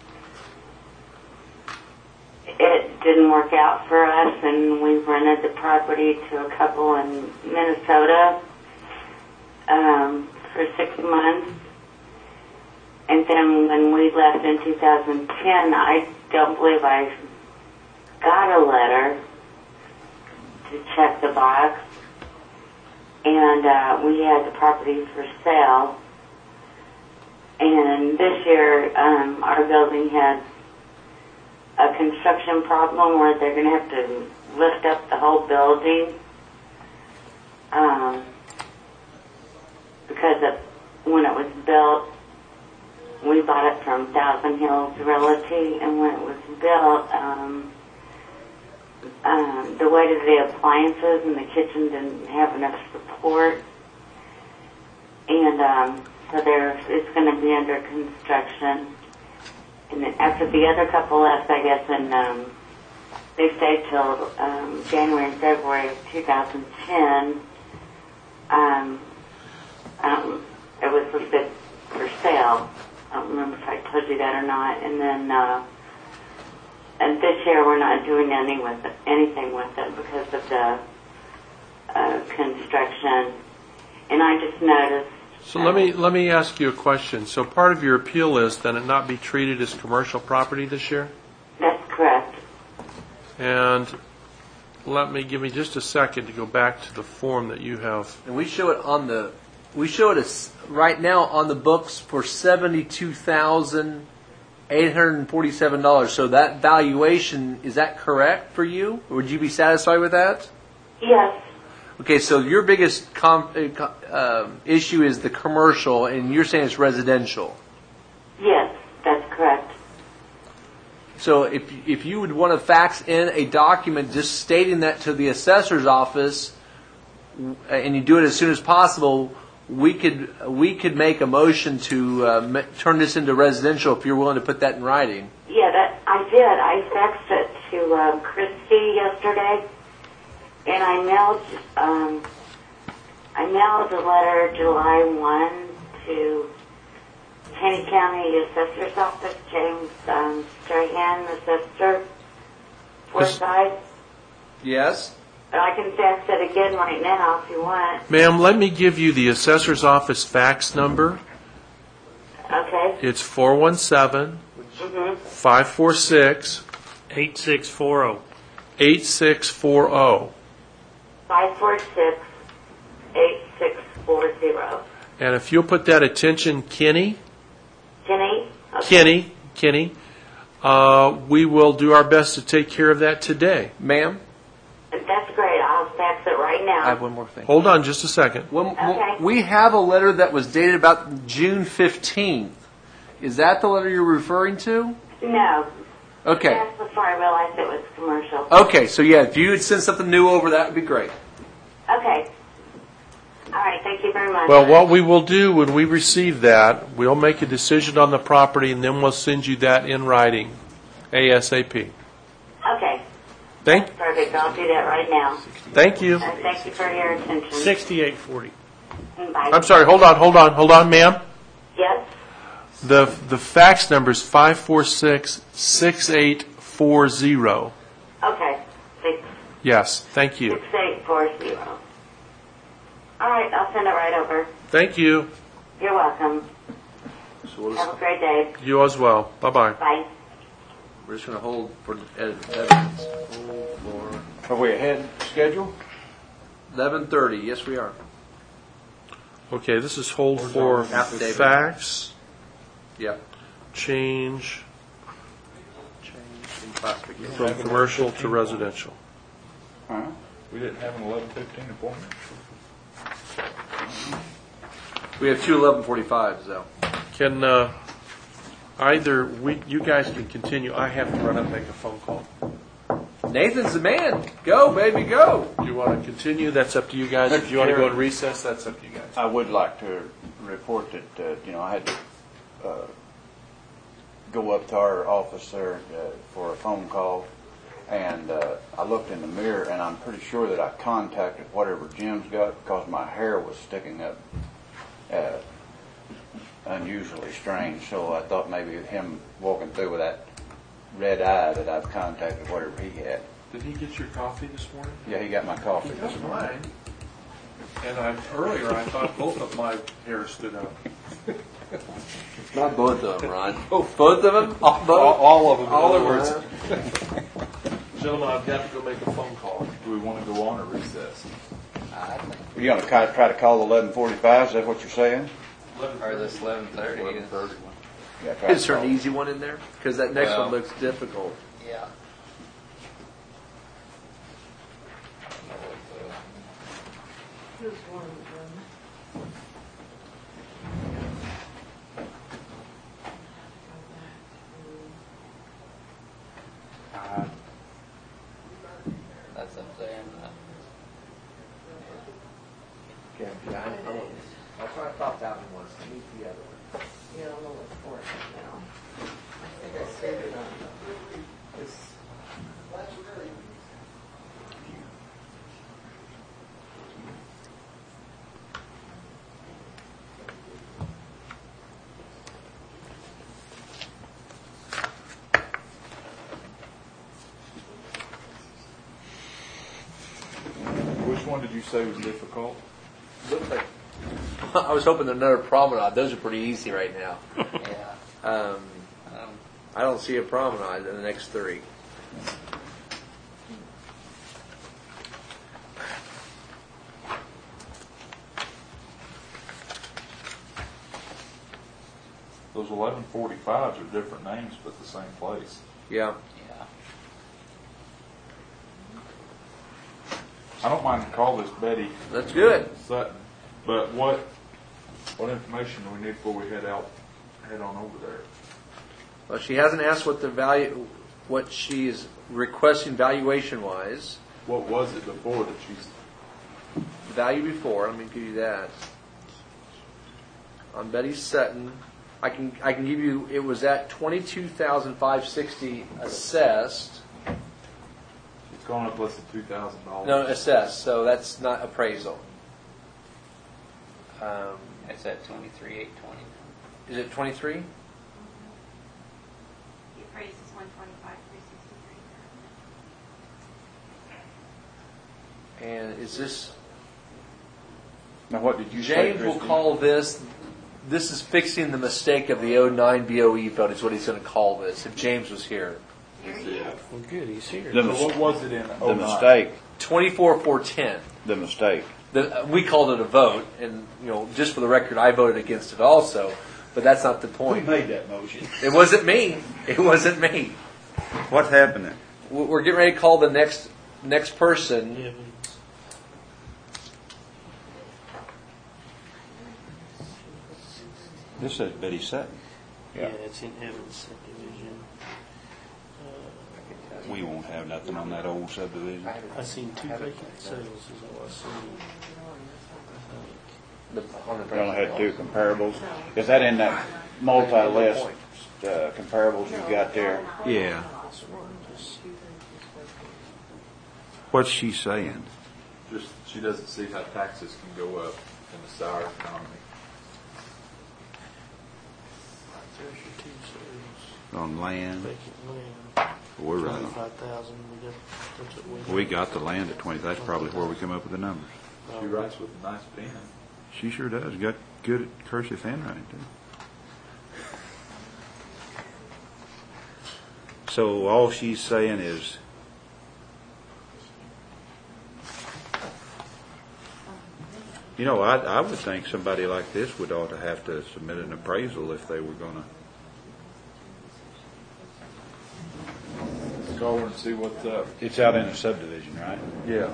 it didn't work out for us, and we rented the property to a couple in Minnesota um, for six months. And then when we left in two thousand ten, I don't believe I got a letter to check the box. And uh, we had the property for sale. And this year, um, our building has a construction problem where they're going to have to lift up the whole building um, because of when it was built. We bought it from Thousand Hills Realty, and when it was built, um, um, the weight of the appliances in the kitchen didn't have enough support, and um, so there it's going to be under construction. And then after the other couple left, I guess, and um, they stayed till um, January and February of two thousand ten. Um, um, it was listed for sale. I don't remember if I told you that or not. And then, uh, and this year we're not doing any with it, anything with it because of the uh, construction. And I just noticed. So let me let me ask you a question. So part of your appeal is that it not be treated as commercial property this year? That's correct. And let me give me just a second to go back to the form that you have. And we show it on the, we show it as right now on the books for seventy-two thousand eight hundred and forty-seven dollars. So that valuation, is that correct for you? Would you be satisfied with that? Yes. Okay, so your biggest com- uh, issue is the commercial, and you're saying it's residential. Yes, that's correct. So if if you would want to fax in a document just stating that to the assessor's office, and you do it as soon as possible, we could we could make a motion to uh, m- turn this into residential if you're willing to put that in writing. Yeah, that I did. I faxed it to uh, Christy yesterday. And I mailed, um, I mailed a letter July first to Taney County Assessor's Office, James um, Strahan, Assessor, Forsyth. Yes. But I can fax it again right now if you want. Ma'am, let me give you the assessor's office fax number. Okay. It's four one seven, five four six, eight six four zero. eight six four zero. five four six, eight six four zero. And if you'll put that attention, Kenny, Kenny? Okay. Kenny, Kenny, uh, we will do our best to take care of that today. Ma'am? That's great. I'll fax it right now. I have one more thing. Hold on just a second. When, Okay. We have a letter that was dated about June fifteenth. Is that the letter you're referring to? No. Okay. That's before I realized it was commercial. Okay, so yeah, if you would send something new over, that would be great. Okay. All right. Thank you very much. Well, what we will do when we receive that, we'll make a decision on the property, and then we'll send you that in writing, ASAP. Okay. Thank, That's perfect. I'll do that right now. thank you. And thank you for your attention. sixty-eight forty. Bye. I'm sorry, hold on, hold on, hold on, ma'am. Yes. The the fax number is five four six, six eight four zero. Okay. Six Yes, thank you. six eight four zero. All right. I'll send it right over. Thank you. You're welcome. So we'll Have just, a great day. You as well. Bye-bye. Bye. we're just going to hold for ed- evidence. Hold for Are we ahead of schedule? eleven thirty. Yes, we are. Okay, this is hold for Affidavit. fax, Yep. change Change in classification. from commercial to residential. Huh? We didn't have an eleven fifteen appointment. We have two eleven forty-fives, though. Can uh, either we, you guys can continue. I have to run up and make a phone call. Nathan's the man. Go, baby, go. Do you want to continue? That's up to you guys. If you want to go in recess, that's up to you guys. I would like to report that, uh, you know, I had to uh, go up to our office there uh, for a phone call, and uh, I looked in the mirror, and I'm pretty sure that I contacted whatever Jim's got because my hair was sticking up uh, unusually strange. So I thought maybe him walking through with that red eye that I've contacted whatever he had. Did he get your coffee this morning? Yeah, he got my coffee He this got morning. mine. And I, earlier, I thought both of my hair stood up. Not both of them, Ron. Both of them? All, both? All, all of them. All in of other them. words. Gentlemen, I've got to go make a phone call. Do we want to go on or recess? You going to try to call eleven forty-five? Is that what you're saying? Or this eleven thirty. eleven thirty. Yeah, try to Is there call. an easy one in there? Because that next Well- one looks difficult. Yeah. Here's one of them. That's up there. Okay, that's what I thought that one was. I need the other one. Yeah, I'm gonna look for it now. I think I saved it on this. Which one did you say was difficult? Looks like I was hoping another promenade. Those are pretty easy right now. Yeah. Um, Um, I don't see a promenade in the next three. Those eleven forty-fives are different names, but the same place. Yeah. yeah. I don't mind to call this Betty That's good. Sutton, but what what information do we need before we head out, head on over there? Well, she hasn't asked what the value, what she's requesting valuation wise. What was it before that she's? The value before, let me give you that. On Betty Sutton, I can I can give you. It was at twenty two thousand five sixty assessed. It's going up less than two thousand dollars. No, assessed. So that's not appraisal. Um, It's at twenty-three eight twenty. is it twenty three? The appraised is one twenty-five, three sixty-three. And is this? Now, what did you say, James will Christine? call this. This is fixing the mistake of the oh nine B O E vote. Is what he's going to call this. If James was here. Well, good, he's here. The, So mis- what was it in? the oh nine? mistake. Twenty-four four ten. The mistake. The, we called it a vote, and you know, just for the record, I voted against it also. But that's not the point. made that motion? It wasn't me. It wasn't me. What happened then? We're we're getting ready to call the next next person. Evans. This says Betty Sutton. Yeah, it's in Evans subdivision. Uh, We won't have nothing on that old subdivision. I seen two vacant sales is all I seen. The, on the We only had two comparables. Is that in that multi-list uh, comparables you got there? Yeah. What's she saying? Just she doesn't see how taxes can go up in the sour economy. There's your two sales. On land? Vacant land. We're right on. Twenty-five thousand, we got, that's what we. We got the land at twenty. That's probably where we come up with the numbers. She writes with a nice pen. She sure does. Got good at cursive handwriting, too. So all she's saying is, you know, I, I would think somebody like this would ought to have to submit an appraisal if they were going to. Go over and see what's up. It's out in a subdivision, right? Yeah.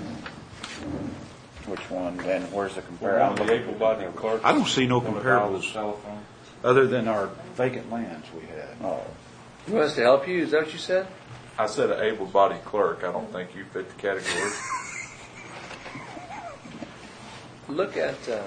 Which one? And where's the One of comparable? the able-bodied clerks. I don't see no wanna dial the comparables. telephone. Other than our vacant lands we had. Oh, You want us to help you? Is that what you said? I said an able-bodied clerk. I don't think you fit the category. Look at, uh,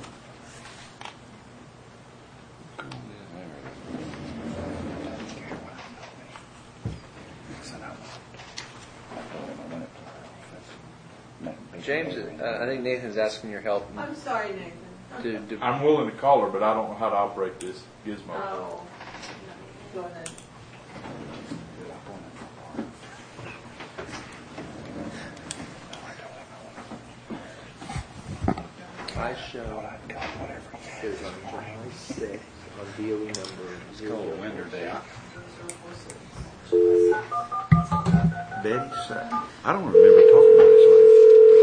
James, uh, I think Nathan's asking your help. I'm sorry, Nathan. To, to, I'm willing to call her, but I don't know how to operate this gizmo. Oh, go ahead. I show is on July sixth on D O E number It's called a winter day. zero Betty said, I don't remember talking about this lady.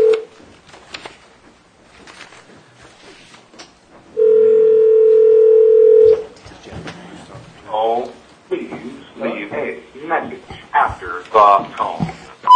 Oh, please leave a message after the tone.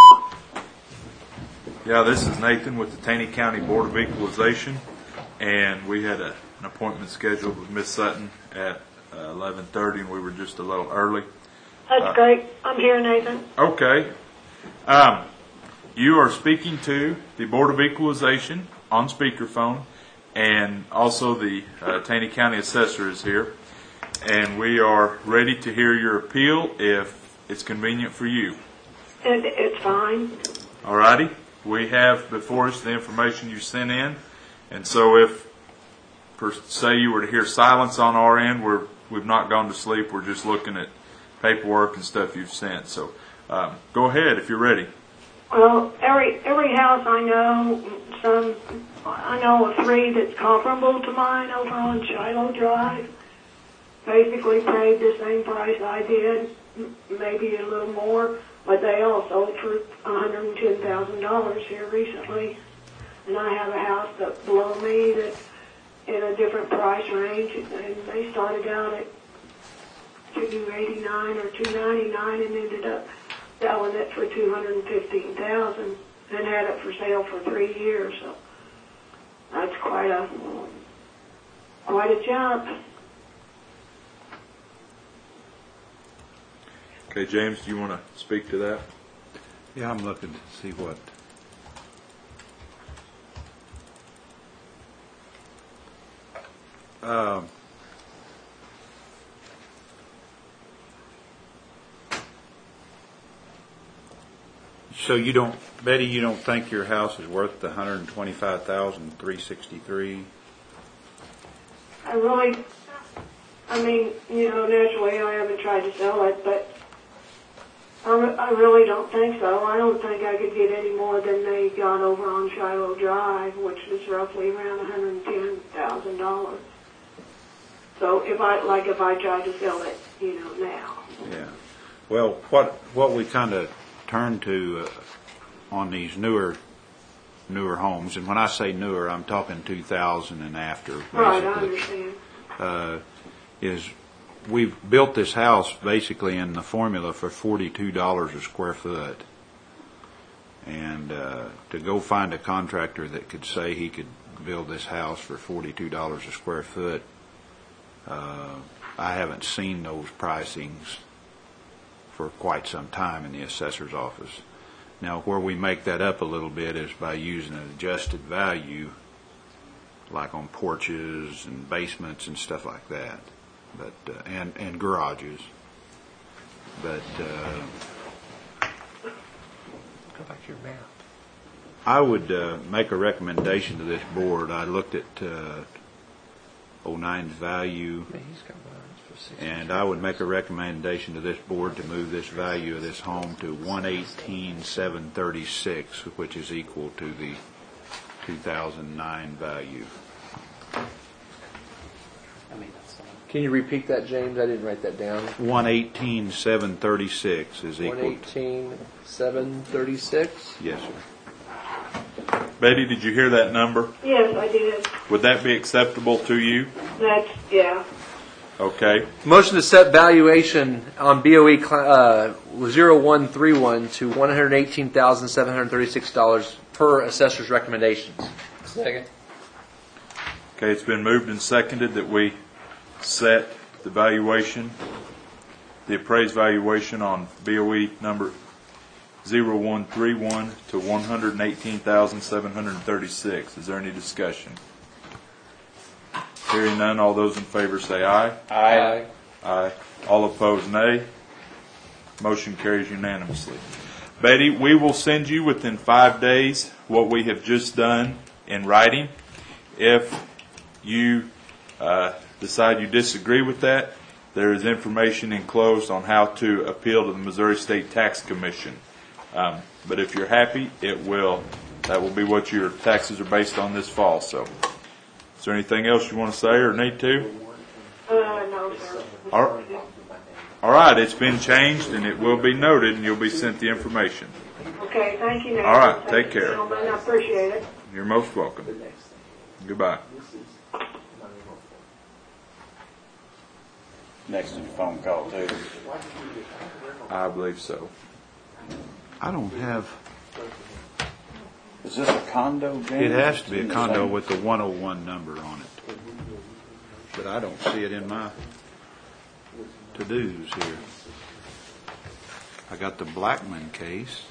Yeah, this is Nathan with the Taney County Board of Equalization, and we had a, an appointment scheduled with Miss Sutton at uh, eleven thirty, and we were just a little early. That's Uh, great. I'm here, Nathan. Okay. Um, you are speaking to the Board of Equalization on speakerphone, and also the uh, Taney County Assessor is here. And we are ready to hear your appeal if it's convenient for you. It, it's fine. All righty. We have before us the information you sent in. And so if, per se, you were to hear silence on our end, we're, we've not gone to sleep. We're just looking at paperwork and stuff you've sent. So um, go ahead if you're ready. Well, every every house I know, some I know of three that's comparable to mine over on Shiloh Drive. Basically paid the same price I did, m- maybe a little more, but they all sold for one hundred ten thousand dollars here recently. And I have a house that below me that's in a different price range, and they started out at two eighty-nine or two ninety-nine and ended up selling it for two hundred fifteen thousand dollars and had it for sale for three years. So that's quite a quite a jump. Okay, James, do you want to speak to that? Yeah, I'm looking to see what. Um, so you don't, Betty, you don't think your house is worth the one hundred twenty-five thousand three hundred sixty-three? I really, I mean, you know, naturally I haven't tried to sell it, but I, re- I really don't think so. I don't think I could get any more than they got over on Shiloh Drive, which is roughly around one hundred ten thousand dollars. So if I, like if I tried to sell it, you know, now. Yeah. Well, what what we kind of turn to uh, on these newer newer homes, and when I say newer, I'm talking two thousand and after, basically. Right, I understand. Uh, is we've built this house basically in the formula for forty-two dollars a square foot. And uh, to go find a contractor that could say he could build this house for forty-two dollars a square foot, uh, I haven't seen those pricings for quite some time in the assessor's office. Now, where we make that up a little bit is by using an adjusted value, like on porches and basements and stuff like that, but uh, and and garages. But uh, go back to your map. I would uh, make a recommendation to this board. I looked at uh, oh nine's value, and I would make a recommendation to this board to move this value of this home to one eighteen seven thirty-six, which is equal to the two thousand nine value. Can you repeat that, James? I didn't write that down. one eighteen seven thirty-six is equal one eighteen seven thirty-six? To, yes, sir. Betty, did you hear that number? Yes, I did. Would that be acceptable to you? That's, yeah. Okay. Motion to set valuation on B O E uh, zero one three one to one hundred eighteen thousand seven hundred thirty-six dollars per assessor's recommendations. Second. Okay, it's been moved and seconded that we set the valuation the appraised valuation on B O E number zero one three one to one hundred eighteen thousand seven hundred thirty-six. Is there any discussion? Hearing none, all those in favor say aye. Aye. Aye. All opposed, nay. Motion carries unanimously. Betty, we will send you within five days what we have just done in writing. If you uh, decide you disagree with that, there is information enclosed on how to appeal to the Missouri State Tax Commission. Um, but if you're happy, it will. That will be what your taxes are based on this fall. So, is there anything else you want to say or need to? Uh, no, sir. All right. All right, it's been changed and it will be noted and you'll be sent the information. Okay, thank you, Nathan. All right, Thank take you, care. gentlemen. I appreciate it. You're most welcome. Goodbye. Next is a phone call too. I believe so. I don't have, Is this a condo, James? it has to be a In the condo same- with the one oh one number on it. But I don't see it in my to-dos here. I got the Blackman case.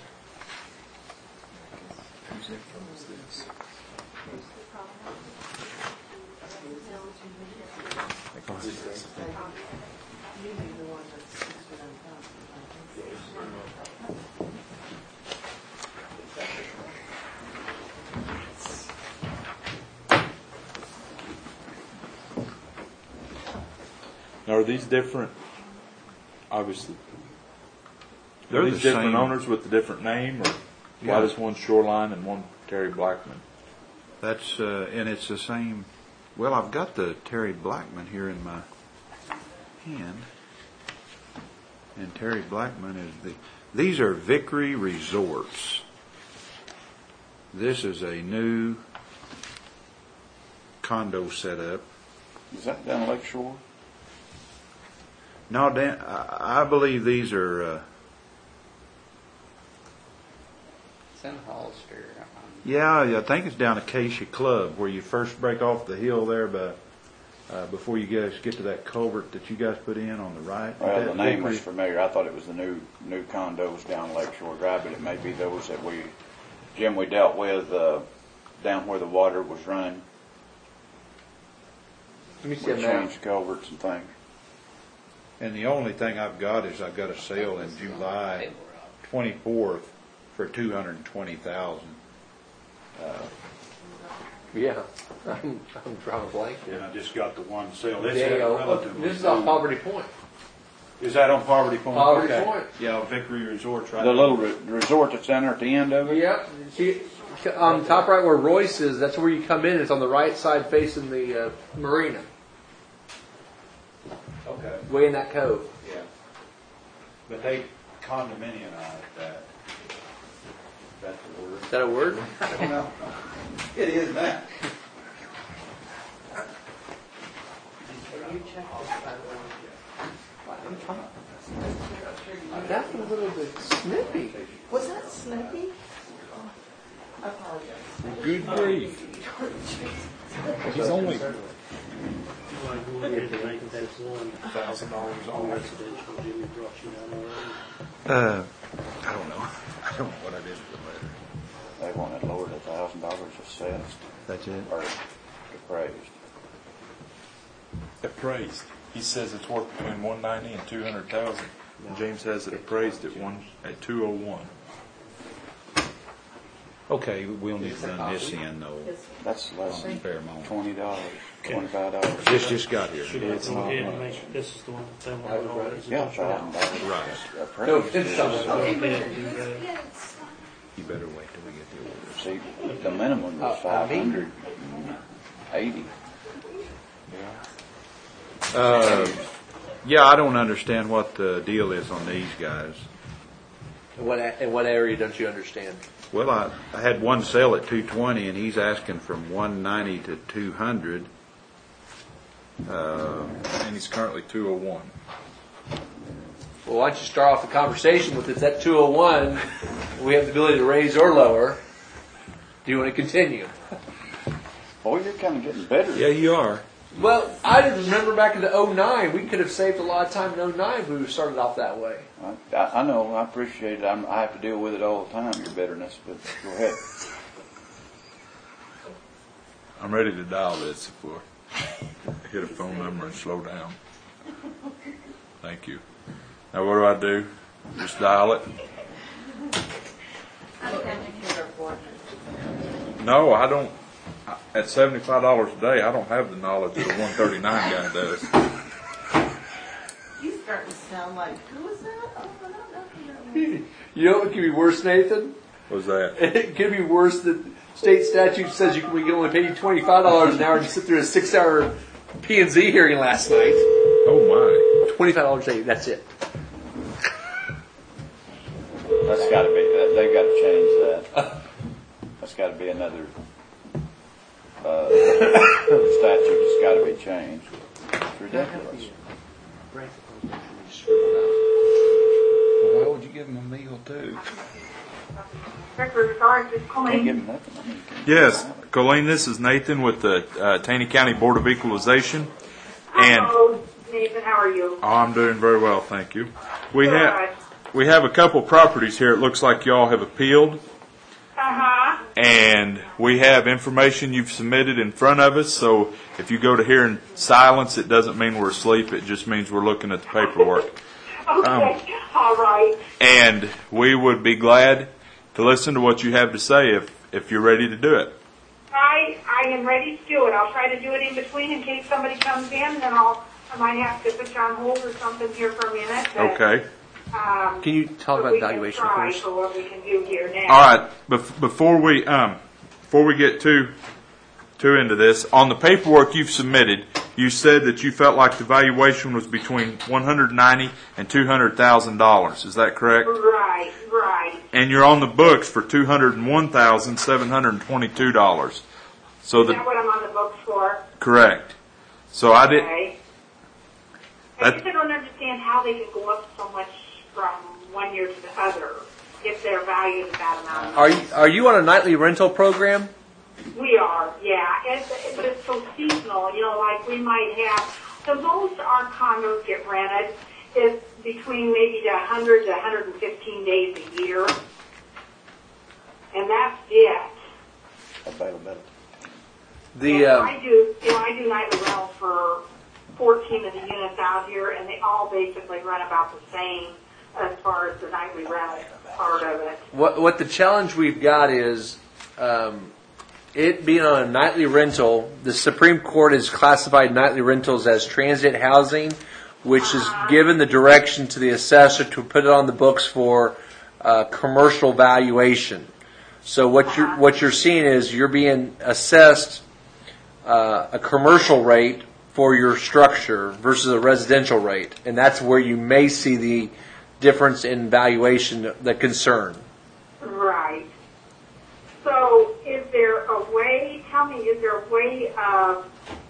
Now, are these different? Obviously, They're are the these different same. owners with a different name, or Yeah. why does one Shoreline and one Terry Blackman? That's, uh, and it's the same, well, I've got the Terry Blackman here in my hand. And Terry Blackman is the, these are Vickery Resorts. This is a new condo setup. Is that down Lake Shore? No, Dan, I, I believe these are, uh, It's in Hollister. yeah, I think it's down Acacia Club where you first break off the hill there, but uh, before you guys get to that culvert that you guys put in on the right. Well, That the name was Vickery- familiar. I thought it was the new new condos down Lake Shore Drive, but it may be those that we, Jim, we dealt with uh, down where the water was running. Let me see We a map. changed culverts and things. And the only thing I've got is I've got a sale in July twenty-fourth for two hundred and twenty thousand. Uh, Yeah, I'm, I'm drawing a blank and here. I just got the one sale. This There you is go. relatively This is off new. Poverty Point. Is that on Poverty Point? Poverty Okay. Point. Yeah, Vickery Resorts right The there. little re- resort that's down there at the end of it? Yep. See, on the top right where Royce is, that's where you come in. It's on the right side facing the uh, marina, Okay. way in that cove. Yeah. But they condominiumized that. That's the word. Is that a word? I don't know. It is that. That's a little bit snippy. Was that Snippy? I apologize. Good grief. He's only. Like, we'll get to make that one thousand dollars on residential, Jimmy brought you down the road. Uh, I don't know. I don't know what I did with the letter. They want it lowered a thousand dollars assessed That's it? or appraised. Appraised. He says it's worth between one ninety and two hundred thousand. And James has it appraised at one at two oh one. Okay, we'll need to run this in though. That's less than Fairmont. twenty dollars, twenty-five dollars. This just got here. Should I go ahead and make, this is the one that they want to know. Is it Yeah, on thousand dollars. Right. Appraised. No, it's is- something. Go ahead and do that. You better wait till we get the order. See, the minimum was Uh, five hundred eighty. Uh, yeah, I don't understand what the deal is on these guys. In what, a- in what area don't you understand? Well, I, I had one sale at two twenty, and he's asking from one ninety to two hundred. Uh, And he's currently two oh one. Well, why don't you start off the conversation with it's at two oh one, we have the ability to raise or lower. Do you want to continue? Boy, you're kind of getting better. yeah, you are. Well, I didn't remember back in the oh nine, we could have saved a lot of time in oh nine if we started off that way. I, I know, I appreciate it. I'm, I have to deal with it all the time, your bitterness, but go ahead. I'm ready to dial this before I hit a phone number and slow down. Thank you. Now what do I do? Just dial it? No, I don't. At seventy-five dollars a day, I don't have the knowledge that a one thirty-nine guy does. You starting to sound like, who is that? Oh, I don't know who that is. You know what could be worse, Nathan? What's that? It could be worse than state statute says you can we can only pay you twenty-five dollars an hour and you sit through a six-hour P and Z hearing last night. Oh, my. twenty-five dollars a day, that's it. That's got to be, they've got to change that. That's got to be another uh, statute that's got to be changed. It's ridiculous. Well, why would you give them a meal, too? Can't give them nothing. Yes, Colleen, this is Nathan with the uh, Taney County Board of Equalization. And Hello, Nathan. How are you? oh, I'm doing very well, thank you. We have we have a couple properties here. It looks like y'all have appealed. Uh-huh. And we have information you've submitted in front of us, so if you go to here in silence, it doesn't mean we're asleep, it just means we're looking at the paperwork. Okay, um, all right. And we would be glad to listen to what you have to say if, if you're ready to do it. I I am ready to do it. I'll try to do it in between in case somebody comes in, and then I'll, I might have to put you on hold or something here for a minute. But, okay. Um, can you talk about valuation first? For what we can do here now. All right. Bef- before we um, before we get too too into this, on the paperwork you've submitted, you said that you felt like the valuation was between one hundred ninety and two hundred thousand dollars. Is that correct? Right. Right. And you're on the books for two hundred and one thousand seven hundred and twenty-two dollars. So Is the that what I'm on the books for? correct. So I did. Okay. I guess I don't understand how they can go up so much from one year to the other if they're valued at that amount. Are you, are you on a nightly rental program? We are, yeah. It's, it's so seasonal, you know, like we might have, the most our condos get rented is between maybe one hundred to one hundred fifteen days a year. And that's it. Availability. The, and um, I do, you know, I do nightly rentals for fourteen of the units out here, and they all basically run about the same as far as the nightly rental part of it. What what the challenge we've got is, um, it being on a nightly rental, the Supreme Court has classified nightly rentals as transient housing, which has given the direction to the assessor to put it on the books for uh, commercial valuation. So what you're what you're seeing is you're being assessed uh, a commercial rate for your structure versus a residential rate, and that's where you may see the difference in valuation, the concern. Right. So is there a way, tell me, is there a way of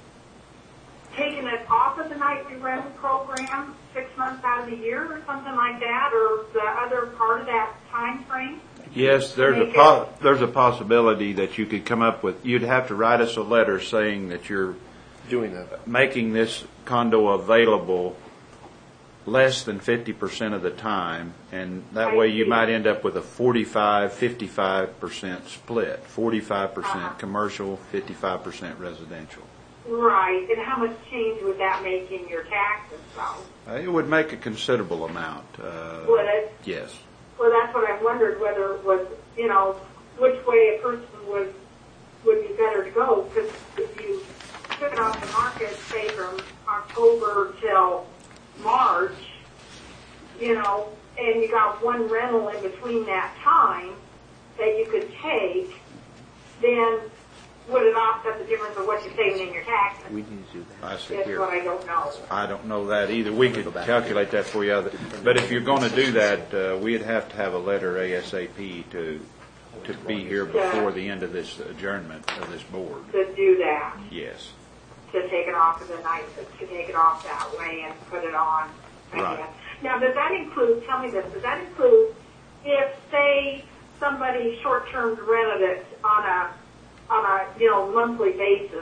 taking it off of the nightly rental program six months out of the year or something like that, or the other part of that time frame? Yes, there's a po- there's a possibility that you could come up with, you'd have to write us a letter saying that you're doing that, making this condo available less than fifty percent of the time, and that way you might end up with a forty-five, fifty-five percent split, forty-five percent uh-huh. commercial, fifty-five percent residential. Right, and how much change would that make in your taxes, though? Uh, it would make a considerable amount. Uh, would it? Yes. Well, that's what I wondered, whether it was, you know, which way a person would, would be better to go, because if you took it off the market, say, from October till March, you know, and you got one rental in between that time that you could take, then would it offset the difference of what you're saving in your taxes? We need to do that. I see That's here. what I don't know. I don't know that either. We could calculate that for you. But if you're going to do that, uh, we'd have to have a letter ASAP to to be here before the end of this adjournment of this board. To do that. Yes. To take it off of the night, to take it off that way and put it on Right. again. Now, does that include, tell me this, does that include if, say, somebody short-term rented it on a, on a, you know, monthly basis,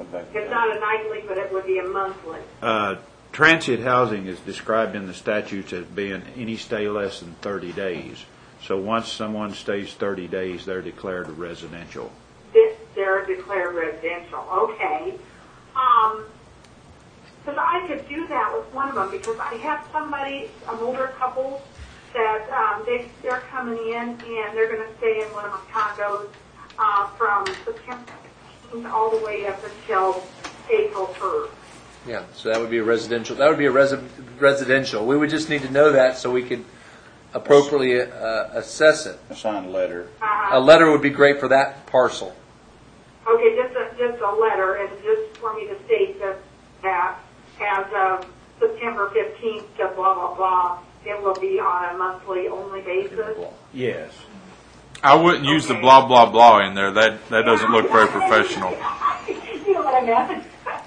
It's not a nightly, but it would be a monthly. Uh, transient housing is described in the statutes as being any stay less than thirty days. So once someone stays thirty days, they're declared a residential. This, they're declared residential. Okay. Um, because I could do that with one of them because I have somebody, an older couple, that um, they, they're coming in and they're going to stay in one of my condos uh, from September all the way up until April first. Yeah, so that would be a residential. That would be a resi- residential. We would just need to know that so we could appropriately uh, assess it. A signed letter. Uh, A letter would be great for that parcel. Okay, just a, just a letter, and just for me to state that, that as of September fifteenth to blah, blah, blah, it will be on a monthly only basis. Yes. I wouldn't use the blah, blah, blah in there. That that doesn't look very professional. You know what I meant?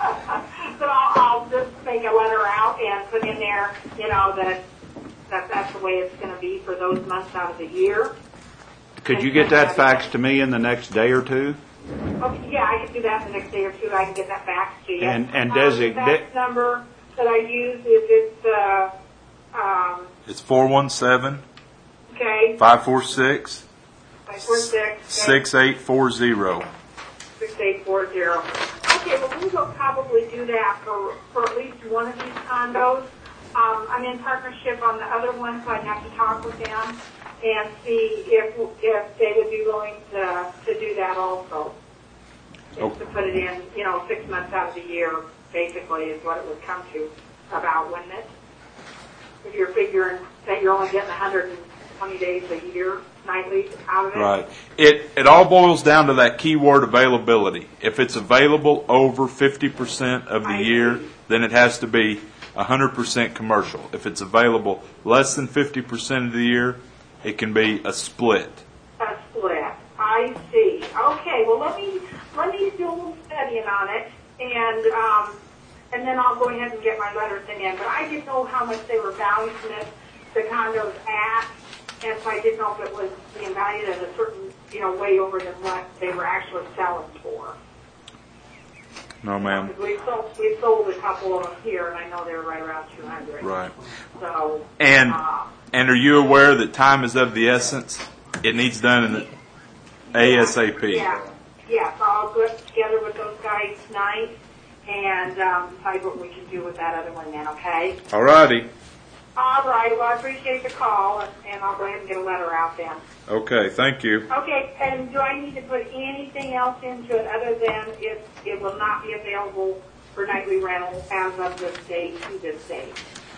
So I'll, I'll just make a letter out and put in there, you know, that, that that's the way it's going to be for those months out of the year. Could you get that fax to me in the next day or two? Okay, yeah, I can do that the next day or two. I can get that back to you. And- and um, desi- the fax number that I use is it's uh, um, It's four one seven, okay, five four six, five four six six eight four zero. six eight four zero. Okay, well we will probably do that for for at least one of these condos. Um, I'm in partnership on the other one, so I'd have to talk with them and see if if they would be willing to to do that also. Just to put it in, you know, six months out of the year, basically, is what it would come to about, wouldn't it? If you're figuring that you're only getting one hundred twenty days a year nightly out of it. Right. It it all boils down to that keyword availability. If it's available over fifty percent of the I year, see. then it has to be one hundred percent commercial. If it's available less than fifty percent of the year, it can be a split. A split. I see. Okay, well, let me, let me do a little studying on it, and, um, and then I'll go ahead and get my letters in. But I didn't know how much they were valuing it, the condos at, and so I didn't know if it was being valued at a certain, you know, way over than what they were actually selling for. No, ma'am. Because we sold, we sold a couple of them here, and I know they were right around two hundred. Right. So, And uh, and are you aware that time is of the essence? It needs done in the ASAP. yeah, yeah, so I'll get together with those guys tonight and um, decide what we can do with that other one then, okay? All righty. All right, well, I appreciate the call, and, and I'll go ahead and get a letter out then. Okay, thank you. Okay, and do I need to put anything else into it other than it, it will not be available for nightly rental as of this date to this date?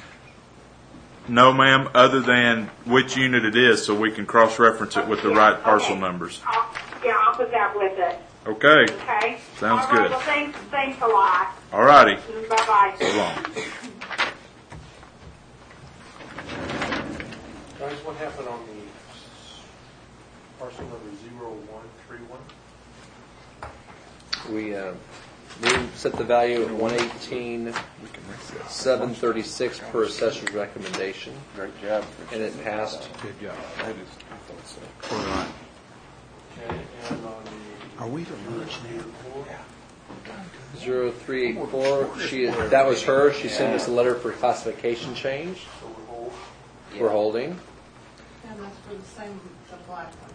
No, ma'am, other than which unit it is so we can cross-reference it with the right parcel Okay. numbers. I'll, yeah, I'll put that with it, Okay, okay? Sounds All right, good. well, thanks, thanks a lot. all righty. Bye-bye. So long. Guys, what happened on the parcel number zero one three one? We uh, we set the value at one eighteen seven thirty-six per assessor's recommendation. Great job. And it passed. Good job. That is, I thought so. All right. Okay, and on the Are we to lunch now? zero three eight four. She that was her. She sent us a letter for classification change. so we hold. We're holding. And that's for the same, the black one,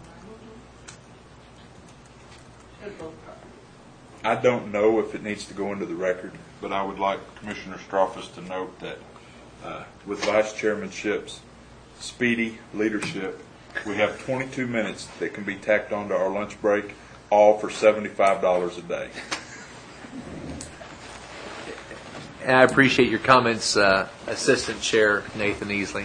right? Should both cover. I don't know if it needs to go into the record, but I would like Commissioner Stroffus to note that uh, with Vice Chairmanship's speedy leadership, we have twenty-two minutes that can be tacked onto our lunch break, all for seventy-five dollars a day. And I appreciate your comments, uh, Assistant Chair Nathan Easley.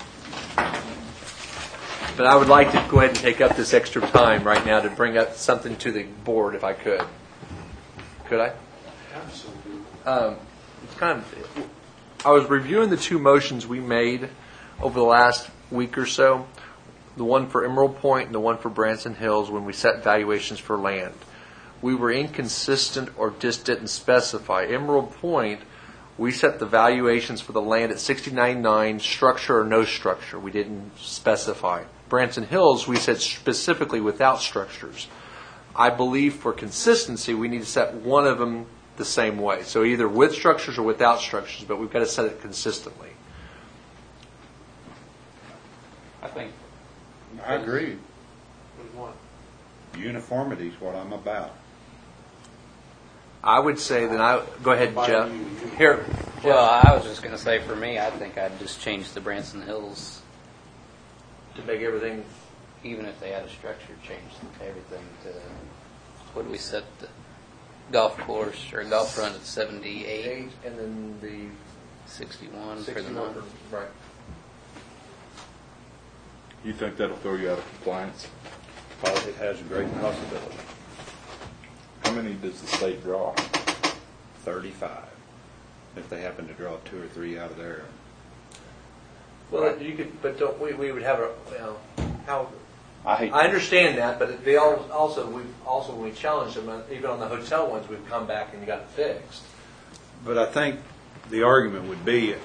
But I would like to go ahead and take up this extra time right now to bring up something to the board, if I could. Could I? Absolutely. Um, it's kind of. I was reviewing the two motions we made over the last week or so, the one for Emerald Point and the one for Branson Hills, when we set valuations for land. We were inconsistent or just didn't specify. Emerald Point, we set the valuations for the land at sixty-nine nine, structure or no structure. We didn't specify. Branson Hills, we said specifically without structures. I believe for consistency, we need to set one of them the same way. So either with structures or without structures, but we've got to set it consistently. I think. I agree. What do you want? Uniformity is what I'm about. I would say that I, go ahead, Jeff. Here. Well, I was just going to say, for me, I think I'd just change the Branson Hills. To make everything. Even if they had a structure, change everything to, what do we set the golf course or golf run at seventy-eight? Eight, and then the sixty-one for the sixty-one month. for- Right. You think that'll throw you out of compliance? It has a great possibility. How many does the state draw? thirty-five. If they happen to draw two or three out of there. Well, you could, but don't, we, we would have a, you know, how, I hate. I understand that, but they all, also, we also, when we challenge them, uh, even on the hotel ones, we've come back and got it fixed. But I think the argument would be,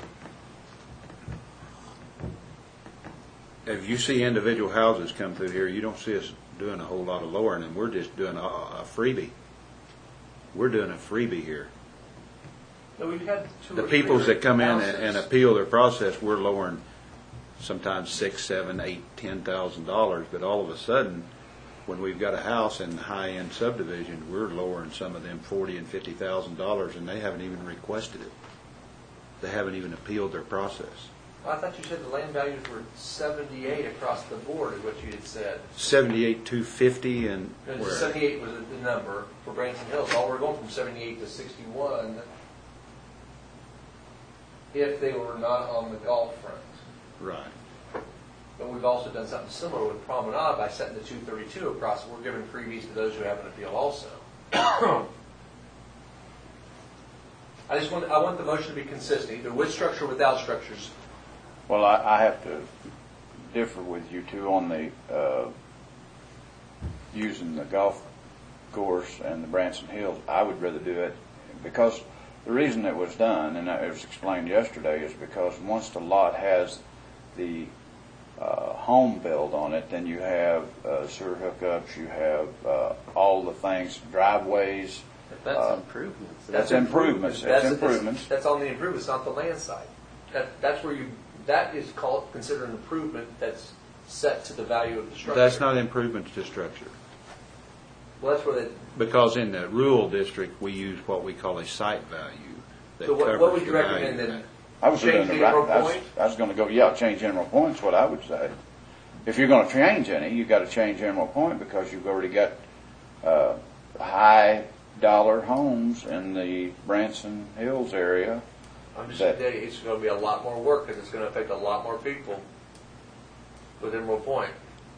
if you see individual houses come through here, you don't see us doing a whole lot of lowering, and we're just doing a, a freebie. We're doing a freebie here. No, we've had two The or three peoples that come in and, houses. and appeal their process, we're lowering sometimes six, seven, eight, ten thousand dollars. But all of a sudden, when we've got a house in high-end subdivision, we're lowering some of them forty and fifty thousand dollars, and they haven't even requested it. They haven't even appealed their process. I thought you said the land values were seventy-eight across the board, is what you had said. Seventy-eight, two fifty, and No, where? seventy-eight was the number for Branson Hills. All we're going from seventy-eight to sixty-one if they were not on the golf front. Right. But we've also done something similar with Promenade by setting the two thirty-two across. We're giving freebies to those who have an appeal also. I just want, I want the motion to be consistent, either with structure or without structures. Well, I, I have to differ with you two on the uh, using the golf course and the Branson Hills. I would rather do it because the reason it was done, and it was explained yesterday, is because once the lot has the uh, home built on it, then you have uh, sewer hookups, you have uh, all the things, driveways. But that's uh, improvements. That's improvements. That's improvements. That's on the improvements, not the land side. That, that's where you, that is called, considered an improvement that's set to the value of the structure. That's not improvements to structure. Well, that's where the, Because in the rural district, we use what we call a site value that so what, covers what would you the value recommend of then? that. I was Change going the to. emerald I was, point? I was going to go. Yeah, change Emerald Point's what I would say. If you're going to change any, you've got to change Emerald Point because you've already got uh, high dollar homes in the Branson Hills area. I'm just that- saying it's going to be a lot more work because it's going to affect a lot more people with Emerald Point.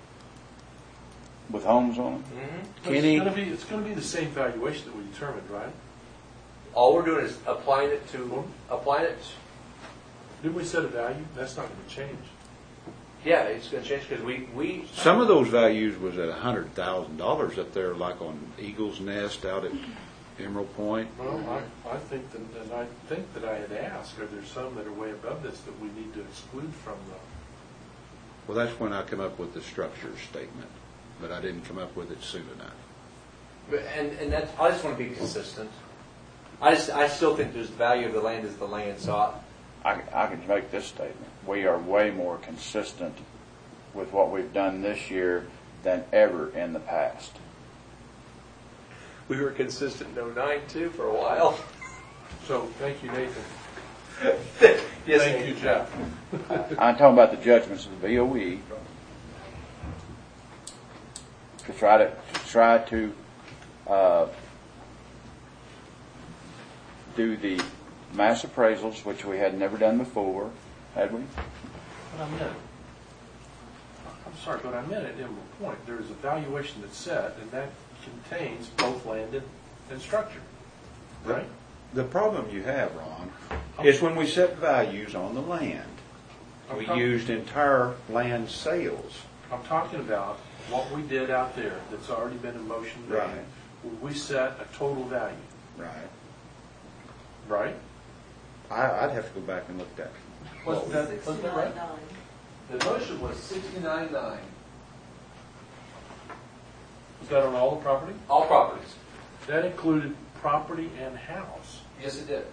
with homes on them. Mm-hmm. Kenny? It's going to be, it's going to be the same valuation that we determined, right? All we're doing is applying it to, applying it, Didn't we set a value? That's not going to change. yeah, it's going to change because we, we. Some of those values was at a hundred thousand dollars up there, like on Eagle's Nest out at Emerald Point. Well, I, I think that, and I think that I had asked, are there some that are way above this that we need to exclude from the, Well, that's when I come up with the structure statement, but I didn't come up with it soon enough. But- And, and that's, I just want to be consistent. I just, I still think there's the value of the land is the land, so I, I, I can make this statement. We are way more consistent with what we've done this year than ever in the past. we were consistent in oh nine too for a while. so thank you, Nathan. Yes, Thank you, Jeff. I'm talking about the judgments of the V O E to try to, to try to uh, do the mass appraisals, which we had never done before, had we? But I meant, I'm sorry, but I meant at Emerald Point, there's a valuation that's set, and that contains both land and, and structure, right? The problem you have, Ron, is when we set values on the land, we Okay. used entire land sales. I'm talking about what we did out there that's already been in motion. made, Right. where we set a total value, Right. right? I, I'd have to go back and look at that. Wasn't that, wasn't that right? Sixty-nine nine. The motion was sixty-nine nine. Was that on all the property? All properties. That included property and house. Yes, it did.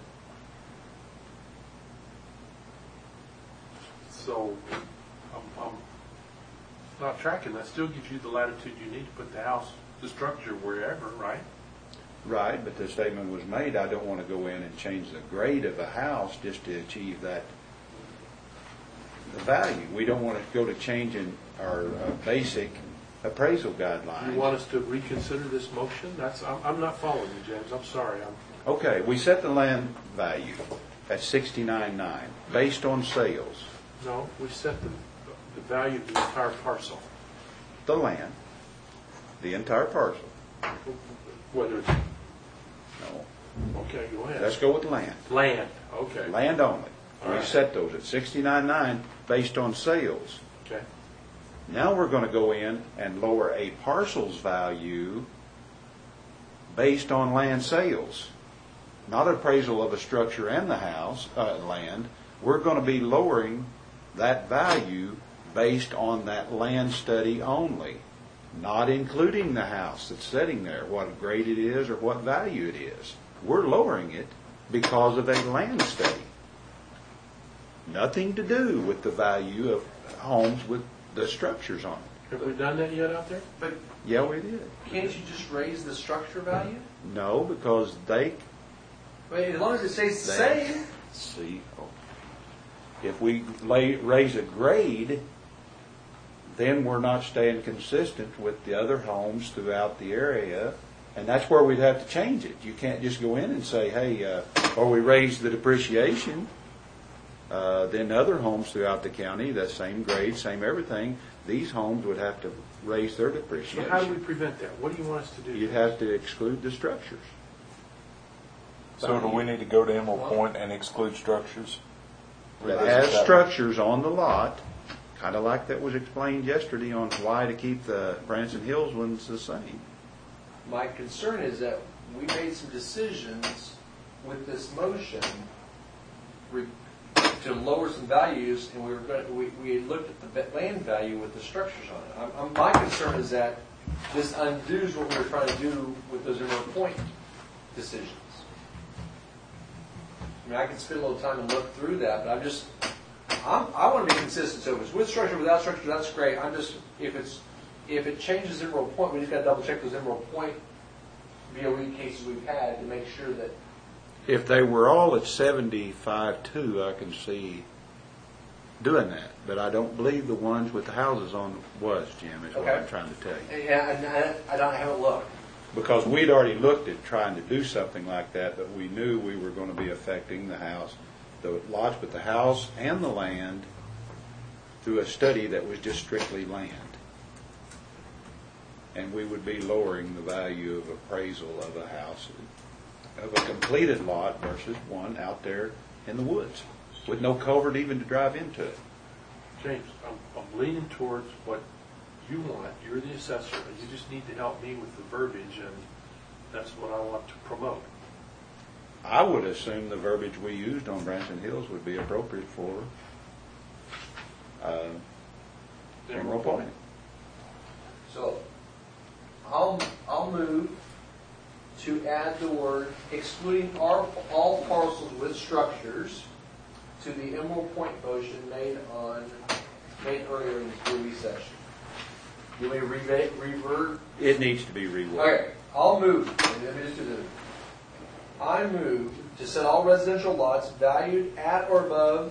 So I'm, I'm not tracking. That still gives you the latitude you need to put the house, the structure wherever, right? Right, but the statement was made, I don't want to go in and change the grade of a house just to achieve that, the value. We don't want to go to changing our uh, basic appraisal guidelines. You want us to reconsider this motion? That's, I'm, I'm not following you, James. I'm sorry. I'm, Okay, we set the land value at sixty-nine nine based on sales. no, we set the, the value of the entire parcel. The land, the entire parcel. Whether it's, No, okay, go ahead. let's go with land. Land, okay. Land only. All We right. set those at sixty-nine nine based on sales. Okay. Now we're going to go in and lower a parcel's value based on land sales. Not appraisal of a structure and the house, uh, land. We're going to be lowering that value based on that land study only, not including the house that's sitting there, what grade it is or what value it is. We're lowering it because of a land study. Nothing to do with the value of homes with the structures on it. Have we done that yet out there? But Yeah, we did. can't you just raise the structure value? No, because they, Wait, as long as it stays the they same. see, oh, if we lay, raise a grade, then we're not staying consistent with the other homes throughout the area, and that's where we'd have to change it. You can't just go in and say, hey, uh, or we raise the depreciation, uh, then other homes throughout the county, that same grade, same everything, these homes would have to raise their So depreciation. how do we prevent that? What do you want us to do? You'd have to exclude the structures. So do we need to go to Emerald Point and exclude structures? That Revisit has that one. structures on the lot, kind of like that was explained yesterday on why to keep the Branson Hills ones the same. My concern is that we made some decisions with this motion re- to lower some values, and we were going to, we, we had looked at the va- land value with the structures on it. I'm, I'm, my concern is that this undoes what we were trying to do with those Emerald Point decisions. I mean, I can spend a little time and look through that, but I'm just, I'm, I want to be consistent. So if it's with structure, without structure, that's great. I'm just, if it's, if it changes Emerald Point, we just got to double check those Emerald Point V O E cases we've had to make sure that. If they were all at seventy-five two, I can see doing that, but I don't believe the ones with the houses on was, Jim, is what Okay. I'm trying to tell you. Yeah, and I, I don't I haven't looked. Because we'd already looked at trying to do something like that, but we knew we were going to be affecting the house, the lots with the house and the land through a study that was just strictly land. And we would be lowering the value of appraisal of a house, of a completed lot versus one out there in the woods with no culvert even to drive into it. James, I'm, I'm leaning towards what you want. You're the assessor. You just need to help me with the verbiage, and that's what I want to promote. I would assume the verbiage we used on Branson Hills would be appropriate for uh, Emerald Point. So I'll, I'll move to add the word excluding all, all parcels with structures to the Emerald Point motion made on, made earlier in the previous session. You may revert, revert. It needs to be reworded. Okay, I'll move. Let me just do this. I move to set all residential lots valued at or above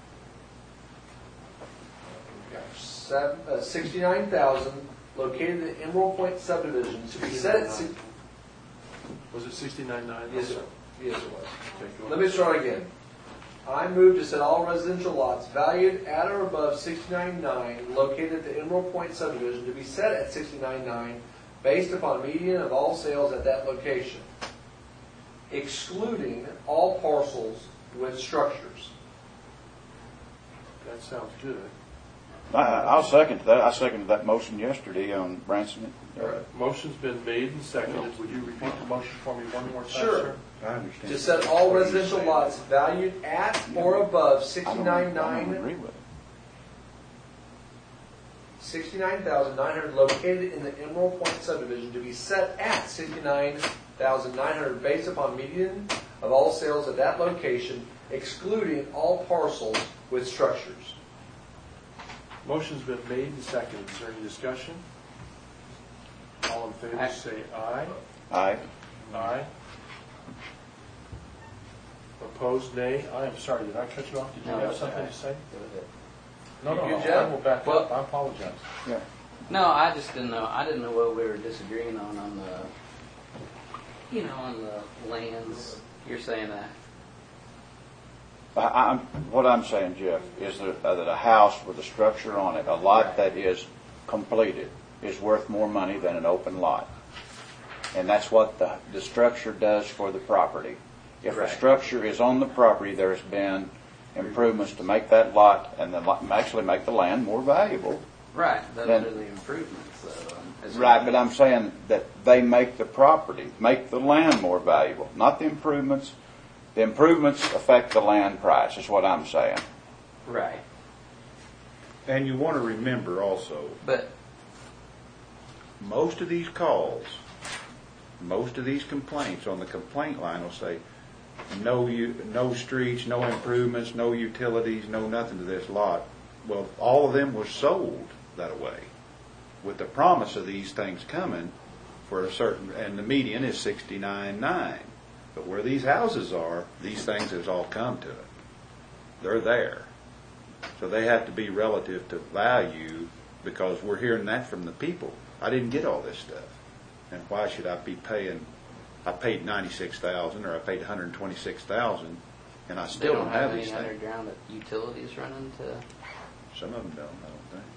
seven, uh, sixty-nine thousand located in the Emerald Point subdivision to be set at. si- Was it sixty-nine nine? Yes, sir. Yes, it was. Okay, go Let ahead. me start again. I move to set all residential lots valued at or above sixty-nine nine located at the Emerald Point subdivision to be set at sixty-nine nine based upon median of all sales at that location, excluding all parcels with structures. That sounds good. I, I'll second that. I seconded that motion yesterday on Branson. All right. Motion's been made and seconded. Would you repeat the motion for me one more time, Sure. sir? I understand. To set all residential lots valued at or above I don't, sixty-nine I don't nine agree with it. sixty-nine thousand nine hundred located in the Emerald Point subdivision to be set at sixty-nine thousand nine hundred based upon median of all sales at that location, excluding all parcels with structures. Motion's been made and seconded. Is there any discussion? All in favor, Aye. say aye. Aye. Aye. Opposed, nay. I am sorry, did I cut you off? Did you No, have that's something all right. to say? Go ahead. No, no, You, no, Jeff? I will back Well- up. I apologize. Yeah. No, I just didn't know. I didn't know what we were disagreeing on on the, you know, on the lands. You're saying that. I- I'm, what I'm saying, Jeff, is that, uh, that a house with a structure on it, a lot that is completed, is worth more money than an open lot. And that's what the, the structure does for the property. If Right. a structure is on the property, there's been improvements to make that lot and the, lot- actually make the land more valuable. Right. Those Then- are the improvements, though. as Right, well. but I'm saying that they make the property, make the land more valuable, not the improvements. The improvements affect the land price, is what I'm saying. Right. And you want to remember also, But most of these calls, most of these complaints on the complaint line will say, no, you, no streets, no improvements, no utilities, no nothing to this lot. Well, all of them were sold that way, with the promise of these things coming for a certain, and the median is sixty-nine nine. But where these houses are, these things has all come to it. They're there. So they have to be relative to value, because we're hearing that from the people. I didn't get all this stuff. And why should I be paying, I paid ninety-six thousand dollars or I paid one hundred twenty-six thousand dollars and I they still don't don't have have these any things. underground utilities running to. Some of them don't, I don't think.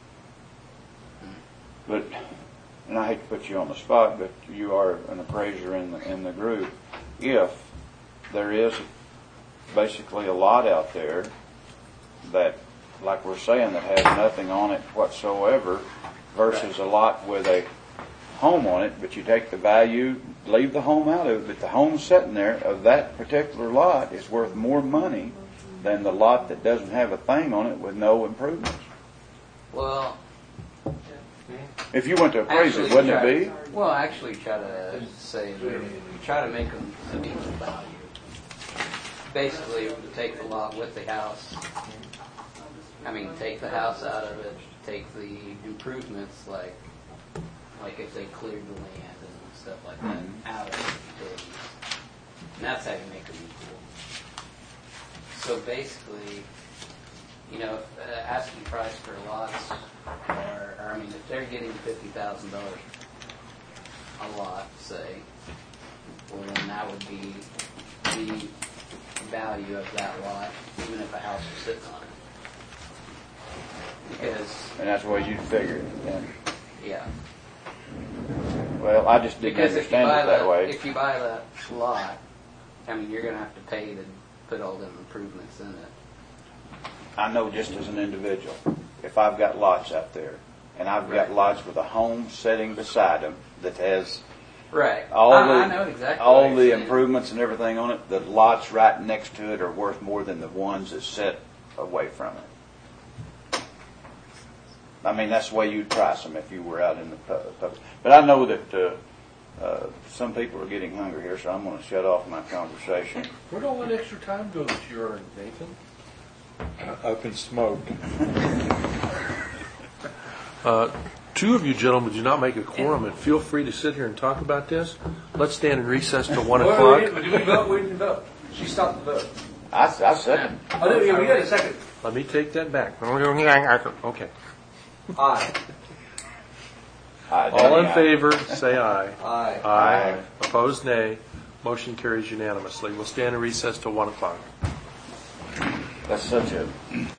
But, and I hate to put you on the spot, but you are an appraiser in the, in the group. If there is basically a lot out there that, like we're saying, that has nothing on it whatsoever versus a lot with a home on it, but you take the value, leave the home out of it, but the home sitting there of that particular lot is worth more money than the lot that doesn't have a thing on it with no improvements. Well, If you went to appraise it, actually wouldn't try- it be? Well, actually, try to say try to make them of equal value. Basically, to take the lot with the house. I mean, take the house out of it. Take the improvements, like like if they cleared the land and stuff like that, out of the utilities. And that's how you make them equal. So basically, you know, uh, asking price for lots, or, or I mean, if they're getting fifty thousand dollars a lot, say, well, then that would be the value of that lot, even if a house was sitting on it. Because, And that's the way you'd figure it. Yeah. yeah. Well, I just didn't Because if you understand buy it that that, way. if you buy that lot, I mean, you're going to have to pay to put all them improvements in it. I know just as an individual, if I've got lots out there, and I've got lots with a home sitting beside them that has Right. all I, the I know exactly all what you're the saying. improvements and everything on it, the lots right next to it are worth more than the ones that sit away from it. I mean, that's the way you'd price them if you were out in the pu- public. But I know that uh, uh, some people are getting hungry here, so I'm going to shut off my conversation. Where'd all that extra time go that you earned, Nathan? Up in smoke. Uh, Two of you gentlemen do not make a quorum, and feel free to sit here and talk about this. Let's stand in recess till one o'clock. Did we vote? We didn't vote. She stopped the vote. I, I second. Oh, no, yeah, we got a second. Let me take that back. Okay. Aye. Aye, All in aye. favor, say aye. Aye. Aye. Opposed, nay. Motion carries unanimously. We'll stand in recess till one o'clock. That's such a